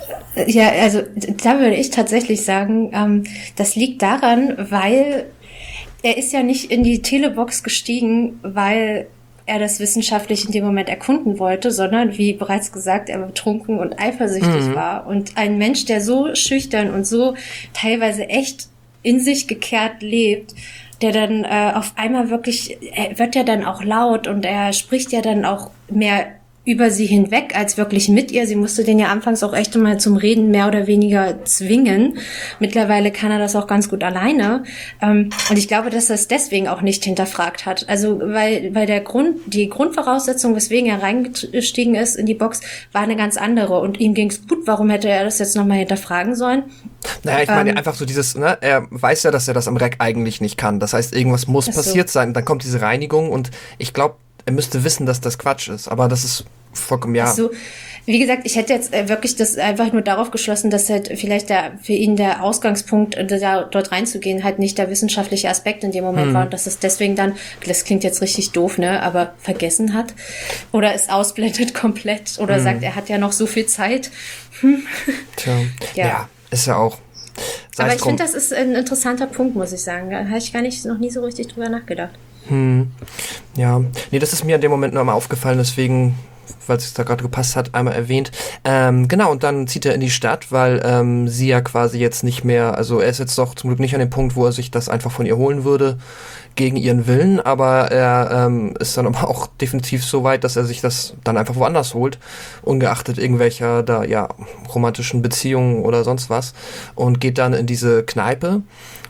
Ja, also da würde ich tatsächlich sagen, ähm, das liegt daran, weil er ist ja nicht in die Telebox gestiegen, weil er das wissenschaftlich in dem Moment erkunden wollte, sondern, wie bereits gesagt, er betrunken und eifersüchtig mhm. war. Und ein Mensch, der so schüchtern und so teilweise echt in sich gekehrt lebt, der dann äh, auf einmal wirklich, er wird ja dann auch laut und er spricht ja dann auch mehr über sie hinweg als wirklich mit ihr. Sie musste den ja anfangs auch echt mal zum Reden mehr oder weniger zwingen. Mittlerweile kann er das auch ganz gut alleine. Ähm, und ich glaube, dass er es deswegen auch nicht hinterfragt hat. Also, weil, weil der Grund, die Grundvoraussetzung, weswegen er reingestiegen ist in die Box, war eine ganz andere. Und ihm ging's gut. Warum hätte er das jetzt nochmal hinterfragen sollen? Naja, ich meine ähm, einfach so dieses, ne, er weiß ja, dass er das am Reck eigentlich nicht kann. Das heißt, irgendwas muss so. passiert sein. Dann kommt diese Reinigung und ich glaube, er müsste wissen, dass das Quatsch ist. Aber das ist vollkommen, ja. Also, wie gesagt, ich hätte jetzt äh, wirklich das einfach nur darauf geschlossen, dass halt vielleicht der, für ihn der Ausgangspunkt, äh, da, dort reinzugehen, halt nicht der wissenschaftliche Aspekt in dem Moment hm. war und dass es deswegen dann, das klingt jetzt richtig doof, ne, aber vergessen hat oder es ausblendet komplett oder hm. sagt, er hat ja noch so viel Zeit. Hm. Tja, ja. ja, ist ja auch. Sei aber ich drum. finde, das ist ein interessanter Punkt, muss ich sagen. Da habe ich gar nicht, noch nie so richtig drüber nachgedacht. Hm. Ja, nee, das ist mir in dem Moment nur einmal aufgefallen, deswegen, weil es da gerade gepasst hat, einmal erwähnt. Ähm, genau, und dann zieht er in die Stadt, weil ähm, sie ja quasi jetzt nicht mehr, also er ist jetzt doch zum Glück nicht an dem Punkt, wo er sich das einfach von ihr holen würde, gegen ihren Willen, aber er ähm, ist dann aber auch definitiv so weit, dass er sich das dann einfach woanders holt, ungeachtet irgendwelcher da, ja, romantischen Beziehungen oder sonst was, und geht dann in diese Kneipe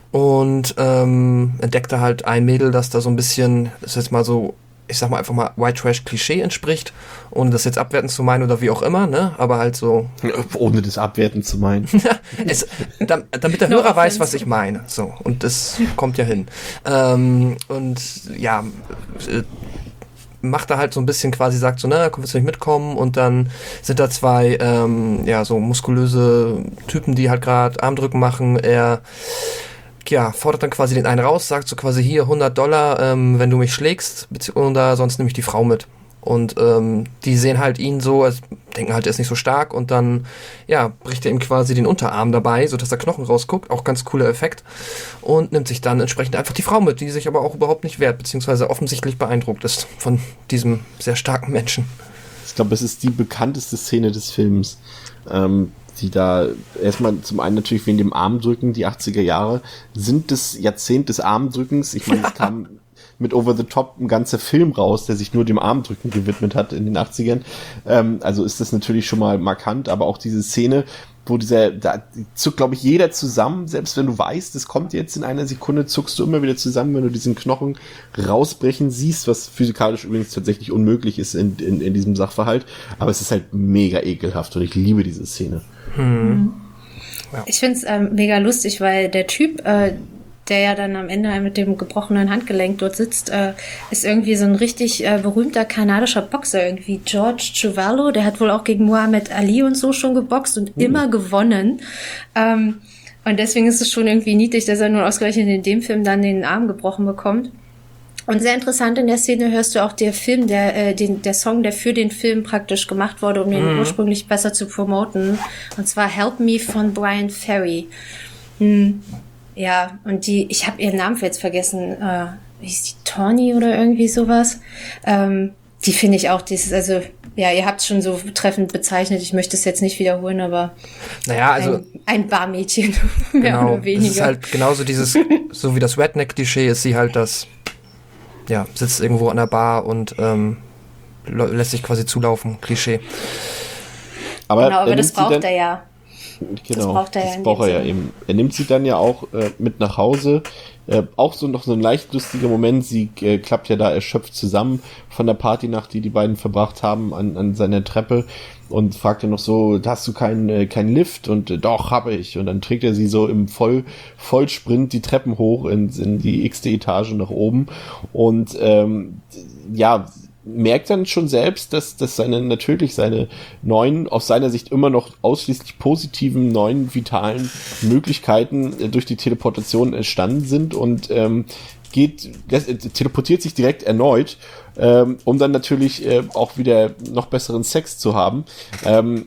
und ähm, entdeckte halt ein Mädel, das da so ein bisschen, das ist jetzt mal so, ich sag mal einfach mal White Trash Klischee entspricht, ohne das jetzt abwertend zu meinen oder wie auch immer, ne, aber halt so. Ohne das abwertend zu meinen. es, da, damit der No Hörer weiß, offense. was ich meine, so, und das kommt ja hin. Ähm, und ja, äh, macht er halt so ein bisschen quasi, sagt so, na, willst du nicht mitkommen? Und dann sind da zwei, ähm, ja, so muskulöse Typen, die halt gerade Armdrücken machen. Er ja, fordert dann quasi den einen raus, sagt so quasi hier hundert Dollar, ähm, wenn du mich schlägst, oder sonst nehme ich die Frau mit. Und ähm, die sehen halt ihn so, als denken halt, er ist nicht so stark, und dann, ja, bricht er ihm quasi den Unterarm dabei, sodass der Knochen rausguckt, auch ganz cooler Effekt, und nimmt sich dann entsprechend einfach die Frau mit, die sich aber auch überhaupt nicht wehrt, beziehungsweise offensichtlich beeindruckt ist von diesem sehr starken Menschen. Ich glaube, es ist die bekannteste Szene des Films. Ähm, die da erstmal zum einen natürlich wegen dem Armdrücken, die achtziger Jahre sind das Jahrzehnt des Armdrückens. Ich meine, es kam mit Over the Top ein ganzer Film raus, der sich nur dem Armdrücken gewidmet hat in den achtzigern. Ähm, also ist das natürlich schon mal markant, aber auch diese Szene, wo dieser, da zuckt, glaube ich, jeder zusammen, selbst wenn du weißt, es kommt jetzt in einer Sekunde, zuckst du immer wieder zusammen, wenn du diesen Knochen rausbrechen siehst, was physikalisch übrigens tatsächlich unmöglich ist in, in, in diesem Sachverhalt, aber es ist halt mega ekelhaft und ich liebe diese Szene. Hm. Ja. Ich find's ähm, mega lustig, weil der Typ, äh, der ja dann am Ende mit dem gebrochenen Handgelenk dort sitzt, äh, ist irgendwie so ein richtig äh, berühmter kanadischer Boxer, irgendwie George Chuvalo, der hat wohl auch gegen Muhammad Ali und so schon geboxt und mhm. immer gewonnen. Ähm, und deswegen ist es schon irgendwie niedlich, dass er nur ausgerechnet in dem Film dann den Arm gebrochen bekommt. Und sehr interessant in der Szene hörst du auch der Film, der, äh, den, der Song, der für den Film praktisch gemacht wurde, um den mhm. ursprünglich besser zu promoten. Und zwar Help Me von Brian Ferry. Hm. Ja, und die, ich habe ihren Namen jetzt vergessen, äh, wie hieß die, Tawny oder irgendwie sowas? Ähm, die finde ich auch, dieses, also, ja, ihr habt es schon so treffend bezeichnet, ich möchte es jetzt nicht wiederholen, aber naja, also, ein, ein Barmädchen, mehr genau, oder weniger. Es ist halt genauso dieses, so wie das Redneck-Klischee ist sie halt das, ja, sitzt irgendwo an der Bar und ähm, lässt sich quasi zulaufen, Klischee. Aber, genau, aber das braucht er ja. Genau, das braucht er ja, das braucht er ja eben. Er nimmt sie dann ja auch äh, mit nach Hause. Äh, auch so noch so ein leicht lustiger Moment. Sie äh, klappt ja da erschöpft zusammen von der Partynacht, die die beiden verbracht haben, an, an seiner Treppe und fragt ja noch so, hast du keinen äh, keinen Lift? Und äh, doch, habe ich. Und dann trägt er sie so im Voll, Vollsprint die Treppen hoch in, in die x-te Etage nach oben. Und ähm, ja, merkt dann schon selbst, dass, dass seine, natürlich seine neuen, aus seiner Sicht immer noch ausschließlich positiven, neuen, vitalen Möglichkeiten äh, durch die Teleportation entstanden sind und ähm, geht, das, äh, teleportiert sich direkt erneut, ähm, um dann natürlich äh, auch wieder noch besseren Sex zu haben. Ähm,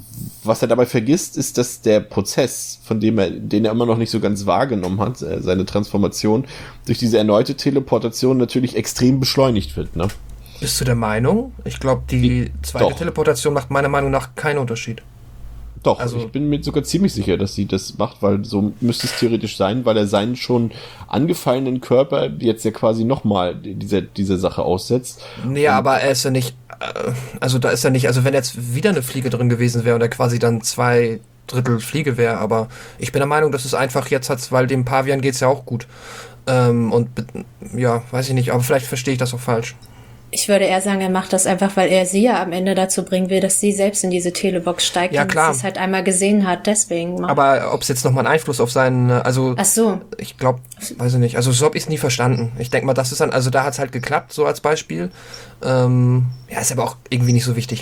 was er dabei vergisst, ist, dass der Prozess, von dem er, den er immer noch nicht so ganz wahrgenommen hat, äh, seine Transformation, durch diese erneute Teleportation natürlich extrem beschleunigt wird, ne? Bist du der Meinung? Ich glaube, die zweite Doch. Teleportation macht meiner Meinung nach keinen Unterschied. Doch, also, ich bin mir sogar ziemlich sicher, dass sie das macht, weil so müsste es theoretisch sein, weil er seinen schon angefallenen Körper jetzt ja quasi nochmal diese, diese Sache aussetzt. Nee, aber er ist ja nicht, äh, also da ist er nicht, also wenn jetzt wieder eine Fliege drin gewesen wäre und er quasi dann zwei Drittel Fliege wäre, aber ich bin der Meinung, dass es einfach jetzt hat, weil dem Pavian geht's ja auch gut. Ähm, und ja, weiß ich nicht, aber vielleicht verstehe ich das auch falsch. Ich würde eher sagen, er macht das einfach, weil er sie ja am Ende dazu bringen will, dass sie selbst in diese Telebox steigt ja, und klar. sie es halt einmal gesehen hat, deswegen. Macht. Aber ob es jetzt nochmal einen Einfluss auf seinen, also ach so. Ich glaube, weiß ich nicht, also so habe ich es nie verstanden. Ich denke mal, das ist dann, also da hat es halt geklappt, so als Beispiel. Ähm, ja, ist aber auch irgendwie nicht so wichtig.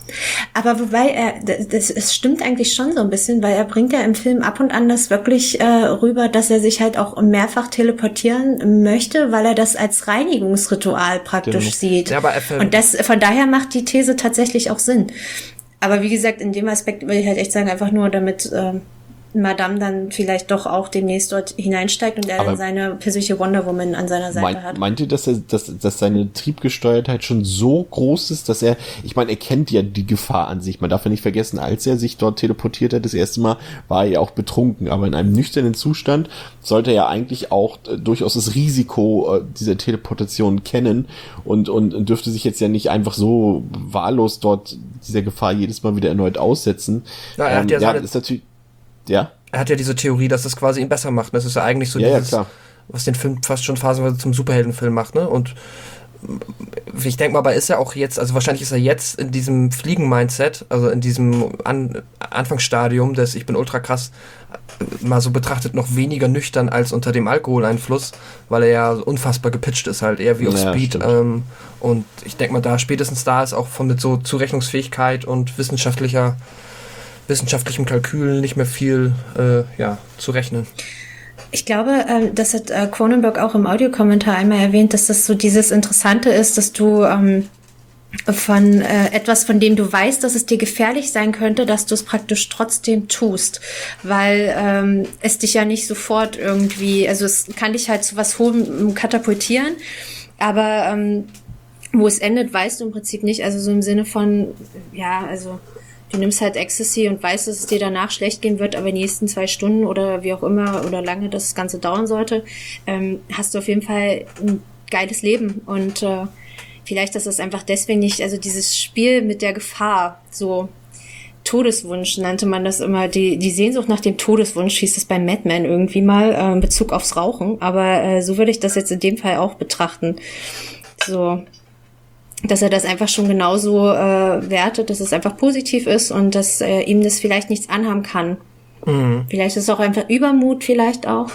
Aber wobei er, das, es stimmt eigentlich schon so ein bisschen, weil er bringt ja im Film ab und an das wirklich äh, rüber, dass er sich halt auch mehrfach teleportieren möchte, weil er das als Reinigungsritual praktisch genau. sieht. Ja, aber er und das, von daher macht die These tatsächlich auch Sinn. Aber wie gesagt, in dem Aspekt würde ich halt echt sagen, einfach nur damit äh, Madame dann vielleicht doch auch demnächst dort hineinsteigt und er aber dann seine persönliche Wonder Woman an seiner Seite meint, hat. Meint ihr, dass er, dass, dass seine Triebgesteuertheit schon so groß ist, dass er, ich meine, er kennt ja die Gefahr an sich. Man darf ja nicht vergessen, als er sich dort teleportiert hat, das erste Mal, war er ja auch betrunken. Aber in einem nüchternen Zustand sollte er ja eigentlich auch äh, durchaus das Risiko äh, dieser Teleportation kennen und, und, und dürfte sich jetzt ja nicht einfach so wahllos dort dieser Gefahr jedes Mal wieder erneut aussetzen. Ja, er hat ähm, ja ja, seine- das ist natürlich, ja. Er hat ja diese Theorie, dass das quasi ihn besser macht. Das ist ja eigentlich so Ja, ja, dieses, klar. was den Film fast schon phasenweise zum Superheldenfilm macht, ne? Und ich denke mal, aber ist er auch jetzt, also wahrscheinlich ist er jetzt in diesem Fliegen-Mindset, also in diesem An- Anfangsstadium des Ich bin ultra krass, mal so betrachtet noch weniger nüchtern als unter dem Alkoholeinfluss, weil er ja unfassbar gepitcht ist halt, eher wie auf Ja, Speed. stimmt. Ähm, und ich denke mal, da spätestens da ist auch von mit so Zurechnungsfähigkeit und wissenschaftlicher wissenschaftlichem Kalkül nicht mehr viel äh, ja, zu rechnen. Ich glaube, ähm, das hat äh, Cronenberg auch im Audiokommentar einmal erwähnt, dass das so dieses Interessante ist, dass du ähm, von äh, etwas, von dem du weißt, dass es dir gefährlich sein könnte, dass du es praktisch trotzdem tust, weil ähm, es dich ja nicht sofort irgendwie, also es kann dich halt zu was Hohem katapultieren, aber ähm, wo es endet, weißt du im Prinzip nicht, also so im Sinne von, ja, also du nimmst halt Ecstasy und weißt, dass es dir danach schlecht gehen wird, aber in den nächsten zwei Stunden oder wie auch immer oder lange das Ganze dauern sollte, ähm, hast du auf jeden Fall ein geiles Leben. Und äh, vielleicht ist es einfach deswegen nicht, also dieses Spiel mit der Gefahr, so, Todeswunsch nannte man das immer, die, die Sehnsucht nach dem Todeswunsch hieß es bei Mad Men irgendwie mal, äh, in Bezug aufs Rauchen, aber äh, so würde ich das jetzt in dem Fall auch betrachten. So, dass er das einfach schon genauso äh, wertet, dass es einfach positiv ist und dass äh, ihm das vielleicht nichts anhaben kann. Mhm. Vielleicht ist es auch einfach Übermut, vielleicht auch.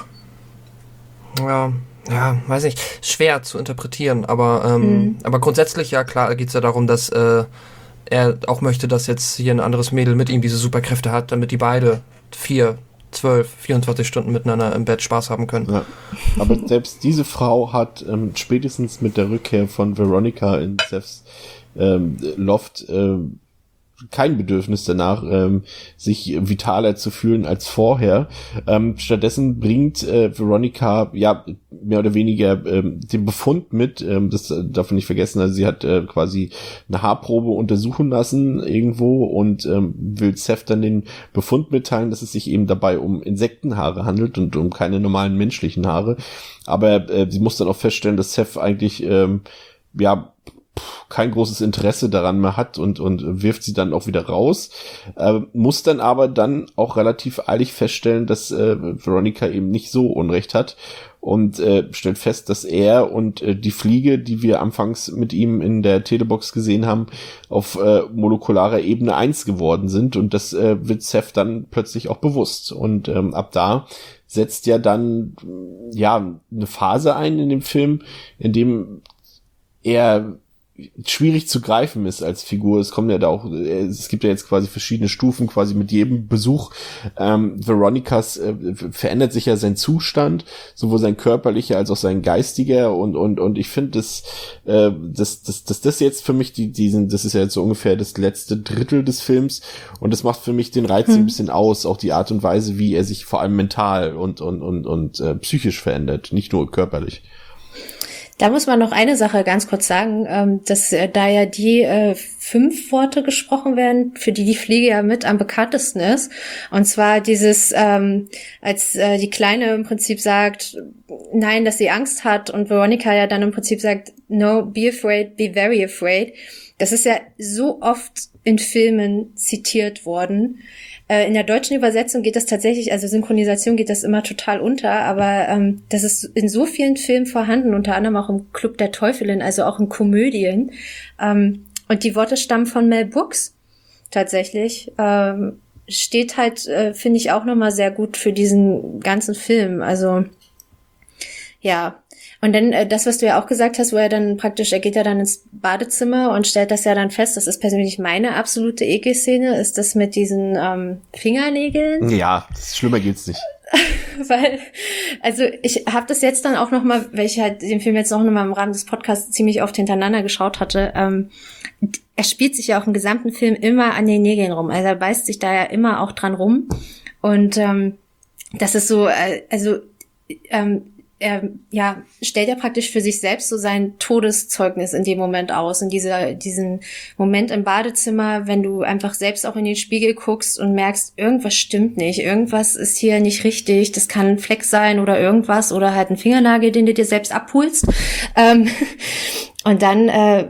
Ja, ja, weiß nicht, schwer zu interpretieren, aber ähm, mhm. aber grundsätzlich, ja klar, geht's ja darum, dass äh, er auch möchte, dass jetzt hier ein anderes Mädel mit ihm diese Superkräfte hat, damit die beide vier, zwölf, vierundzwanzig Stunden miteinander im Bett Spaß haben können. Ja. Aber selbst diese Frau hat ähm, spätestens mit der Rückkehr von Veronica in Seths ähm, Loft ähm, kein Bedürfnis danach, ähm, sich vitaler zu fühlen als vorher. Ähm, stattdessen bringt äh, Veronica ja mehr oder weniger ähm, den Befund mit, ähm, das äh, darf man nicht vergessen, also sie hat äh, quasi eine Haarprobe untersuchen lassen irgendwo und ähm, will Seth dann den Befund mitteilen, dass es sich eben dabei um Insektenhaare handelt und um keine normalen menschlichen Haare. Aber äh, sie muss dann auch feststellen, dass Seth eigentlich ähm, ja kein großes Interesse daran mehr hat und und wirft sie dann auch wieder raus, äh, muss dann aber dann auch relativ eilig feststellen, dass äh, Veronica eben nicht so Unrecht hat und äh, stellt fest, dass er und äh, die Fliege, die wir anfangs mit ihm in der Telebox gesehen haben, auf äh, molekularer Ebene eins geworden sind und das äh, wird Seth dann plötzlich auch bewusst und ähm, ab da setzt ja dann ja eine Phase ein in dem Film, in dem er schwierig zu greifen ist als Figur. Es kommen ja da auch, es gibt ja jetzt quasi verschiedene Stufen, quasi mit jedem Besuch ähm, Veronicas äh, verändert sich ja sein Zustand, sowohl sein körperlicher als auch sein geistiger und und und ich finde, dass äh, dass dass dass das jetzt für mich die diesen, das ist ja jetzt so ungefähr das letzte Drittel des Films und das macht für mich den Reiz hm. ein bisschen aus, auch die Art und Weise, wie er sich vor allem mental und und und und äh, psychisch verändert, nicht nur körperlich. Da muss man noch eine Sache ganz kurz sagen, ähm, dass äh, da ja die äh, fünf Worte gesprochen werden, für die die Fliege ja mit am bekanntesten ist. Und zwar dieses, ähm, als äh, die Kleine im Prinzip sagt, nein, dass sie Angst hat und Veronica ja dann im Prinzip sagt, no, be afraid, be very afraid. Das ist ja so oft in Filmen zitiert worden. In der deutschen Übersetzung geht das tatsächlich, also Synchronisation geht das immer total unter, aber ähm, das ist in so vielen Filmen vorhanden, unter anderem auch im Club der Teufelin, also auch in Komödien. Ähm, und die Worte stammen von Mel Brooks tatsächlich. Ähm, steht halt, äh, finde ich, auch nochmal sehr gut für diesen ganzen Film. Also ja. Und dann äh, das, was du ja auch gesagt hast, wo er dann praktisch, er geht ja dann ins Badezimmer und stellt das ja dann fest, das ist persönlich meine absolute Ekelszene, ist das mit diesen ähm, Fingernägeln. Ja, schlimmer geht's nicht. Weil, also ich habe das jetzt dann auch nochmal, weil ich halt den Film jetzt auch nochmal im Rahmen des Podcasts ziemlich oft hintereinander geschaut hatte, ähm, er spielt sich ja auch im gesamten Film immer an den Nägeln rum, also er beißt sich da ja immer auch dran rum und ähm, das ist so, äh, also ähm, er ja stellt ja praktisch für sich selbst so sein Todeszeugnis in dem Moment aus, in dieser diesen Moment im Badezimmer, wenn du einfach selbst auch in den Spiegel guckst und merkst, irgendwas stimmt nicht, irgendwas ist hier nicht richtig, das kann ein Fleck sein oder irgendwas oder halt ein Fingernagel, den du dir selbst abholst. Ähm, und dann äh,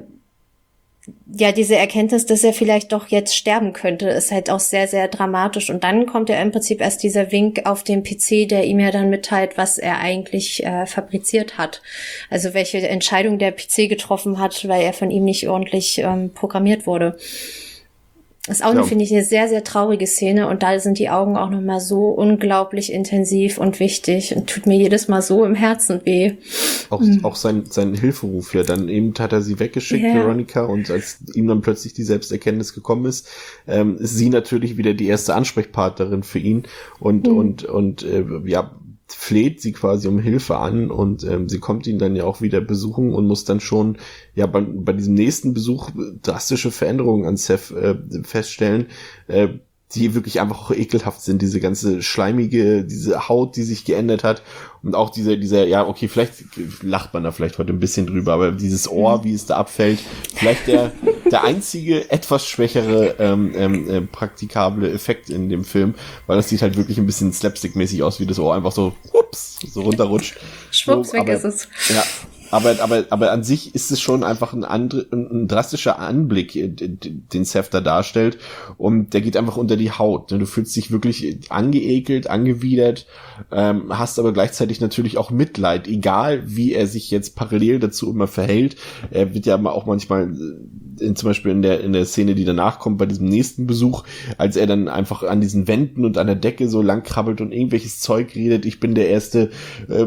ja, diese Erkenntnis, dass er vielleicht doch jetzt sterben könnte, ist halt auch sehr, sehr dramatisch. Und dann kommt ja im Prinzip erst dieser Wink auf dem P C, der ihm ja dann mitteilt, was er eigentlich äh, fabriziert hat. Also welche Entscheidung der P C getroffen hat, weil er von ihm nicht ordentlich ähm, programmiert wurde. Das ist auch, ja. finde ich, eine sehr, sehr traurige Szene. Und da sind die Augen auch nochmal so unglaublich intensiv und wichtig und tut mir jedes Mal so im Herzen weh. Auch, mhm. auch sein, sein Hilferuf, ja, dann eben hat er sie weggeschickt, yeah. Veronica, und als ihm dann plötzlich die Selbsterkenntnis gekommen ist, ähm, ist sie natürlich wieder die erste Ansprechpartnerin für ihn und, mhm. und, und, äh, ja, fleht sie quasi um Hilfe an und ähm, sie kommt ihn dann ja auch wieder besuchen und muss dann schon ja bei, bei diesem nächsten Besuch drastische Veränderungen an Seth äh, feststellen, äh, die wirklich einfach auch ekelhaft sind, diese ganze schleimige, diese Haut, die sich geändert hat und auch dieser, dieser, ja, okay, vielleicht lacht man da vielleicht heute ein bisschen drüber, aber dieses Ohr, wie es da abfällt, vielleicht der, der einzige etwas schwächere ähm, ähm, äh, praktikable Effekt in dem Film, weil das sieht halt wirklich ein bisschen slapstick-mäßig aus, wie das Ohr einfach so, ups, so runterrutscht. Schwupps, so, weg aber, ist es. Ja, Aber, aber, aber an sich ist es schon einfach ein, andre, ein drastischer Anblick, den Seth da darstellt. Und der geht einfach unter die Haut. Du fühlst dich wirklich angeekelt, angewidert, ähm, hast aber gleichzeitig natürlich auch Mitleid, egal wie er sich jetzt parallel dazu immer verhält. Er wird ja auch manchmal, in, zum Beispiel in der, in der Szene, die danach kommt, bei diesem nächsten Besuch, als er dann einfach an diesen Wänden und an der Decke so lang krabbelt und irgendwelches Zeug redet. Ich bin der erste, äh,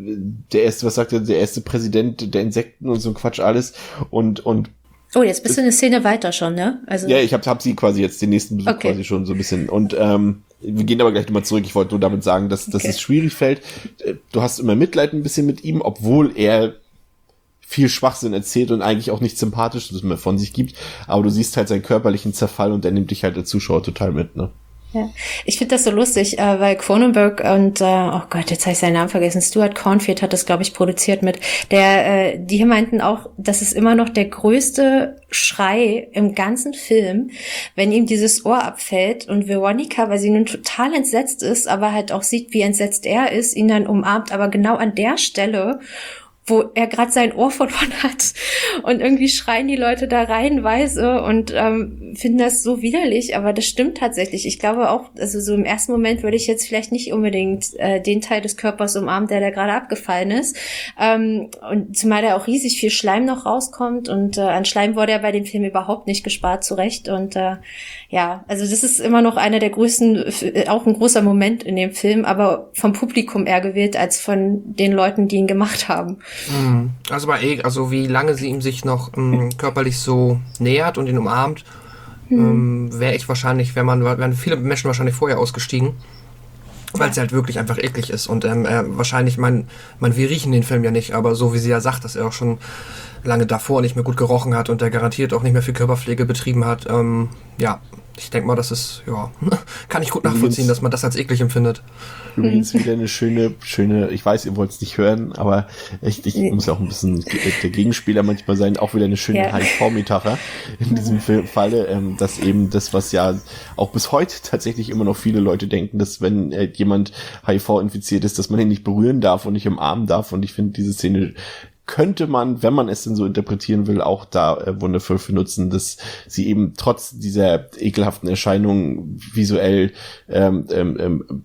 der erste, was sagt er, der erste Präsident der Insekten und so ein Quatsch alles. Und, und oh, jetzt bist du eine Szene weiter schon, ne? Also ja, ich hab, hab sie quasi jetzt den nächsten Besuch okay. quasi schon so ein bisschen. Und ähm, wir gehen aber gleich nochmal zurück. Ich wollte nur damit sagen, dass, dass okay. es schwierig fällt. Du hast immer Mitleid ein bisschen mit ihm, obwohl er viel Schwachsinn erzählt und eigentlich auch nichts Sympathisches mehr von sich gibt. Aber du siehst halt seinen körperlichen Zerfall und der nimmt dich halt als Zuschauer total mit, ne? Ja, ich finde das so lustig, äh, weil Cronenberg und, äh, oh Gott, jetzt habe ich seinen Namen vergessen, Stuart Cornfield hat das, glaube ich, produziert mit, der, äh, die hier meinten auch, das ist immer noch der größte Schrei im ganzen Film, wenn ihm dieses Ohr abfällt und Veronica, weil sie nun total entsetzt ist, aber halt auch sieht, wie entsetzt er ist, ihn dann umarmt, aber genau an der Stelle, wo er gerade sein Ohr verloren hat und irgendwie schreien die Leute da reihenweise und ähm, finden das so widerlich, aber das stimmt tatsächlich. Ich glaube auch, also so im ersten Moment würde ich jetzt vielleicht nicht unbedingt äh, den Teil des Körpers umarmen, der da gerade abgefallen ist, ähm, und zumal da auch riesig viel Schleim noch rauskommt und äh, an Schleim wurde ja bei dem Film überhaupt nicht gespart, zu Recht, und äh, ja, also das ist immer noch einer der größten, auch ein großer Moment in dem Film, aber vom Publikum eher gewählt als von den Leuten, die ihn gemacht haben. Also bei E, also wie lange sie ihm sich noch ähm, körperlich so nähert und ihn umarmt, hm. ähm, wäre ich wahrscheinlich, wäre man, wären viele Menschen wahrscheinlich vorher ausgestiegen, weil es halt wirklich einfach eklig ist und ähm, er wahrscheinlich, mein, man, wir riechen den Film ja nicht, aber so wie sie ja sagt, dass er auch schon lange davor nicht mehr gut gerochen hat und der garantiert auch nicht mehr viel Körperpflege betrieben hat, ähm, ja, ich denke mal, das ist, ja, kann ich gut nachvollziehen, dass man das als eklig empfindet. Übrigens wieder eine schöne, schöne, ich weiß, ihr wollt es nicht hören, aber echt, ich muss ja auch ein bisschen der Gegenspieler manchmal sein, auch wieder eine schöne ja. H I V-Metapher in diesem Falle, ähm, dass eben das, was ja auch bis heute tatsächlich immer noch viele Leute denken, dass wenn äh, jemand H I V infiziert ist, dass man ihn nicht berühren darf und nicht umarmen darf, und ich finde, diese Szene könnte man, wenn man es denn so interpretieren will, auch da äh, wundervoll für nutzen, dass sie eben trotz dieser ekelhaften Erscheinung visuell ähm, ähm,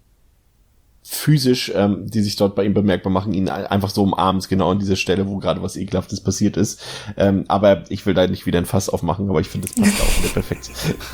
physisch, ähm, die sich dort bei ihm bemerkbar machen, ihn einfach so umarmt, genau an dieser Stelle, wo gerade was Ekelhaftes passiert ist. Ähm, aber ich will da nicht wieder ein Fass aufmachen, aber ich finde, das passt auch wieder perfekt.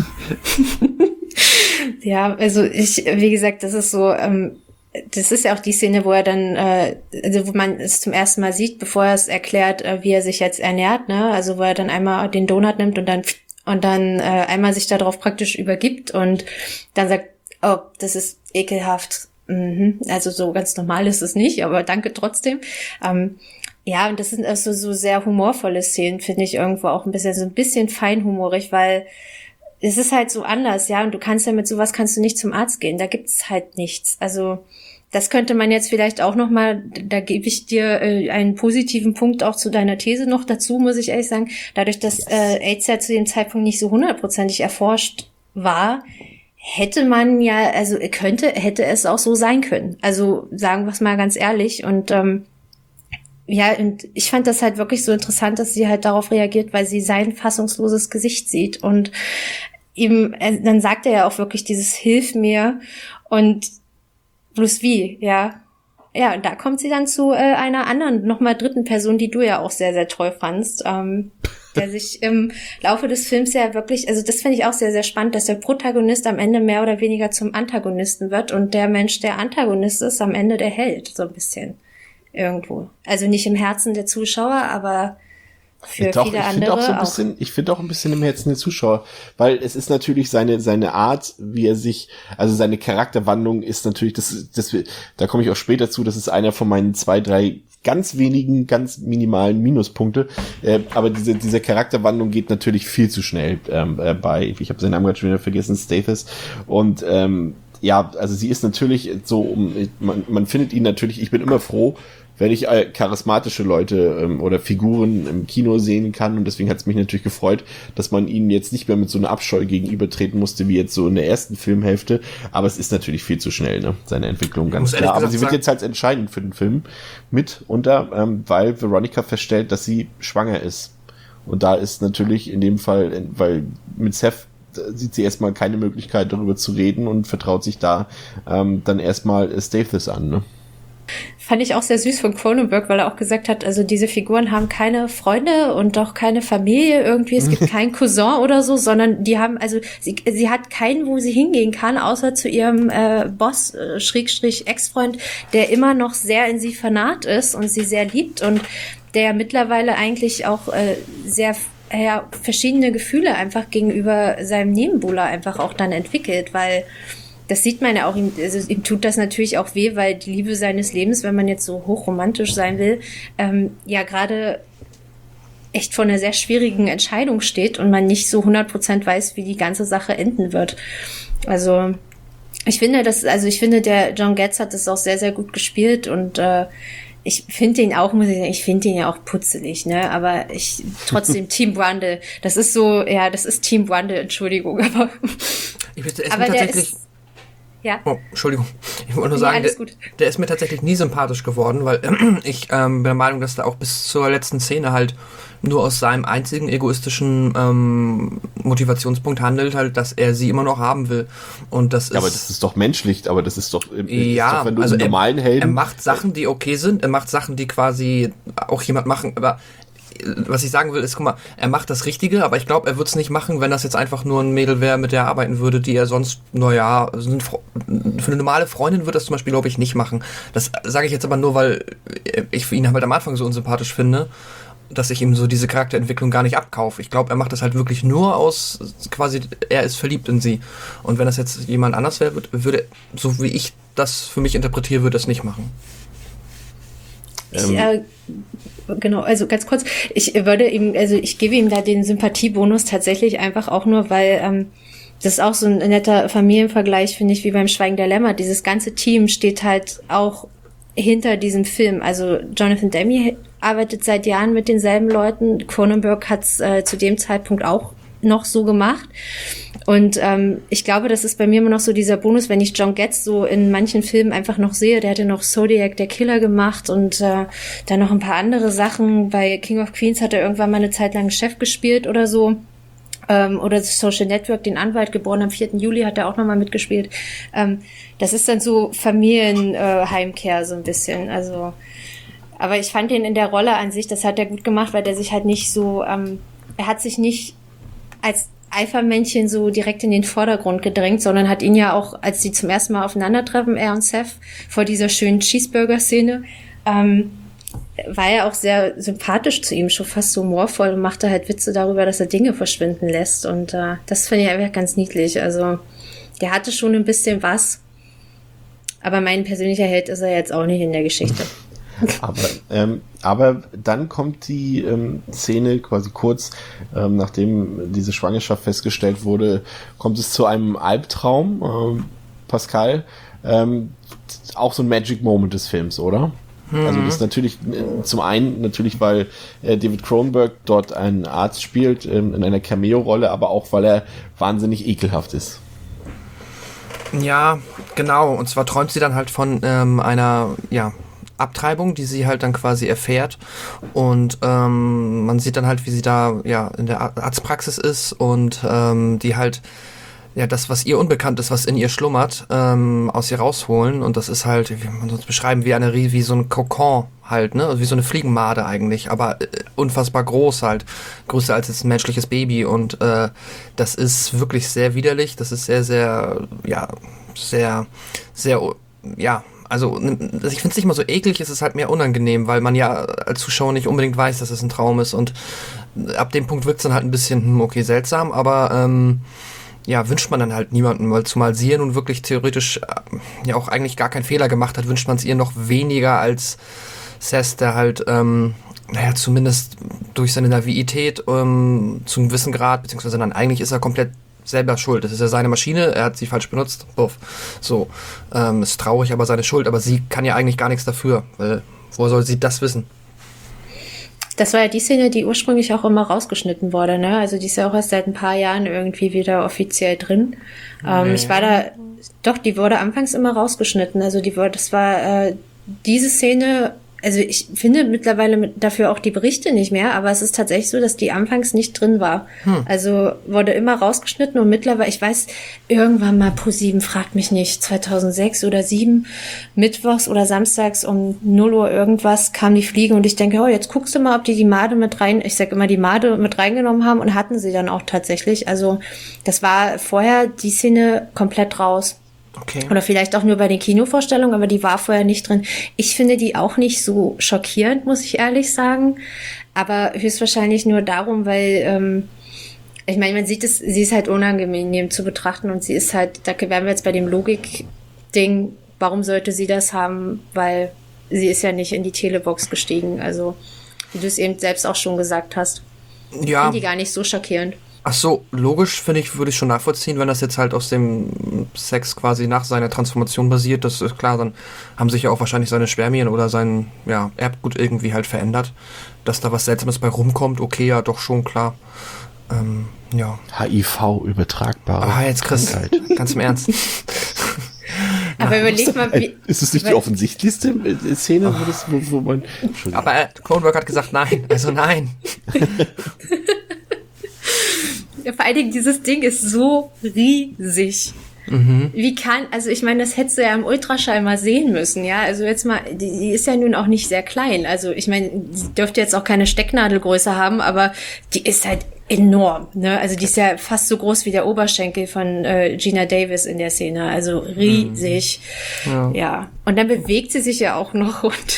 Ja, also ich, wie gesagt, das ist so, ähm, das ist ja auch die Szene, wo er dann, äh, also wo man es zum ersten Mal sieht, bevor er es erklärt, äh, wie er sich jetzt ernährt, ne? Also wo er dann einmal den Donut nimmt und dann und dann äh, einmal sich darauf praktisch übergibt und dann sagt, oh, das ist ekelhaft. Mhm. Also so ganz normal ist es nicht, aber danke trotzdem. Ähm, ja, und das sind also so sehr humorvolle Szenen, finde ich irgendwo auch ein bisschen, so ein bisschen feinhumorig, weil es ist halt so anders, ja, und du kannst ja mit sowas kannst du nicht zum Arzt gehen, da gibt's halt nichts. Also das könnte man jetzt vielleicht auch noch mal, da gebe ich dir äh, einen positiven Punkt auch zu deiner These noch dazu, muss ich ehrlich sagen, dadurch, dass yes. äh, AIDS ja zu dem Zeitpunkt nicht so hundertprozentig erforscht war, hätte man ja, also könnte, hätte es auch so sein können. Also sagen wir es mal ganz ehrlich, und ähm, ja, und ich fand das halt wirklich so interessant, dass sie halt darauf reagiert, weil sie sein fassungsloses Gesicht sieht und ihm, äh, dann sagt er ja auch wirklich dieses Hilf mir und bloß wie, ja. Ja, und da kommt sie dann zu äh, einer anderen, nochmal dritten Person, die du ja auch sehr, sehr toll fandst, ähm, der sich im Laufe des Films ja wirklich, also das finde ich auch sehr, sehr spannend, dass der Protagonist am Ende mehr oder weniger zum Antagonisten wird und der Mensch, der Antagonist ist, am Ende der Held, so ein bisschen. Irgendwo. Also nicht im Herzen der Zuschauer, aber für Doch, viele ich andere auch so ein auch. bisschen, ich finde auch ein bisschen im Herzen der Zuschauer, weil es ist natürlich seine seine Art, wie er sich, also seine Charakterwandlung ist natürlich, das, das da komme ich auch später zu, das ist einer von meinen zwei, drei ganz wenigen, ganz minimalen Minuspunkte, äh, aber diese diese Charakterwandlung geht natürlich viel zu schnell ähm, äh, bei, ich habe seinen Namen gerade schon wieder vergessen, Stathis, und ähm, ja, also sie ist natürlich so, man, man findet ihn natürlich, ich bin immer froh, wenn ich äh, charismatische Leute ähm, oder Figuren im Kino sehen kann, und deswegen hat es mich natürlich gefreut, dass man ihnen jetzt nicht mehr mit so einer Abscheu gegenübertreten musste, wie jetzt so in der ersten Filmhälfte, aber es ist natürlich viel zu schnell, ne, seine Entwicklung, ganz klar, aber sie wird jetzt halt entscheidend für den Film mit unter, ähm, weil Veronica feststellt, dass sie schwanger ist, und da ist natürlich in dem Fall, weil mit Seth sieht sie erstmal keine Möglichkeit, darüber zu reden, und vertraut sich da ähm, dann erstmal Stathis an, ne. Fand ich auch sehr süß von Cronenberg, weil er auch gesagt hat, also diese Figuren haben keine Freunde und auch keine Familie irgendwie, es gibt keinen Cousin oder so, sondern die haben, also sie, sie hat keinen, wo sie hingehen kann, außer zu ihrem äh, Boss, äh, Schrägstrich Ex-Freund, der immer noch sehr in sie vernarrt ist und sie sehr liebt und der mittlerweile eigentlich auch äh, sehr ja, verschiedene Gefühle einfach gegenüber seinem Nebenbuhler einfach auch dann entwickelt, weil das sieht man ja auch, ihm, also ihm tut das natürlich auch weh, weil die Liebe seines Lebens, wenn man jetzt so hochromantisch sein will, ähm, ja gerade echt vor einer sehr schwierigen Entscheidung steht und man nicht so hundert Prozent weiß, wie die ganze Sache enden wird. Also ich finde, das, also ich finde, der John Getz hat das auch sehr, sehr gut gespielt und äh, ich finde ihn auch, muss ich sagen, ich finde ihn ja auch putzelig, ne, aber ich, trotzdem Team Brundle, das ist so, ja, das ist Team Brundle, Entschuldigung, aber ich möchte, es aber mir der tatsächlich ist, ja. Oh, Entschuldigung. Ich wollte nur sagen, nee, der, der ist mir tatsächlich nie sympathisch geworden, weil äh, ich ähm, bin der Meinung, dass der auch bis zur letzten Szene halt nur aus seinem einzigen egoistischen ähm, Motivationspunkt handelt, halt, dass er sie immer noch haben will. Und das ja, ist, aber das ist doch menschlich, aber das ist doch, das ja, ist doch, wenn du also einen normalen Helden... Er macht Sachen, die okay sind, er macht Sachen, die quasi auch jemand machen, aber was ich sagen will, ist, guck mal, er macht das Richtige, aber ich glaube, er würde es nicht machen, wenn das jetzt einfach nur ein Mädel wäre, mit der er arbeiten würde, die er sonst, naja, für eine normale Freundin würde das zum Beispiel, glaube ich, nicht machen. Das sage ich jetzt aber nur, weil ich ihn halt am Anfang so unsympathisch finde, dass ich ihm so diese Charakterentwicklung gar nicht abkaufe. Ich glaube, er macht das halt wirklich nur aus, quasi, er ist verliebt in sie. Und wenn das jetzt jemand anders wäre, würde, so wie ich das für mich interpretiere, würde das nicht machen. Ich, äh, genau, also ganz kurz, ich würde ihm, also ich gebe ihm da den Sympathiebonus tatsächlich einfach auch nur, weil ähm, das ist auch so ein netter Familienvergleich, finde ich, wie beim Schweigen der Lämmer. Dieses ganze Team steht halt auch hinter diesem Film. Also Jonathan Demme arbeitet seit Jahren mit denselben Leuten. Cronenberg hat es äh, zu dem Zeitpunkt auch noch so gemacht. Und ähm, ich glaube, das ist bei mir immer noch so dieser Bonus, wenn ich John Getz so in manchen Filmen einfach noch sehe. Der hatte noch Zodiac, der Killer gemacht und äh, dann noch ein paar andere Sachen. Bei King of Queens hat er irgendwann mal eine Zeit lang Chef gespielt oder so. Ähm, oder Social Network, den Anwalt, geboren am vierten Juli, hat er auch nochmal mitgespielt. Ähm, das ist dann so Familienheimkehr äh, so ein bisschen. Also, aber ich fand ihn in der Rolle an sich, das hat er gut gemacht, weil der sich halt nicht so, ähm, er hat sich nicht als Alpha-Männchen so direkt in den Vordergrund gedrängt, sondern hat ihn ja auch, als sie zum ersten Mal aufeinandertreffen, er und Seth, vor dieser schönen Cheeseburger-Szene, ähm, war er auch sehr sympathisch zu ihm, schon fast so humorvoll und machte halt Witze darüber, dass er Dinge verschwinden lässt. Und äh, das finde ich einfach ganz niedlich. Also der hatte schon ein bisschen was, aber mein persönlicher Held ist er jetzt auch nicht in der Geschichte. Aber, ähm, aber dann kommt die ähm, Szene quasi kurz, ähm, nachdem diese Schwangerschaft festgestellt wurde, kommt es zu einem Albtraum, ähm, Pascal, ähm, auch so ein Magic Moment des Films, oder? Mhm. Also das ist natürlich, äh, zum einen natürlich, weil äh, David Cronenberg dort einen Arzt spielt, ähm, in einer Cameo-Rolle, aber auch, weil er wahnsinnig ekelhaft ist. Ja, genau. Und zwar träumt sie dann halt von ähm, einer, ja, Abtreibung, die sie halt dann quasi erfährt und ähm, man sieht dann halt, wie sie da ja in der Arztpraxis ist und ähm, die halt ja das, was ihr unbekannt ist, was in ihr schlummert, ähm, aus ihr rausholen und das ist halt, wie man sonst beschreiben, wie eine wie so ein Kokon halt, ne, also wie so eine Fliegenmade eigentlich, aber äh, unfassbar groß halt, größer als jetzt ein menschliches Baby und äh, das ist wirklich sehr widerlich, das ist sehr, sehr, ja, sehr, sehr, ja, also ich finde es nicht mal so eklig, es ist halt mehr unangenehm, weil man ja als Zuschauer nicht unbedingt weiß, dass es ein Traum ist und ab dem Punkt wird es dann halt ein bisschen, okay, seltsam, aber ähm, ja, wünscht man dann halt niemandem, weil zumal sie ja nun wirklich theoretisch äh, ja auch eigentlich gar keinen Fehler gemacht hat, wünscht man es ihr noch weniger als Seth, der halt, ähm, naja, zumindest durch seine Naivität ähm, zu einem gewissen Grad, beziehungsweise dann eigentlich ist er komplett selber schuld. Das ist ja seine Maschine, er hat sie falsch benutzt. Buff. So. Ähm, ist traurig, aber seine Schuld. Aber sie kann ja eigentlich gar nichts dafür, weil Woher soll sie das wissen? Das war ja die Szene, die ursprünglich auch immer rausgeschnitten wurde, ne? Also die ist ja auch erst seit ein paar Jahren irgendwie wieder offiziell drin. Nee. Ähm, ich war da, doch, die wurde anfangs immer rausgeschnitten. Also die wurde, das war äh, diese Szene. Also ich finde mittlerweile mit, dafür auch die Berichte nicht mehr, aber es ist tatsächlich so, dass die anfangs nicht drin war. Hm. Also wurde immer rausgeschnitten und mittlerweile, ich weiß, irgendwann mal ProSieben, fragt mich nicht, zweitausendsechs oder sieben, mittwochs oder samstags um null Uhr irgendwas kam die Fliege und ich denke, oh, jetzt guckst du mal, ob die die Made mit rein, ich sag immer, die Made mit reingenommen haben und hatten sie dann auch tatsächlich. Also das war vorher die Szene komplett raus. Okay. Oder vielleicht auch nur bei den Kinovorstellungen, aber die war vorher nicht drin. Ich finde die auch nicht so schockierend, muss ich ehrlich sagen. Aber höchstwahrscheinlich nur darum, weil, ähm, ich meine, man sieht es, sie ist halt unangenehm zu betrachten und sie ist halt, da wären wir jetzt bei dem Logik-Ding, warum sollte sie das haben? Weil sie ist ja nicht in die Telebox gestiegen. Also, wie du es eben selbst auch schon gesagt hast. Ja. Ich finde die gar nicht so schockierend. Ach so, logisch finde ich, würde ich schon nachvollziehen, wenn das jetzt halt aus dem Sex quasi nach seiner Transformation basiert. Das ist klar, dann haben sich ja auch wahrscheinlich seine Spermien oder sein ja, Erbgut irgendwie halt verändert. Dass da was Seltsames bei rumkommt, okay, ja, doch schon klar. Ähm, ja. H I V übertragbare Ah, jetzt Chris, Krankheit. ganz im Ernst. Aber überleg mal, wie... Ist es nicht die offensichtlichste Szene, wo das, wo, wo man... Aber äh, Cronenberg hat gesagt nein, also nein. Vor allen Dingen, dieses Ding ist so riesig. Mhm. Wie kann, also ich meine, das hättest du ja im Ultraschall mal sehen müssen, ja. Also jetzt mal, die, die ist ja nun auch nicht sehr klein. Also ich meine, die dürfte jetzt auch keine Stecknadelgröße haben, aber die ist halt enorm, ne? Also die ist ja fast so groß wie der Oberschenkel von äh, Gina Davis in der Szene. Also riesig. Mhm. Ja. ja. Und dann bewegt sie sich ja auch noch und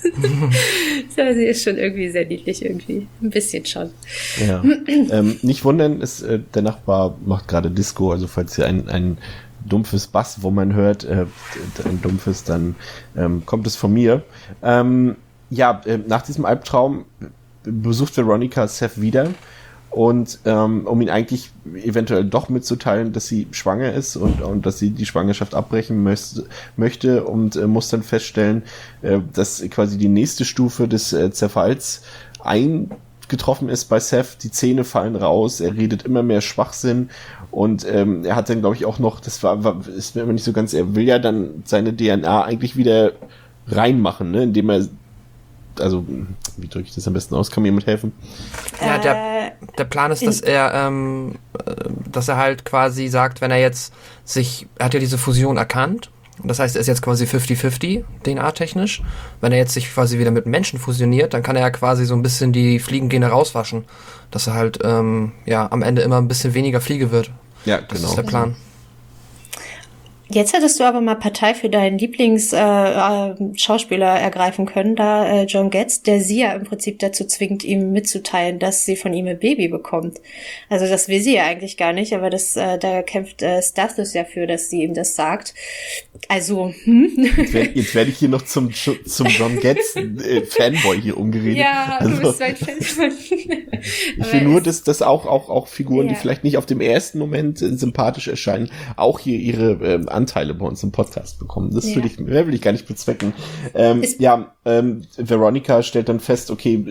ja, sie ist schon irgendwie sehr niedlich irgendwie. Ein bisschen schon. Ja. ähm, nicht wundern, ist, äh, der Nachbar macht gerade Disco, also falls ihr ein, ein dumpfes Bass, wo man hört, äh, ein dumpfes, dann ähm, kommt es von mir. Ähm, ja, äh, nach diesem Albtraum besucht Veronica Seth wieder. Und ähm, um ihn eigentlich eventuell doch mitzuteilen, dass sie schwanger ist und, und dass sie die Schwangerschaft abbrechen möchte, möchte und äh, muss dann feststellen, äh, dass quasi die nächste Stufe des äh, Zerfalls eingetroffen ist bei Seth. Die Zähne fallen raus, er redet immer mehr Schwachsinn und ähm, er hat dann, glaube ich, auch noch, das war, war ist mir immer nicht so ganz, er will ja dann seine D N A eigentlich wieder reinmachen, ne, indem er also, wie drücke ich das am besten aus? Kann mir jemand helfen? Ja, der, der Plan ist, dass er, ähm, dass er halt quasi sagt, wenn er jetzt sich, er hat ja diese Fusion erkannt, das heißt, er ist jetzt quasi fünfzig fünfzig, D N A-technisch. Wenn er jetzt sich quasi wieder mit Menschen fusioniert, dann kann er ja quasi so ein bisschen die Fliegengene rauswaschen, dass er halt, ähm, ja, am Ende immer ein bisschen weniger Fliege wird. Ja, genau. Das ist der Plan. Jetzt hättest du aber mal Partei für deinen Lieblingsschauspieler äh, äh, ergreifen können, da äh, John Getz, der sie ja im Prinzip dazu zwingt, ihm mitzuteilen, dass sie von ihm ein Baby bekommt. Also das will sie ja eigentlich gar nicht, aber das äh, da kämpft äh, Stathis ja für, dass sie ihm das sagt. Also, hm? Jetzt werde jetzt werd ich hier noch zum, zum John Getz äh, Fanboy hier umgeredet. Ja, also, du bist mein Fan. Ich will nur, dass, dass auch, auch, auch Figuren, ja. die vielleicht nicht auf dem ersten Moment äh, sympathisch erscheinen, auch hier ihre äh, Anteile bei uns im Podcast bekommen. Das ja. will ich, will ich gar nicht bezwecken. Ähm, ja, ähm, Veronica stellt dann fest, okay,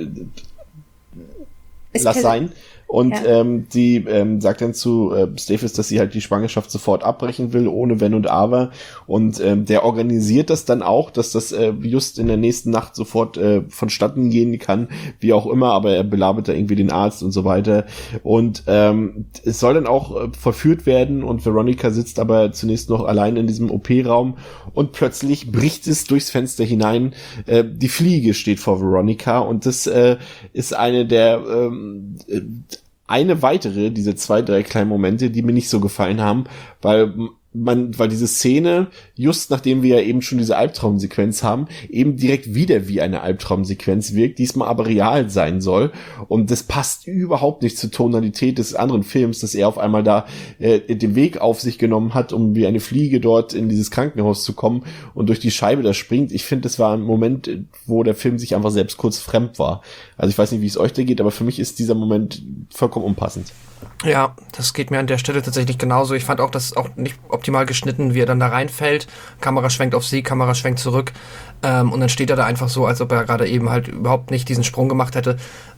äh, lass sein. Und ja. ähm, sie ähm, sagt dann zu äh, Stathis, dass sie halt die Schwangerschaft sofort abbrechen will, ohne Wenn und Aber. Und ähm, der organisiert das dann auch, dass das äh, just in der nächsten Nacht sofort äh, vonstatten gehen kann, wie auch immer. Aber er belabert da irgendwie den Arzt und so weiter. Und ähm, es soll dann auch äh, verführt werden. Und Veronica sitzt aber zunächst noch allein in diesem O P-Raum. Und plötzlich bricht es durchs Fenster hinein. Äh, die Fliege steht vor Veronica. Und das äh, ist eine der... Ähm, äh, eine weitere, diese zwei, drei kleinen Momente, die mir nicht so gefallen haben, weil man, weil diese Szene, just nachdem wir ja eben schon diese Albtraumsequenz haben, eben direkt wieder wie eine Albtraumsequenz wirkt, diesmal aber real sein soll. Und das passt überhaupt nicht zur Tonalität des anderen Films, dass er auf einmal da äh, den Weg auf sich genommen hat, um wie eine Fliege dort in dieses Krankenhaus zu kommen und durch die Scheibe da springt. Ich finde, das war ein Moment, wo der Film sich einfach selbst kurz fremd war. Also ich weiß nicht, wie es euch da geht, aber für mich ist dieser Moment vollkommen unpassend. Ja, das geht mir an der Stelle tatsächlich genauso. Ich fand auch, dass auch nicht optimal geschnitten, wie er dann da reinfällt. Kamera schwenkt auf sie, Kamera schwenkt zurück. Ähm, und dann steht er da einfach so, als ob er gerade eben halt überhaupt nicht diesen Sprung gemacht hätte.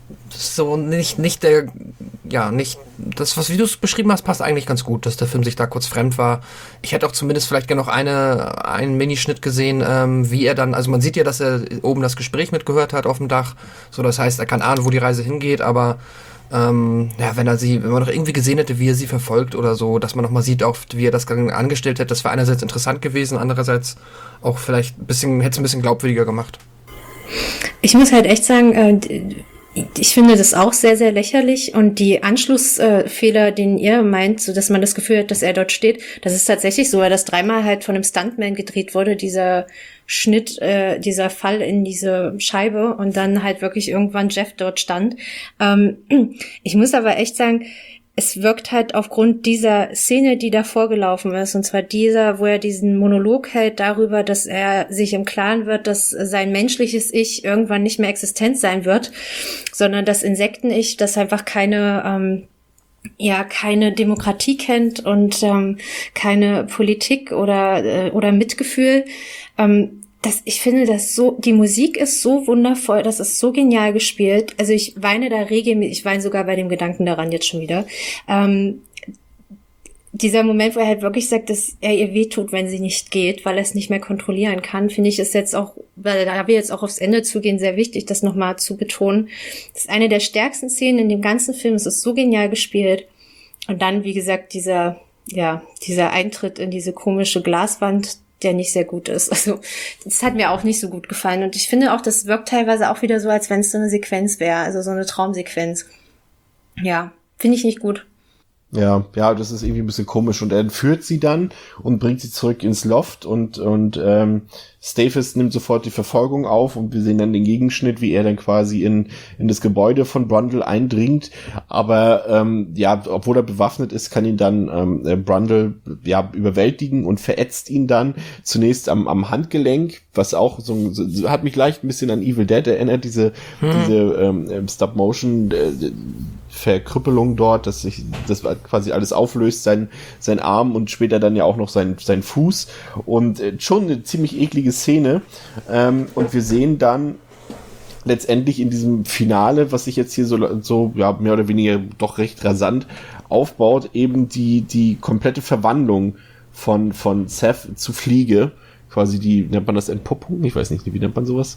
So nicht, nicht der, ja, nicht, das, was wie du es beschrieben hast, passt eigentlich ganz gut, dass der Film sich da kurz fremd war. Ich hätte auch zumindest vielleicht gerne noch eine, einen Minischnitt gesehen, ähm, wie er dann, also man sieht ja, dass er oben das Gespräch mitgehört hat auf dem Dach. So, das heißt, er kann ahnen, wo die Reise hingeht, aber Ähm, ja, wenn er sie, wenn man noch irgendwie gesehen hätte, wie er sie verfolgt oder so, dass man noch mal sieht, auch wie er das angestellt hätte, das wäre einerseits interessant gewesen, andererseits auch vielleicht ein bisschen, hätte es ein bisschen glaubwürdiger gemacht. Ich muss halt echt sagen, äh, ich finde das auch sehr, sehr lächerlich und die Anschlussfehler, den ihr meint, so dass man das Gefühl hat, dass er dort steht, das ist tatsächlich so, weil das dreimal halt von einem Stuntman gedreht wurde, dieser Schnitt, äh, dieser Fall in diese Scheibe und dann halt wirklich irgendwann Jeff dort stand. Ähm, ich muss aber echt sagen, es wirkt halt aufgrund dieser Szene, die da vorgelaufen ist, und zwar dieser, wo er diesen Monolog hält darüber, dass er sich im Klaren wird, dass sein menschliches Ich irgendwann nicht mehr existent sein wird, sondern das Insekten-Ich, das einfach keine, ähm, ja, keine Demokratie kennt und ähm, keine Politik oder äh, oder Mitgefühl. Ähm, Das, ich finde das so, die Musik ist so wundervoll, das ist so genial gespielt. Also ich weine da regelmäßig, ich weine sogar bei dem Gedanken daran jetzt schon wieder. Ähm, dieser Moment, wo er halt wirklich sagt, dass er ihr wehtut, wenn sie nicht geht, weil er es nicht mehr kontrollieren kann, finde ich, ist jetzt auch, weil da wir jetzt auch aufs Ende zugehen, sehr wichtig, das nochmal zu betonen. Das ist eine der stärksten Szenen in dem ganzen Film, es ist so genial gespielt. Und dann, wie gesagt, dieser, ja, dieser Eintritt in diese komische Glaswand, der nicht sehr gut ist. Also das hat mir auch nicht so gut gefallen. Und ich finde auch, das wirkt teilweise auch wieder so, als wenn es so eine Sequenz wäre, also so eine Traumsequenz. Ja, finde ich nicht gut. Ja, ja, das ist irgendwie ein bisschen komisch. Und er entführt sie dann und bringt sie zurück ins Loft und und ähm, Staples nimmt sofort die Verfolgung auf und wir sehen dann den Gegenschnitt, wie er dann quasi in in das Gebäude von Brundle eindringt. Aber ähm, ja, obwohl er bewaffnet ist, kann ihn dann ähm, Brundle ja überwältigen und verätzt ihn dann zunächst am am Handgelenk, was auch so, so hat mich leicht ein bisschen an Evil Dead erinnert, diese hm. diese ähm, Stop Motion äh, Verkrüppelung dort, dass sich das quasi alles auflöst, sein sein Arm und später dann ja auch noch sein sein Fuß und äh, schon eine ziemlich eklige Szene ähm, und wir sehen dann letztendlich in diesem Finale, was sich jetzt hier so so ja mehr oder weniger doch recht rasant aufbaut, eben die die komplette Verwandlung von von Seth zu Fliege, quasi die, nennt man das Entpuppung? Ich weiß nicht, wie nennt man sowas?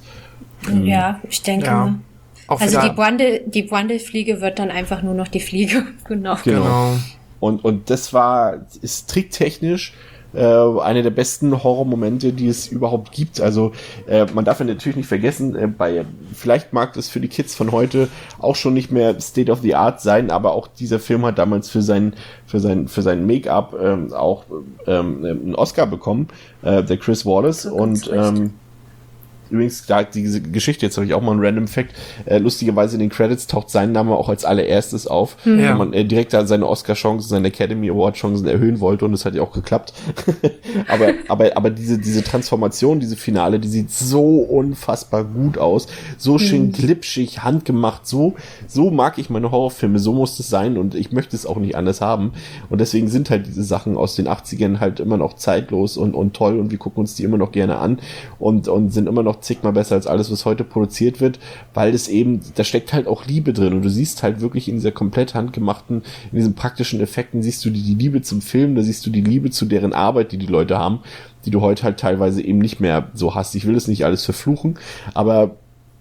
Ja, ich denke ja. mal. Auch also die Brundle, die Brundle-Fliege wird dann einfach nur noch die Fliege. Genau. Genau. Und, und das war, ist tricktechnisch äh, eine der besten Horrormomente, die es überhaupt gibt. Also äh, man darf ja natürlich nicht vergessen, äh, bei vielleicht mag das für die Kids von heute auch schon nicht mehr State of the Art sein, aber auch dieser Film hat damals für sein für sein für sein Make-up ähm, auch ähm, einen Oscar bekommen, äh, der Chris Wallace so, und ähm, übrigens, da diese Geschichte, jetzt habe ich auch mal einen Random Fact, äh, lustigerweise in den Credits taucht sein Name auch als allererstes auf, ja. Wenn man äh, direkt da seine Oscar-Chancen, seine Academy Award-Chancen erhöhen wollte und das hat ja auch geklappt. aber aber aber diese diese Transformation, diese Finale, die sieht so unfassbar gut aus, so schön mhm. glitschig, handgemacht, so so mag ich meine Horrorfilme, so muss es sein und ich möchte es auch nicht anders haben und deswegen sind halt diese Sachen aus den achtzigern halt immer noch zeitlos und und toll und wir gucken uns die immer noch gerne an und und sind immer noch zigmal besser als alles, was heute produziert wird, weil es eben, da steckt halt auch Liebe drin und du siehst halt wirklich in dieser komplett handgemachten, in diesen praktischen Effekten siehst du die, die Liebe zum Film, da siehst du die Liebe zu deren Arbeit, die die Leute haben, die du heute halt teilweise eben nicht mehr so hast. Ich will das nicht alles verfluchen, aber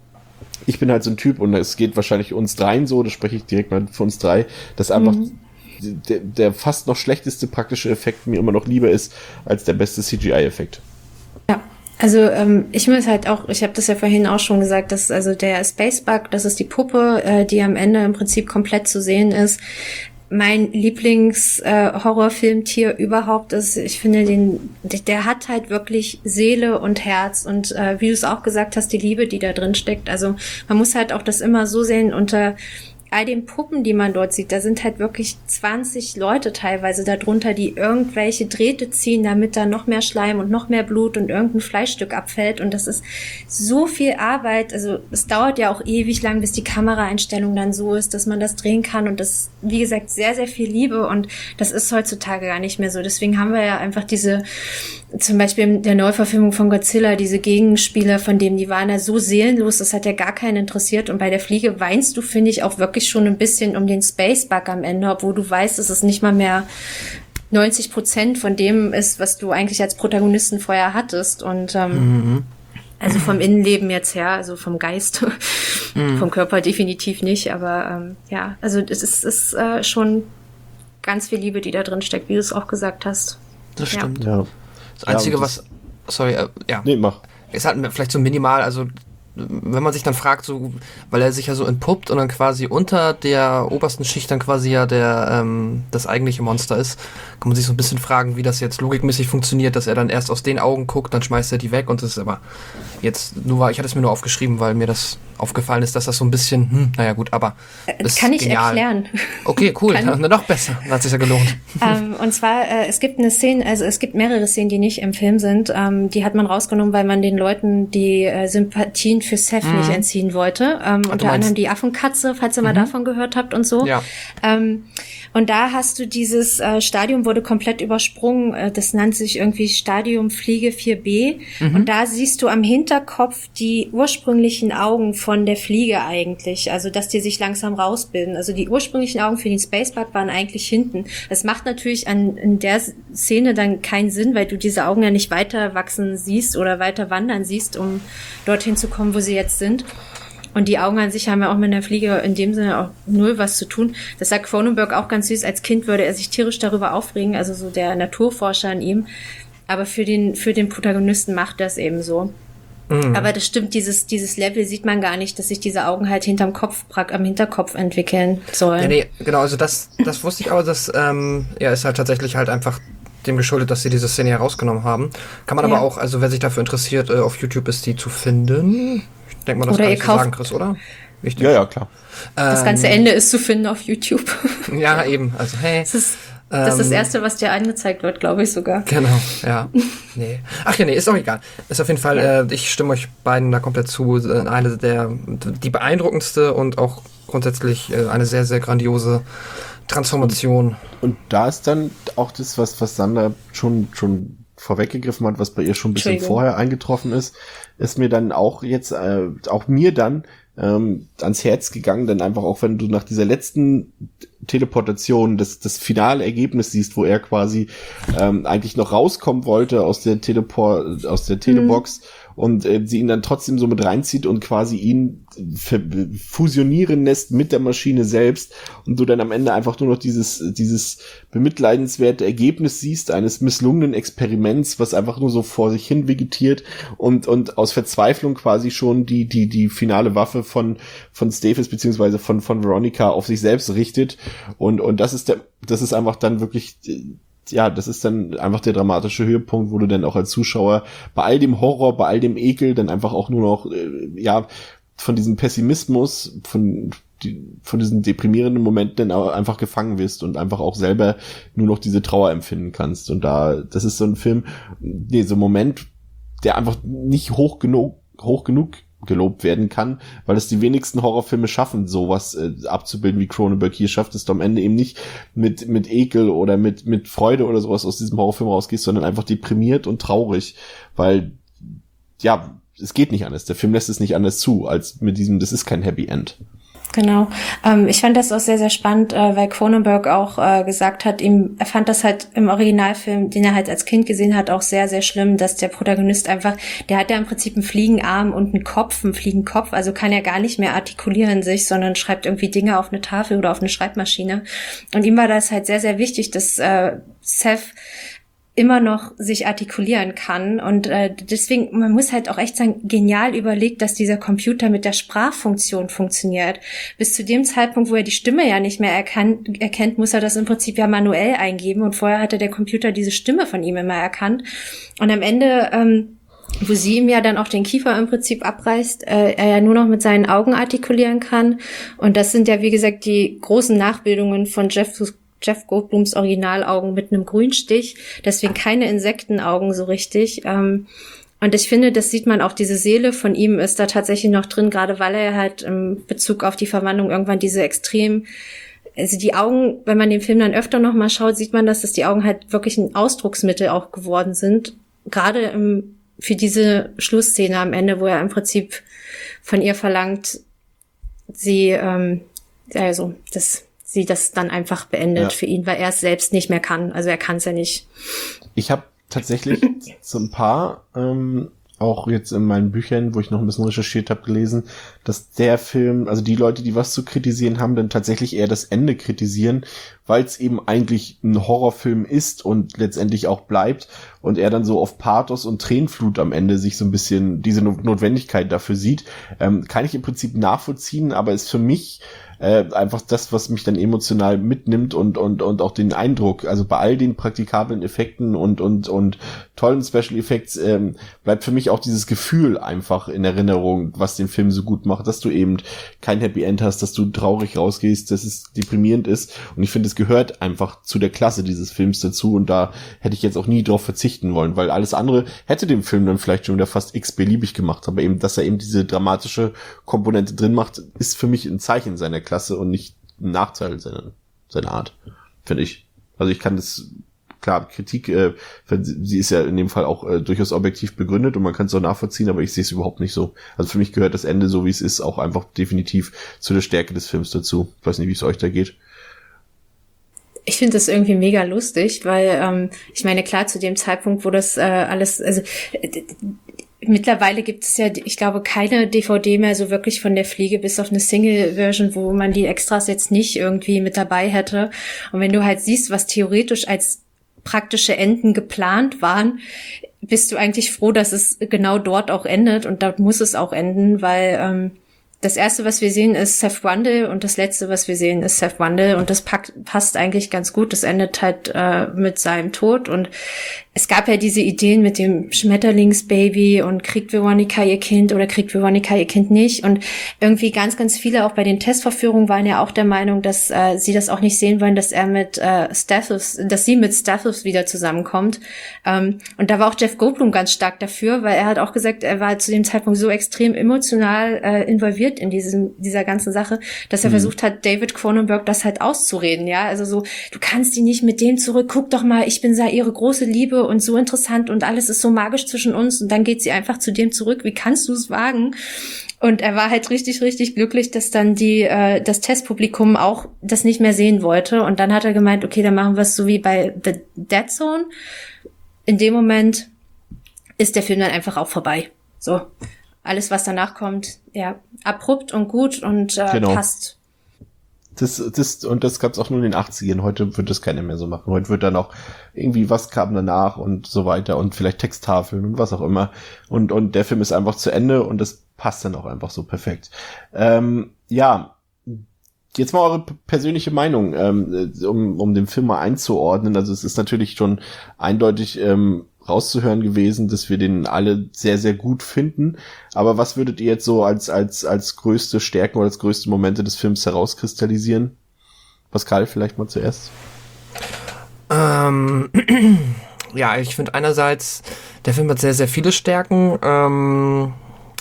ich bin halt so ein Typ und es geht wahrscheinlich uns dreien so, das spreche ich direkt mal für uns drei, dass einfach mhm. der, der fast noch schlechteste praktische Effekt mir immer noch lieber ist als der beste C G I-Effekt. Ja. Also ähm, ich muss halt auch, ich habe das ja vorhin auch schon gesagt, dass also der Spacebug, das ist die Puppe, äh, die am Ende im Prinzip komplett zu sehen ist. Mein Lieblings-Horrorfilmtier äh, überhaupt ist, ich finde den, der hat halt wirklich Seele und Herz und äh, wie du es auch gesagt hast, die Liebe, die da drin steckt. Also man muss halt auch das immer so sehen unter all den Puppen, die man dort sieht, da sind halt wirklich zwanzig Leute teilweise darunter, die irgendwelche Drähte ziehen, damit da noch mehr Schleim und noch mehr Blut und irgendein Fleischstück abfällt. Und das ist so viel Arbeit. Also es dauert ja auch ewig lang, bis die Kameraeinstellung dann so ist, dass man das drehen kann. Und das, wie gesagt, sehr, sehr viel Liebe. Und das ist heutzutage gar nicht mehr so. Deswegen haben wir ja einfach diese, zum Beispiel in der Neuverfilmung von Godzilla, diese Gegenspieler, von denen die waren ja so seelenlos, das hat ja gar keinen interessiert. Und bei der Fliege weinst du, finde ich, auch wirklich schon ein bisschen um den Space-Bug am Ende, obwohl du weißt, dass es nicht mal mehr neunzig Prozent von dem ist, was du eigentlich als Protagonisten vorher hattest. Und ähm, mhm. also vom Innenleben jetzt her, also vom Geist, mhm. vom Körper definitiv nicht. Aber ähm, ja, also es ist, ist äh, schon ganz viel Liebe, die da drin steckt, wie du es auch gesagt hast. Das stimmt. Ja. Das Einzige, ja, das, was, sorry, äh, ja. Nee, mach. Ist halt vielleicht so minimal, also wenn man sich dann fragt, so, weil er sich ja so entpuppt und dann quasi unter der obersten Schicht dann quasi ja der ähm, das eigentliche Monster ist, kann man sich so ein bisschen fragen, wie das jetzt logikmäßig funktioniert, dass er dann erst aus den Augen guckt, dann schmeißt er die weg und das ist aber jetzt nur, ich hatte es mir nur aufgeschrieben, weil mir das aufgefallen ist, dass das so ein bisschen, hm, naja gut, aber das kann ich genial. erklären. Okay, cool, dann noch besser, dann hat sich ja gelohnt. Ähm, und zwar, äh, es gibt eine Szene, also es gibt mehrere Szenen, die nicht im Film sind, ähm, die hat man rausgenommen, weil man den Leuten die äh, Sympathien für Seth mhm. nicht entziehen wollte. Ähm, unter anderem die Affenkatze, falls ihr mhm. mal davon gehört habt und so. Ja. Ähm, und da hast du dieses äh, Stadium wurde komplett übersprungen. Äh, das nennt sich irgendwie Stadium Fliege vier b. Mhm. Und da siehst du am Hinterkopf die ursprünglichen Augen von der Fliege eigentlich. Also, dass die sich langsam rausbilden. Also, die ursprünglichen Augen für den Spacebug waren eigentlich hinten. Das macht natürlich an, in der Szene dann keinen Sinn, weil du diese Augen ja nicht weiter wachsen siehst oder weiter wandern siehst, um dorthin zu kommen, wo sie jetzt sind. Und die Augen an sich haben ja auch mit der Fliege in dem Sinne auch null was zu tun. Das sagt Cronenberg auch ganz süß. Als Kind würde er sich tierisch darüber aufregen, also so der Naturforscher in ihm. Aber für den, für den Protagonisten macht das eben so. Mhm. Aber das stimmt, dieses, dieses Level sieht man gar nicht, dass sich diese Augen halt hinterm Kopf, am Hinterkopf entwickeln sollen. Ja, nee, genau, also das, das wusste ich aber, dass, ähm, ja, ist halt tatsächlich halt einfach dem geschuldet, dass sie diese Szene herausgenommen haben. Kann man ja. aber auch, also wer sich dafür interessiert, äh, auf YouTube ist die zu finden. Ich denke mal, das oder kann ich so kauft- sagen, Chris, oder? Wichtig. Ja, ja, klar. Das Ähm, ganze Ende ist zu finden auf YouTube. Ja, eben, also hey. Das ist das, ist das Erste, was dir angezeigt wird, glaube ich sogar. Genau, ja. Nee. Ach ja, nee, ist auch egal. Ist auf jeden Fall, Ja. äh, ich stimme euch beiden da komplett zu. Äh, Eine der, die beeindruckendste und auch grundsätzlich äh, eine sehr, sehr grandiose Transformation. Und da ist dann auch das, was, was Sandra schon, schon vorweggegriffen hat, was bei ihr schon ein bisschen vorher eingetroffen ist, ist mir dann auch jetzt, äh, auch mir dann ähm, ans Herz gegangen, denn einfach auch, wenn du nach dieser letzten Teleportation das, das finale Ergebnis siehst, wo er quasi ähm, eigentlich noch rauskommen wollte aus der Teleport, aus der Telebox mhm. und äh, sie ihn dann trotzdem so mit reinzieht und quasi ihn fusionieren lässt mit der Maschine selbst und du dann am Ende einfach nur noch dieses dieses bemitleidenswerte Ergebnis siehst eines misslungenen Experiments, was einfach nur so vor sich hin vegetiert und und aus Verzweiflung quasi schon die die die finale Waffe von von Staples beziehungsweise von von Veronica auf sich selbst richtet und und das ist der das ist einfach dann wirklich ja, das ist dann einfach der dramatische Höhepunkt, wo du dann auch als Zuschauer bei all dem Horror, bei all dem Ekel dann einfach auch nur noch äh, ja von diesem Pessimismus, von, die, von diesen deprimierenden Momenten dann auch einfach gefangen wirst und einfach auch selber nur noch diese Trauer empfinden kannst. Und da, das ist so ein Film, nee, so ein Moment, der einfach nicht hoch genug, hoch genug gelobt werden kann, weil es die wenigsten Horrorfilme schaffen, sowas äh, abzubilden, wie Cronenberg hier schafft, es du am Ende eben nicht mit mit Ekel oder mit mit Freude oder sowas aus diesem Horrorfilm rausgehst, sondern einfach deprimiert und traurig, weil ja, es geht nicht anders. Der Film lässt es nicht anders zu, als mit diesem, das ist kein Happy End. Genau. Ähm, ich fand das auch sehr, sehr spannend, äh, weil Cronenberg auch äh, gesagt hat, ihm, er fand das halt im Originalfilm, den er halt als Kind gesehen hat, auch sehr, sehr schlimm, dass der Protagonist einfach, der hat ja im Prinzip einen Fliegenarm und einen Kopf, einen Fliegenkopf, also kann er gar nicht mehr artikulieren sich, sondern schreibt irgendwie Dinge auf eine Tafel oder auf eine Schreibmaschine. Und ihm war das halt sehr, sehr wichtig, dass äh, Seth immer noch sich artikulieren kann und äh, deswegen, man muss halt auch echt sagen, genial überlegt, dass dieser Computer mit der Sprachfunktion funktioniert. Bis zu dem Zeitpunkt, wo er die Stimme ja nicht mehr erkannt, erkennt, muss er das im Prinzip ja manuell eingeben und vorher hatte der Computer diese Stimme von ihm immer erkannt und am Ende ähm, wo sie ihm ja dann auch den Kiefer im Prinzip abreißt, äh, er ja nur noch mit seinen Augen artikulieren kann. Und das sind ja, wie gesagt, die großen Nachbildungen von Jeff, Jeff Goldblums Originalaugen mit einem Grünstich. Deswegen keine Insektenaugen so richtig. Ähm, und ich finde, das sieht man auch, diese Seele von ihm ist da tatsächlich noch drin, gerade weil er halt im Bezug auf die Verwandlung irgendwann diese extrem, also die Augen, wenn man den Film dann öfter noch mal schaut, sieht man, dass das die Augen halt wirklich ein Ausdrucksmittel auch geworden sind. Gerade im, für diese Schlussszene am Ende, wo er im Prinzip von ihr verlangt, sie, ähm, also, dass sie das dann einfach beendet ja. für ihn, weil er es selbst nicht mehr kann. Also er kann es ja nicht. Ich habe tatsächlich so ein paar, ähm, auch jetzt in meinen Büchern, wo ich noch ein bisschen recherchiert habe, gelesen, dass der Film, also die Leute, die was zu kritisieren haben, dann tatsächlich eher das Ende kritisieren, weil es eben eigentlich ein Horrorfilm ist und letztendlich auch bleibt und er dann so auf Pathos und Tränenflut am Ende sich so ein bisschen diese Notwendigkeit dafür sieht. Ähm, kann ich im Prinzip nachvollziehen, aber ist für mich äh, einfach das, was mich dann emotional mitnimmt und und und auch den Eindruck, also bei all den praktikablen Effekten und und und tollen Special Effects ähm, bleibt für mich auch dieses Gefühl einfach in Erinnerung, was den Film so gut macht, dass du eben kein Happy End hast, dass du traurig rausgehst, dass es deprimierend ist und ich finde, es gehört einfach zu der Klasse dieses Films dazu und da hätte ich jetzt auch nie drauf verzichten wollen, weil alles andere hätte dem Film dann vielleicht schon wieder fast x-beliebig gemacht, aber eben, dass er eben diese dramatische Komponente drin macht, ist für mich ein Zeichen seiner Klasse und nicht ein Nachteil seiner, seiner Art, finde ich. Also ich kann das, klar, Kritik, äh, sie ist ja in dem Fall auch äh, durchaus objektiv begründet und man kann es auch nachvollziehen, aber ich sehe es überhaupt nicht so. Also für mich gehört das Ende, so wie es ist, auch einfach definitiv zu der Stärke des Films dazu. Ich weiß nicht, wie es euch da geht. Ich finde das irgendwie mega lustig, weil ähm, ich meine, klar, zu dem Zeitpunkt, wo das äh, alles, also äh, mittlerweile gibt es ja, ich glaube, keine D V D mehr so wirklich von der Fliege, bis auf eine Single-Version, wo man die Extras jetzt nicht irgendwie mit dabei hätte. Und wenn du halt siehst, was theoretisch als praktische Enden geplant waren, bist du eigentlich froh, dass es genau dort auch endet. Und dort muss es auch enden, weil ähm, das erste, was wir sehen, ist Seth Rundle und das letzte, was wir sehen, ist Seth Rundle und das packt, passt eigentlich ganz gut. Das endet halt äh, mit seinem Tod und es gab ja diese Ideen mit dem Schmetterlingsbaby und kriegt Veronica ihr Kind oder kriegt Veronica ihr Kind nicht und irgendwie ganz, ganz viele auch bei den Testverführungen waren ja auch der Meinung, dass äh, sie das auch nicht sehen wollen, dass er mit äh, Stathis, dass sie mit Stathis wieder zusammenkommt. Ähm, und da war auch Jeff Goldblum ganz stark dafür, weil er hat auch gesagt, er war zu dem Zeitpunkt so extrem emotional äh, involviert in diesem dieser ganzen Sache, dass er mhm. versucht hat, David Cronenberg das halt auszureden, ja, also so, du kannst die nicht mit dem zurück, guck doch mal, ich bin ihre große Liebe und so interessant und alles ist so magisch zwischen uns und dann geht sie einfach zu dem zurück, wie kannst du es wagen? Und er war halt richtig, richtig glücklich, dass dann die äh, das Testpublikum auch das nicht mehr sehen wollte und dann hat er gemeint, okay, dann machen wir es so wie bei The Dead Zone. In dem Moment ist der Film dann einfach auch vorbei. So. Alles, was danach kommt, ja, abrupt und gut und äh, genau. passt. Das, das, und das gab's auch nur in den achtzigern. Heute wird das keiner mehr so machen. Heute wird dann auch irgendwie, was kam danach und so weiter und vielleicht Texttafeln und was auch immer. Und, und der Film ist einfach zu Ende und das passt dann auch einfach so perfekt. Ähm, ja, jetzt mal eure persönliche Meinung, ähm, um, um den Film mal einzuordnen. Also es ist natürlich schon eindeutig, ähm, rauszuhören gewesen, dass wir den alle sehr, sehr gut finden. Aber was würdet ihr jetzt so als als als größte Stärken oder als größte Momente des Films herauskristallisieren? Pascal, vielleicht mal zuerst. Ähm, ja, ich finde einerseits, der Film hat sehr, sehr viele Stärken. Ähm,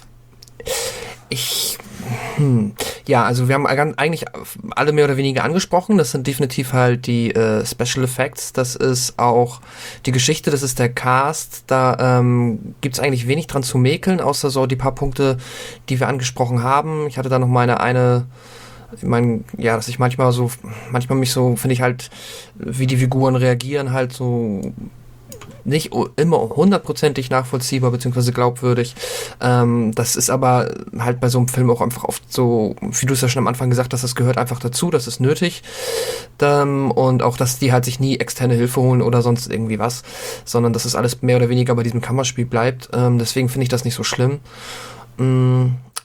ich Hm. Ja, also wir haben eigentlich alle mehr oder weniger angesprochen. Das sind definitiv halt die äh, Special Effects. Das ist auch die Geschichte, das ist der Cast. Da ähm, gibt's eigentlich wenig dran zu mäkeln, außer so die paar Punkte, die wir angesprochen haben. Ich hatte da noch meine eine, ich meine, ja, dass ich manchmal so, manchmal mich so, finde ich halt, wie die Figuren reagieren, halt so nicht immer hundertprozentig nachvollziehbar bzw. glaubwürdig. Ähm, das ist aber halt bei so einem Film auch einfach oft so, wie du es ja schon am Anfang gesagt hast, das gehört einfach dazu, das ist nötig. Ähm, und auch, dass die halt sich nie externe Hilfe holen oder sonst irgendwie was, sondern dass es alles mehr oder weniger bei diesem Kammerspiel bleibt. Ähm, deswegen finde ich das nicht so schlimm. Ähm,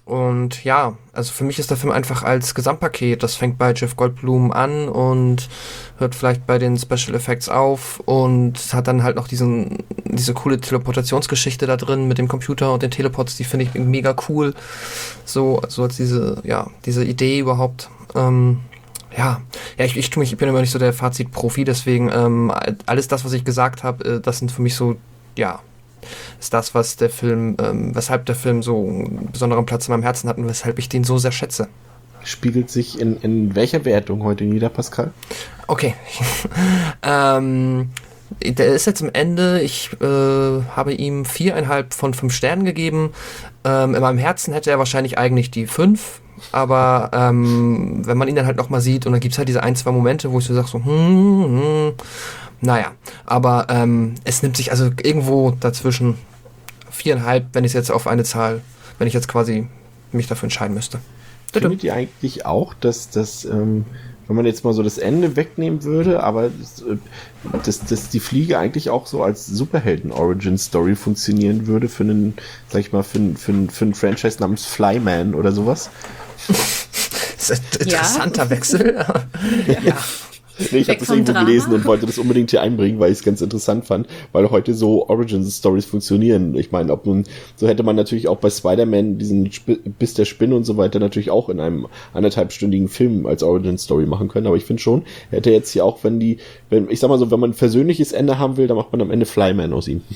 Und ja, also für mich ist der Film einfach als Gesamtpaket. Das fängt bei Jeff Goldblum an und hört vielleicht bei den Special Effects auf und hat dann halt noch diesen diese coole Teleportationsgeschichte da drin mit dem Computer und den Teleports, die finde ich mega cool. So, so als diese, ja, diese Idee überhaupt. Ähm, ja, ja, ich, ich, tu mich, ich bin immer nicht so der Fazit-Profi, deswegen ähm, alles das, was ich gesagt habe, äh, das sind für mich so, ja, ist das, was der Film, ähm, weshalb der Film so einen besonderen Platz in meinem Herzen hat und weshalb ich den so sehr schätze. Spiegelt sich in, in welcher Wertung heute nieder, Pascal? Okay. ähm, der ist jetzt am Ende, ich äh, habe ihm viereinhalb von fünf Sternen gegeben. Ähm, in meinem Herzen hätte er wahrscheinlich eigentlich die fünf, aber ähm, wenn man ihn dann halt nochmal sieht und dann gibt's halt diese ein, zwei Momente, wo ich so sage so, hm, hm, naja, aber ähm, es nimmt sich also irgendwo dazwischen viereinhalb, wenn ich es jetzt auf eine Zahl, wenn ich jetzt quasi mich dafür entscheiden müsste. Findet ihr eigentlich auch, dass das, ähm, wenn man jetzt mal so das Ende wegnehmen würde, aber dass, dass die Fliege eigentlich auch so als Superhelden-Origin-Story funktionieren würde für einen, sag ich mal, für einen, für einen, für einen Franchise namens Flyman oder sowas? Das ist ein interessanter ja. Wechsel. ja. ja. Nee, ich habe das irgendwo Drama. gelesen und wollte das unbedingt hier einbringen, weil ich es ganz interessant fand, weil heute so Origin-Stories funktionieren. Ich meine, ob nun, so hätte man natürlich auch bei Spider-Man diesen Sp- Biss der Spinne und so weiter natürlich auch in einem anderthalbstündigen Film als Origin-Story machen können, aber ich finde schon, er hätte jetzt hier auch, wenn die, wenn, ich sag mal so, wenn man ein versöhnliches Ende haben will, dann macht man am Ende Flyman aus ihm.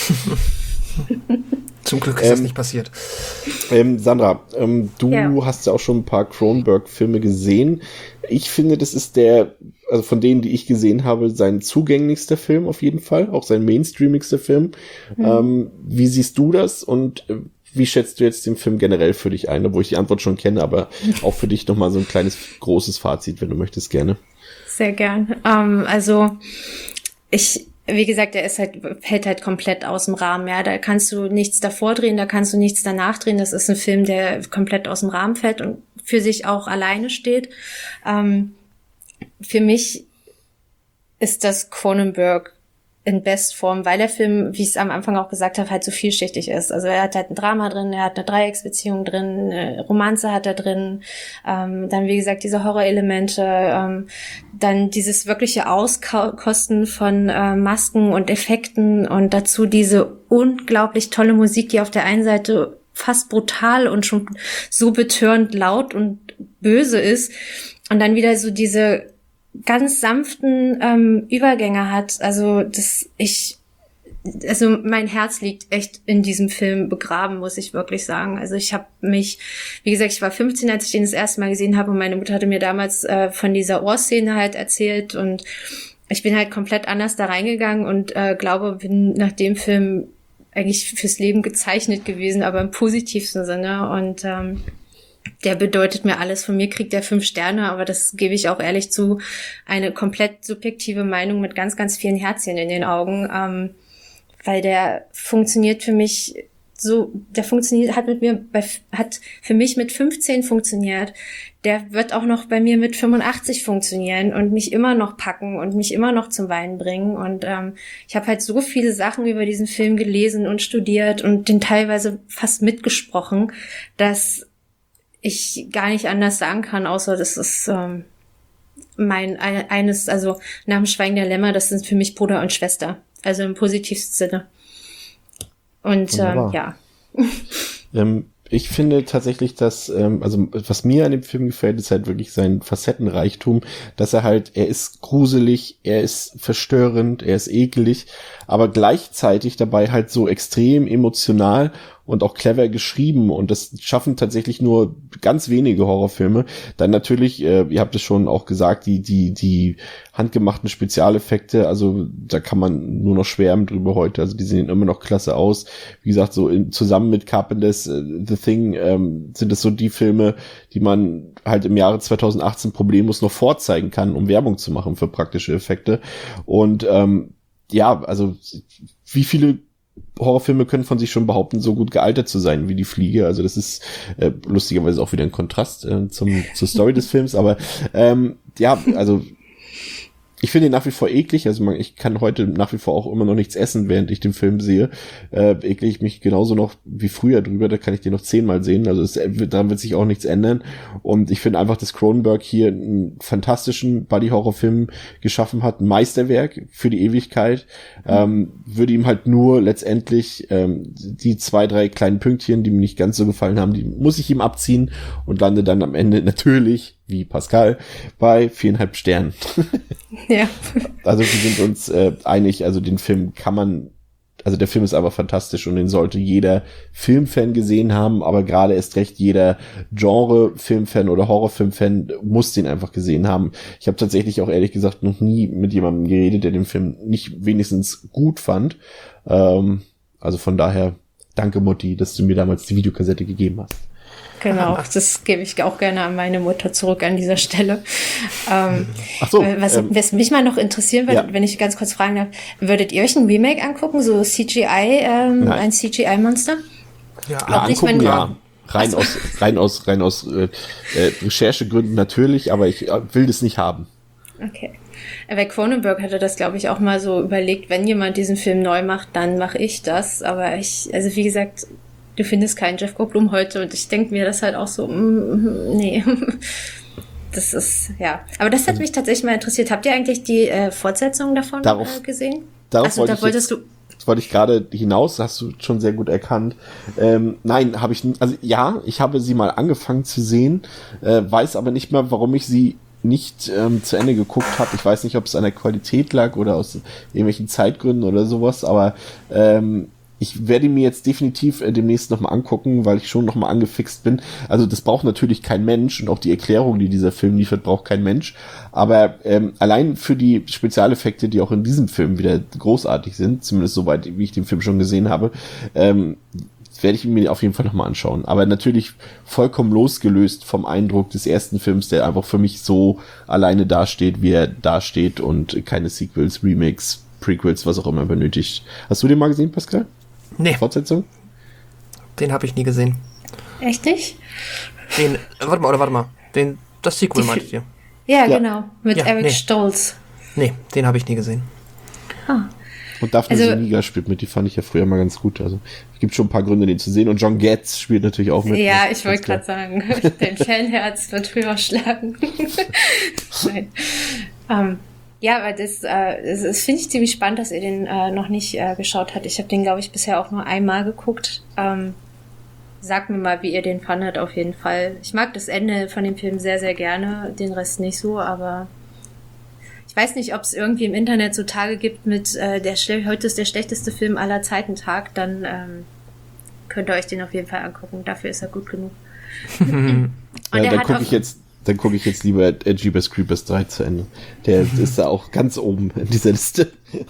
Zum Glück ist ähm, das nicht passiert. Ähm, Sandra, ähm, du ja. hast ja auch schon ein paar Cronenberg-Filme gesehen. Ich finde, das ist der, also von denen, die ich gesehen habe, sein zugänglichster Film auf jeden Fall, auch sein mainstreamigster Film. Mhm. Ähm, wie siehst du das und äh, wie schätzt du jetzt den Film generell für dich ein, obwohl ich die Antwort schon kenne, aber auch für dich nochmal so ein kleines, großes Fazit, wenn du möchtest, gerne. Sehr gern. Ähm, also ich Wie gesagt, der ist halt, fällt halt komplett aus dem Rahmen, ja. Da kannst du nichts davor drehen, da kannst du nichts danach drehen. Das ist ein Film, der komplett aus dem Rahmen fällt und für sich auch alleine steht. Ähm, für mich ist das Cronenberg in Bestform, weil der Film, wie ich es am Anfang auch gesagt habe, halt so vielschichtig ist. Also er hat halt ein Drama drin, er hat eine Dreiecksbeziehung drin, eine Romanze hat er drin, ähm, dann wie gesagt diese Horrorelemente, ähm, dann dieses wirkliche Auskosten von äh, Masken und Effekten und dazu diese unglaublich tolle Musik, die auf der einen Seite fast brutal und schon so betörend laut und böse ist und dann wieder so diese ganz sanften ähm, Übergänge hat. Also das ich also mein Herz liegt echt in diesem Film begraben, muss ich wirklich sagen. Also ich habe mich, wie gesagt, ich war fünfzehn, als ich den das erste Mal gesehen habe und meine Mutter hatte mir damals äh, von dieser Ohrszene halt erzählt und ich bin halt komplett anders da reingegangen und äh, glaube, bin nach dem Film eigentlich fürs Leben gezeichnet gewesen, aber im positivsten Sinne und ähm, der bedeutet mir alles. Von mir kriegt er fünf Sterne, aber das gebe ich auch ehrlich zu, eine komplett subjektive Meinung mit ganz, ganz vielen Herzchen in den Augen, ähm, weil der funktioniert für mich so, der funktioniert, hat mit mir, bei, hat für mich mit fünfzehn funktioniert. Der wird auch noch bei mir mit fünfundachtzig funktionieren und mich immer noch packen und mich immer noch zum Weinen bringen. Und ähm, ich habe halt so viele Sachen über diesen Film gelesen und studiert und den teilweise fast mitgesprochen, dass ich gar nicht anders sagen kann, außer das ist ähm, mein eines, also nach dem Schweigen der Lämmer, das sind für mich Bruder und Schwester, also im positivsten Sinne. Und ähm, ja. Ähm, ich finde tatsächlich, dass, ähm, also was mir an dem Film gefällt, ist halt wirklich sein Facettenreichtum, dass er halt, er ist gruselig, er ist verstörend, er ist ekelig, aber gleichzeitig dabei halt so extrem emotional und auch clever geschrieben und das schaffen tatsächlich nur ganz wenige Horrorfilme. Dann natürlich, äh, ihr habt es schon auch gesagt, die die die handgemachten Spezialeffekte, also da kann man nur noch schwärmen drüber heute, also die sehen immer noch klasse aus. Wie gesagt, so in, zusammen mit Carpenters uh, The Thing ähm, sind es so die Filme, die man halt im Jahre zweitausendachtzehn problemlos noch vorzeigen kann, um Werbung zu machen für praktische Effekte. Und ähm, ja, also wie viele Horrorfilme können von sich schon behaupten, so gut gealtert zu sein wie die Fliege. Also das ist äh, lustigerweise auch wieder ein Kontrast äh, zum zur Story des Films. Aber ähm, ja, also ich finde ihn nach wie vor eklig, also man, ich kann heute nach wie vor auch immer noch nichts essen, während ich den Film sehe. Äh, ekle ich mich genauso noch wie früher drüber, da kann ich den noch zehnmal sehen, also es, daran wird sich auch nichts ändern. Und ich finde einfach, dass Cronenberg hier einen fantastischen Buddy-Horror-Film geschaffen hat, ein Meisterwerk für die Ewigkeit. Mhm. Ähm, würde ihm halt nur letztendlich ähm, die zwei, drei kleinen Pünktchen, die mir nicht ganz so gefallen haben, die muss ich ihm abziehen und lande dann am Ende natürlich, wie Pascal, bei viereinhalb Sternen. Ja. Also wir sind uns äh, einig, also den Film kann man, also der Film ist einfach fantastisch und den sollte jeder Filmfan gesehen haben, aber gerade erst recht jeder Genre-Filmfan oder Horrorfilmfan muss den einfach gesehen haben. Ich habe tatsächlich auch ehrlich gesagt noch nie mit jemandem geredet, der den Film nicht wenigstens gut fand. Ähm, also von daher, danke Mutti, dass du mir damals die Videokassette gegeben hast. Genau, das gebe ich auch gerne an meine Mutter zurück an dieser Stelle. Ähm, Ach so, was, ähm, was mich mal noch interessieren würde, ja. wenn ich ganz kurz fragen darf, würdet ihr euch ein Remake angucken, so C G I, ähm, ein C G I-Monster? Ja, ja auch nicht, angucken, wenn, ja. Rein so. aus, rein aus, rein aus äh, äh, Recherchegründen natürlich, aber ich äh, will das nicht haben. Okay. Bei Cronenberg hatte das, glaube ich, auch mal so überlegt, wenn jemand diesen Film neu macht, dann mache ich das. Aber ich, also wie gesagt, du findest keinen Jeff Goldblum heute und ich denke mir das halt auch so, mm, nee. Das ist, ja. Aber das hat mich tatsächlich mal interessiert. Habt ihr eigentlich die äh, Fortsetzung davon darauf, äh, gesehen? Darauf Achso, wollte da wolltest jetzt, du. Das wollte ich gerade hinaus, hast du schon sehr gut erkannt. Ähm, nein, habe ich, also ja, ich habe sie mal angefangen zu sehen, äh, weiß aber nicht mehr, warum ich sie nicht ähm, zu Ende geguckt habe. Ich weiß nicht, ob es an der Qualität lag oder aus irgendwelchen Zeitgründen oder sowas, aber ähm, ich werde mir jetzt definitiv äh, demnächst nochmal angucken, weil ich schon nochmal angefixt bin. Also das braucht natürlich kein Mensch und auch die Erklärung, die dieser Film liefert, braucht kein Mensch. Aber ähm, allein für die Spezialeffekte, die auch in diesem Film wieder großartig sind, zumindest soweit, wie ich den Film schon gesehen habe, ähm, werde ich mir auf jeden Fall nochmal anschauen. Aber natürlich vollkommen losgelöst vom Eindruck des ersten Films, der einfach für mich so alleine dasteht, wie er dasteht und keine Sequels, Remakes, Prequels, was auch immer benötigt. Hast du den mal gesehen, Pascal? Nee. Fortsetzung? Den habe ich nie gesehen. Echt nicht? Den, äh, warte mal, oder warte mal. Den, das Sequel Die meintet ihr? Ja, Ja. genau. Mit Ja, Eric nee. Stoltz. Nee, den habe ich nie gesehen. Ah. Und Daphne Also- Zuniga spielt mit, die fand ich ja früher mal ganz gut. Also es gibt schon ein paar Gründe, den zu sehen. Und John Getz spielt natürlich auch mit. Ja, Das ich wollte ist ganz gerade sagen, dein Fanherz wird höher schlagen. Nein. Ähm, ja, aber das, äh, das, das finde ich ziemlich spannend, dass ihr den äh, noch nicht äh, geschaut habt. Ich habe den, glaube ich, bisher auch nur einmal geguckt. Ähm, sagt mir mal, wie ihr den fandet, auf jeden Fall. Ich mag das Ende von dem Film sehr, sehr gerne, den Rest nicht so, aber ich weiß nicht, ob es irgendwie im Internet so Tage gibt mit äh, der schle- heute ist der schlechteste Film aller Zeiten Tag, dann ähm, könnt ihr euch den auf jeden Fall angucken. Dafür ist er gut genug. Und Ja, er dann hat gucke auch- ich jetzt, dann gucke ich jetzt lieber äh, Jeepers Creepers drei zu Ende. Der ist da auch ganz oben in dieser Liste.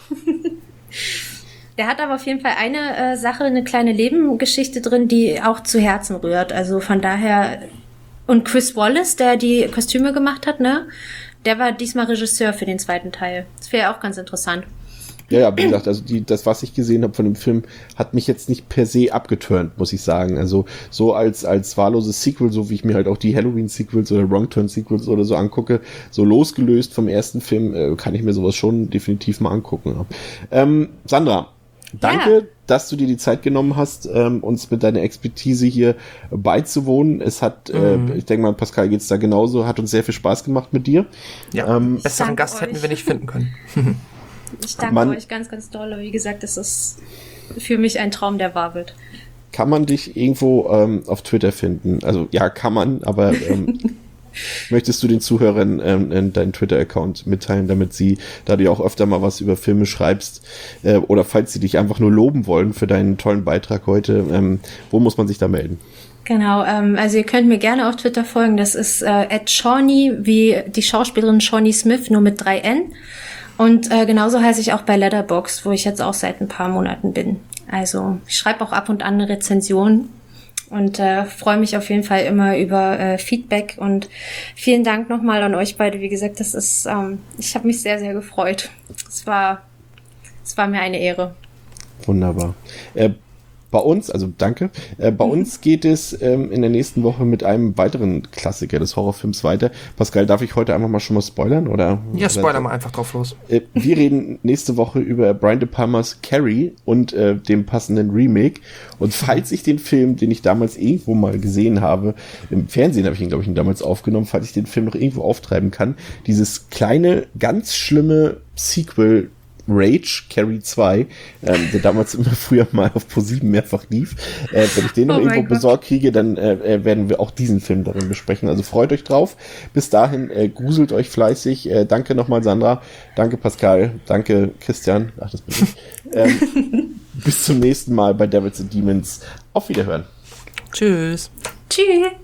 Der hat aber auf jeden Fall eine äh, Sache, eine kleine Nebengeschichte drin, die auch zu Herzen rührt. Also von daher, und Chris Wallace, der die Kostüme gemacht hat, ne, der war diesmal Regisseur für den zweiten Teil. Das wäre auch ganz interessant. Ja, ja, wie gesagt, also die, das, was ich gesehen habe von dem Film, hat mich jetzt nicht per se abgeturnt, muss ich sagen. Also so als als wahlloses Sequel, so wie ich mir halt auch die Halloween-Sequels oder Wrong-Turn-Sequels oder so angucke, so losgelöst vom ersten Film, äh, kann ich mir sowas schon definitiv mal angucken. Ähm, Sandra, danke, Ja. dass du dir die Zeit genommen hast, ähm, uns mit deiner Expertise hier beizuwohnen. Es hat, Mhm. äh, ich denke mal, Pascal geht's da genauso, hat uns sehr viel Spaß gemacht mit dir. Ja, Ähm, besseren danke Gast hätten euch. wir nicht finden können. Ich danke Mann. euch ganz, ganz doll. Wie gesagt, das ist für mich ein Traum, der wahr wird. Kann man dich irgendwo ähm, auf Twitter finden? Also ja, kann man, aber ähm, möchtest du den Zuhörern ähm, deinen Twitter-Account mitteilen, damit sie, da du ja auch öfter mal was über Filme schreibst, äh, oder falls sie dich einfach nur loben wollen für deinen tollen Beitrag heute, ähm, wo muss man sich da melden? Genau, ähm, also ihr könnt mir gerne auf Twitter folgen. Das ist äh, at Shawnee, wie die Schauspielerin Shawnee Smith, nur mit drei N. Und äh, genauso heiße ich auch bei Letterboxd, wo ich jetzt auch seit ein paar Monaten bin. Also ich schreibe auch ab und an eine Rezension und äh, freue mich auf jeden Fall immer über äh, Feedback. Und vielen Dank nochmal an euch beide. Wie gesagt, das ist, ähm, ich habe mich sehr, sehr gefreut. Es war, es war mir eine Ehre. Wunderbar. Äh, bei uns, also danke, äh, bei mhm. uns geht es ähm, in der nächsten Woche mit einem weiteren Klassiker des Horrorfilms weiter. Pascal, darf ich heute einfach mal schon mal spoilern? Oder? Ja, spoiler mal einfach drauf los. Äh, wir reden nächste Woche über Brian De Palmas Carrie und äh, dem passenden Remake. Und falls ich den Film, den ich damals irgendwo mal gesehen habe, im Fernsehen habe ich ihn, glaube ich, damals aufgenommen, falls ich den Film noch irgendwo auftreiben kann, dieses kleine, ganz schlimme Sequel Rage, Carrie zwei, ähm, der damals immer früher mal auf ProSieben mehrfach lief. Äh, wenn ich den noch oh irgendwo besorgt kriege, dann äh, werden wir auch diesen Film darin besprechen. Also freut euch drauf. Bis dahin, äh, gruselt euch fleißig. Äh, danke nochmal, Sandra. Danke, Pascal. Danke, Christian. Ach, das bin ich. Ähm, bis zum nächsten Mal bei Devils and Demons. Auf Wiederhören. Tschüss. Tschüss.